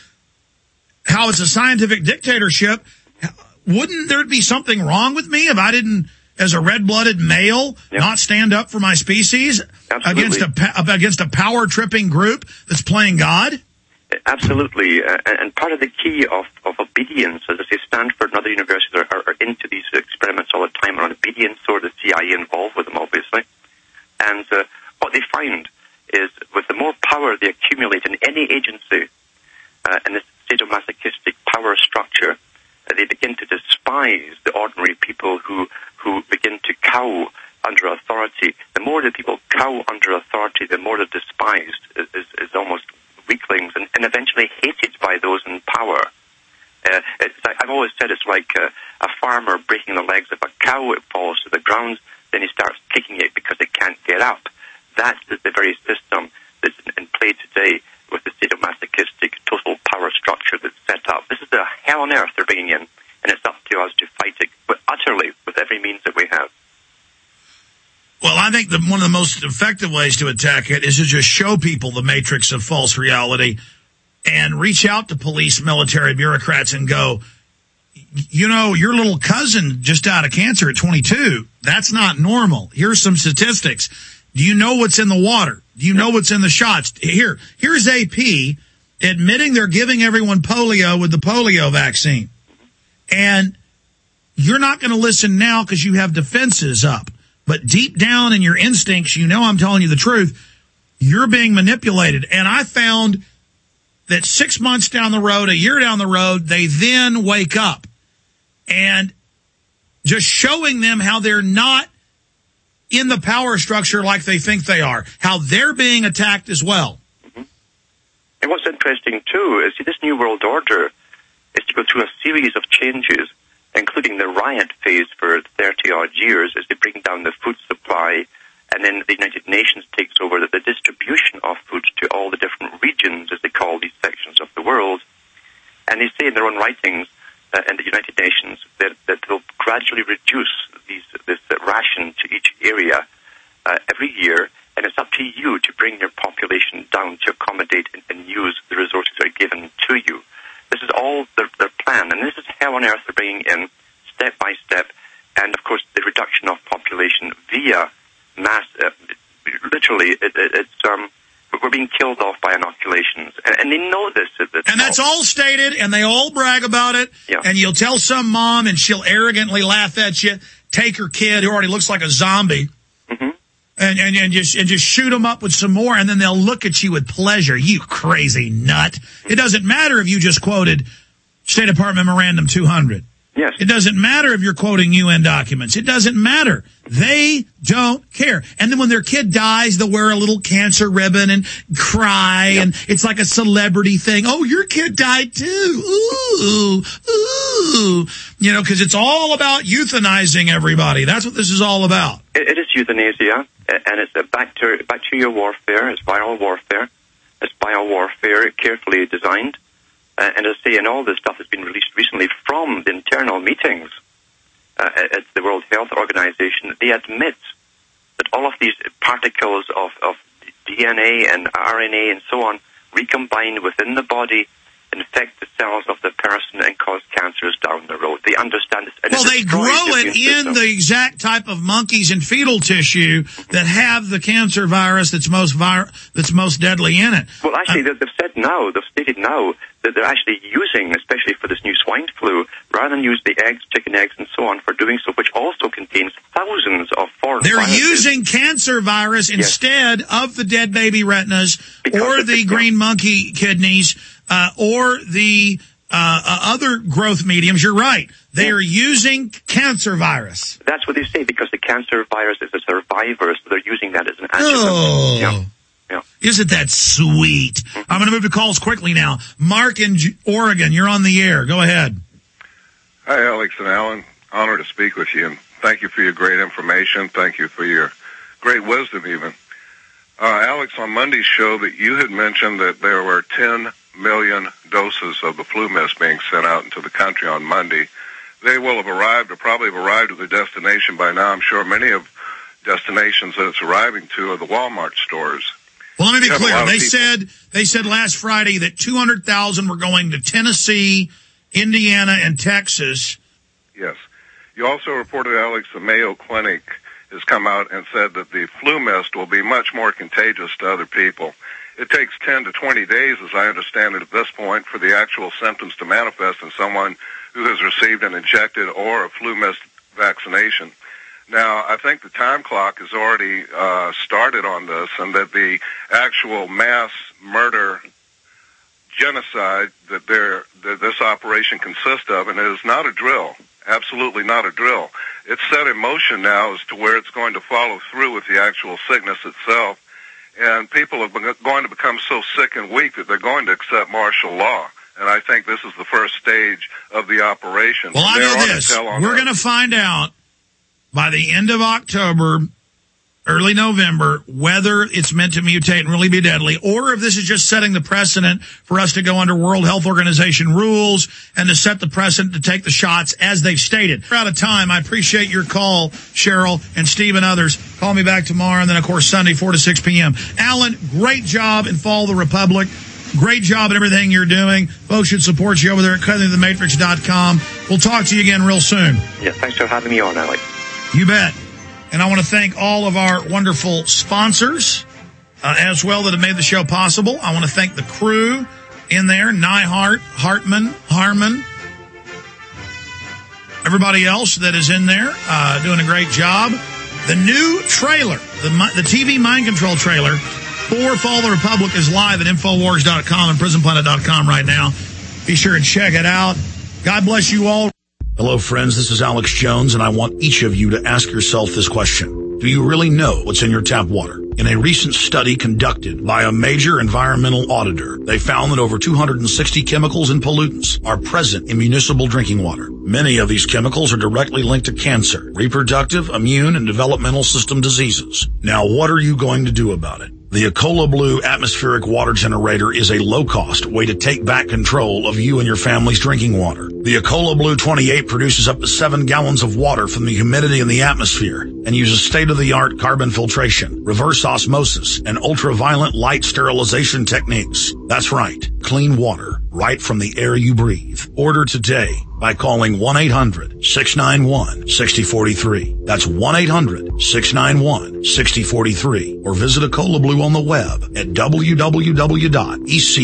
how it's a scientific dictatorship, wouldn't there be something wrong with me if I didn't, as a red-blooded male, yep. not stand up for my species Absolutely. against a against a power-tripping group that's playing God? Absolutely. Uh, and part of the key of, of obedience, as I say, Stanford and other universities are, are, are into these experiments all the time around obedience, or the C I A involved with them, obviously. And uh, what they find is with the more power they accumulate in any agency, uh, in this sadomasochistic power structure, uh, they begin to despise the ordinary people who, who begin to cow under authority. The more the people cow under authority, the more they're despised, is, is, is almost weaklings, and, and eventually hated by those in power. Uh, it's like, I've always said it's like a, a farmer breaking the legs of a cow. It falls to the ground, then he starts kicking it because it can't get up. That is the very system that's in, in play today with the sadomasochistic total power structure that's set up. This is the hell on earth they're bringing in, and it's up to us to fight it, but utterly with every means that we have. Well, I think that one of the most effective ways to attack it is to just show people the matrix of false reality and reach out to police, military, bureaucrats and go, you know, your little cousin just died of cancer at twenty-two. That's not normal. Here's some statistics. Do you know what's in the water? Do you know what's in the shots? Here, here's A P admitting they're giving everyone polio with the polio vaccine. And you're not going to listen now because you have defenses up. But deep down in your instincts, you know I'm telling you the truth. You're being manipulated. And I found that six months down the road, a year down the road, they then wake up. And just showing them how they're not in the power structure like they think they are, how they're being attacked as well. Mm-hmm. And what's interesting, too, is this New World Order is to go through a series of changes, including the riot phase for thirty-odd years as they bring down the food supply, and then the United Nations takes over the, the distribution of food to all the different regions, as they call these sections of the world. And they say in their own writings uh, in the United Nations that, that they'll gradually reduce these, this uh, ration to each area uh, every year, and it's up to you to bring your population down to accommodate and, and use the resources that are given to you. This is all their, their plan, and this is how on earth they're bringing in, step by step, and of course the reduction of population via mass, uh, literally, it, it, it's, um, we're being killed off by inoculations. And, and they know this. At and that's all stated, and they all brag about it. Yeah. And you'll tell some mom, and she'll arrogantly laugh at you, take her kid who already looks like a zombie, mm-hmm. and, and, and, just, and just shoot them up with some more, and then they'll look at you with pleasure. You crazy nut. It doesn't matter if you just quoted State Department Memorandum two hundred. Yes. It doesn't matter if you're quoting U N documents. It doesn't matter. They don't care. And then when their kid dies, they'll wear a little cancer ribbon and cry, yep. and it's like a celebrity thing. Oh, your kid died too. Ooh, ooh. You know, because it's all about euthanizing everybody. That's what this is all about. It, it is euthanasia, and it's a bacteria, bacterial warfare. It's viral warfare. It's bio warfare, carefully designed. Uh, and as I say, and all this stuff has been released recently from the internal meetings uh, at the World Health Organization. They admit that all of these particles of, of D N A and R N A and so on recombine within the body, infect the cells of the person, and cause cancers down the road. They understand this. And well, it they grow the it in system. the exact type of monkeys and fetal tissue that have the cancer virus that's most vir- that's most deadly in it. Well, actually, uh, they've said now, they've stated now, that they're actually using, especially for this new swine flu, rather than use the eggs, chicken eggs, and so on for doing so, which also contains thousands of foreign They're viruses. using cancer virus yes. instead of the dead baby retinas, Because or the green monkey kidneys, uh, or the uh, uh, other growth mediums. You're right. They yeah. are using cancer virus. That's what they say, because the cancer virus is a survivor, so they're using that as an adjuvant. Oh. Yeah. Yeah. Isn't that sweet? I'm going to move to calls quickly now. Mark in G- Oregon, you're on the air. Go ahead. Hi, Alex and Alan. Honor to speak with you, and thank you for your great information. Thank you for your great wisdom, even. Uh, Alex, on Monday's show that you had mentioned that there were ten million doses of the flu mist being sent out into the country on Monday. They will have arrived, or probably have arrived at their destination by now. I'm sure many of destinations that it's arriving to are the Walmart stores. Well, let me be clear. They said they said last Friday that two hundred thousand were going to Tennessee, Indiana, and Texas. Yes. You also reported, Alex, the Mayo Clinic has come out and said that the flu mist will be much more contagious to other people. It takes ten to twenty days, as I understand it at this point, for the actual symptoms to manifest in someone who has received an injected or a flu mist vaccination. Now, I think the time clock has already uh, started on this, and that the actual mass murder genocide that, there, that this operation consists of, and it is not a drill, absolutely not a drill. It's set in motion now as to where it's going to follow through with the actual sickness itself, and people are going to become so sick and weak that they're going to accept martial law. And I think this is the first stage of the operation. Well, I know this. We're going to find out by the end of October, early November, whether it's meant to mutate and really be deadly, or if this is just setting the precedent for us to go under World Health Organization rules and to set the precedent to take the shots as they've stated. We're out of time. I appreciate your call, Cheryl and Steve and others. Call me back tomorrow, and then, of course, Sunday, four to six p.m. Alan, great job in Follow the Republic. Great job at everything you're doing. Folks should support you over there at cutting the matrix dot com. We'll talk to you again real soon. Yeah, thanks for having me on, Alex. You bet. And I want to thank all of our wonderful sponsors uh, as well that have made the show possible. I want to thank the crew in there, Nyhart, Hartman, Harmon, everybody else that is in there uh, doing a great job. The new trailer, the, the T V Mind Control trailer for Follow the Republic is live at Infowars dot com and Prison Planet dot com right now. Be sure and check it out. God bless you all. Hello, friends. This is Alex Jones, and I want each of you to ask yourself this question. Do you really know what's in your tap water? In a recent study conducted by a major environmental auditor, they found that over two hundred sixty chemicals and pollutants are present in municipal drinking water. Many of these chemicals are directly linked to cancer, reproductive, immune, and developmental system diseases. Now, what are you going to do about it? The Ecola Blue atmospheric water generator is a low-cost way to take back control of you and your family's drinking water. The Ecola Blue twenty-eight produces up to seven gallons of water from the humidity in the atmosphere and uses state-of-the-art carbon filtration, reverse osmosis, and ultraviolet light sterilization techniques. That's right, clean water right from the air you breathe. Order today by calling one eight hundred, six nine one, six zero four three. That's one eight hundred, six nine one, six zero four three. Or visit Ecola Blue on the web at w w w dot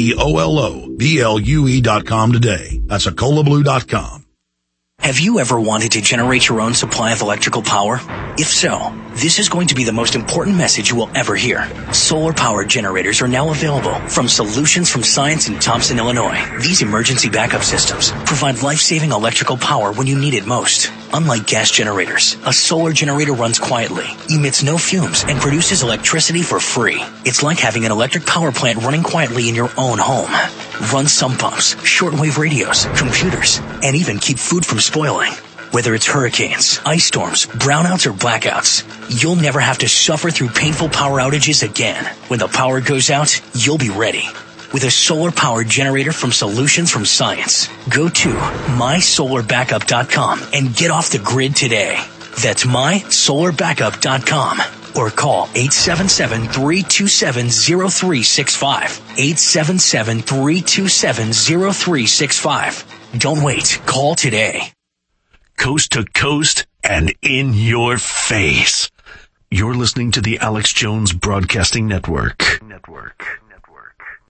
ecoloblu dot com today. That's ecola blue dot com. Have you ever wanted to generate your own supply of electrical power? If so, this is going to be the most important message you will ever hear. Solar-powered generators are now available from Solutions from Science in Thompson, Illinois. These emergency backup systems provide life-saving electrical power when you need it most. Unlike gas generators, a solar generator runs quietly, emits no fumes, and produces electricity for free. It's like having an electric power plant running quietly in your own home. Run sump pumps, shortwave radios, computers, and even keep food from spoiling. Whether it's hurricanes, ice storms, brownouts, or blackouts, you'll never have to suffer through painful power outages again. When the power goes out, you'll be ready with a solar-powered generator from Solutions from Science. Go to my solar backup dot com and get off the grid today. That's my solar backup dot com. Or call eight seven seven, three two seven, zero three six five. eight seven seven, three two seven, zero three six five. Don't wait. Call today. Coast to coast and in your face. You're listening to the Alex Jones Broadcasting Network. Network.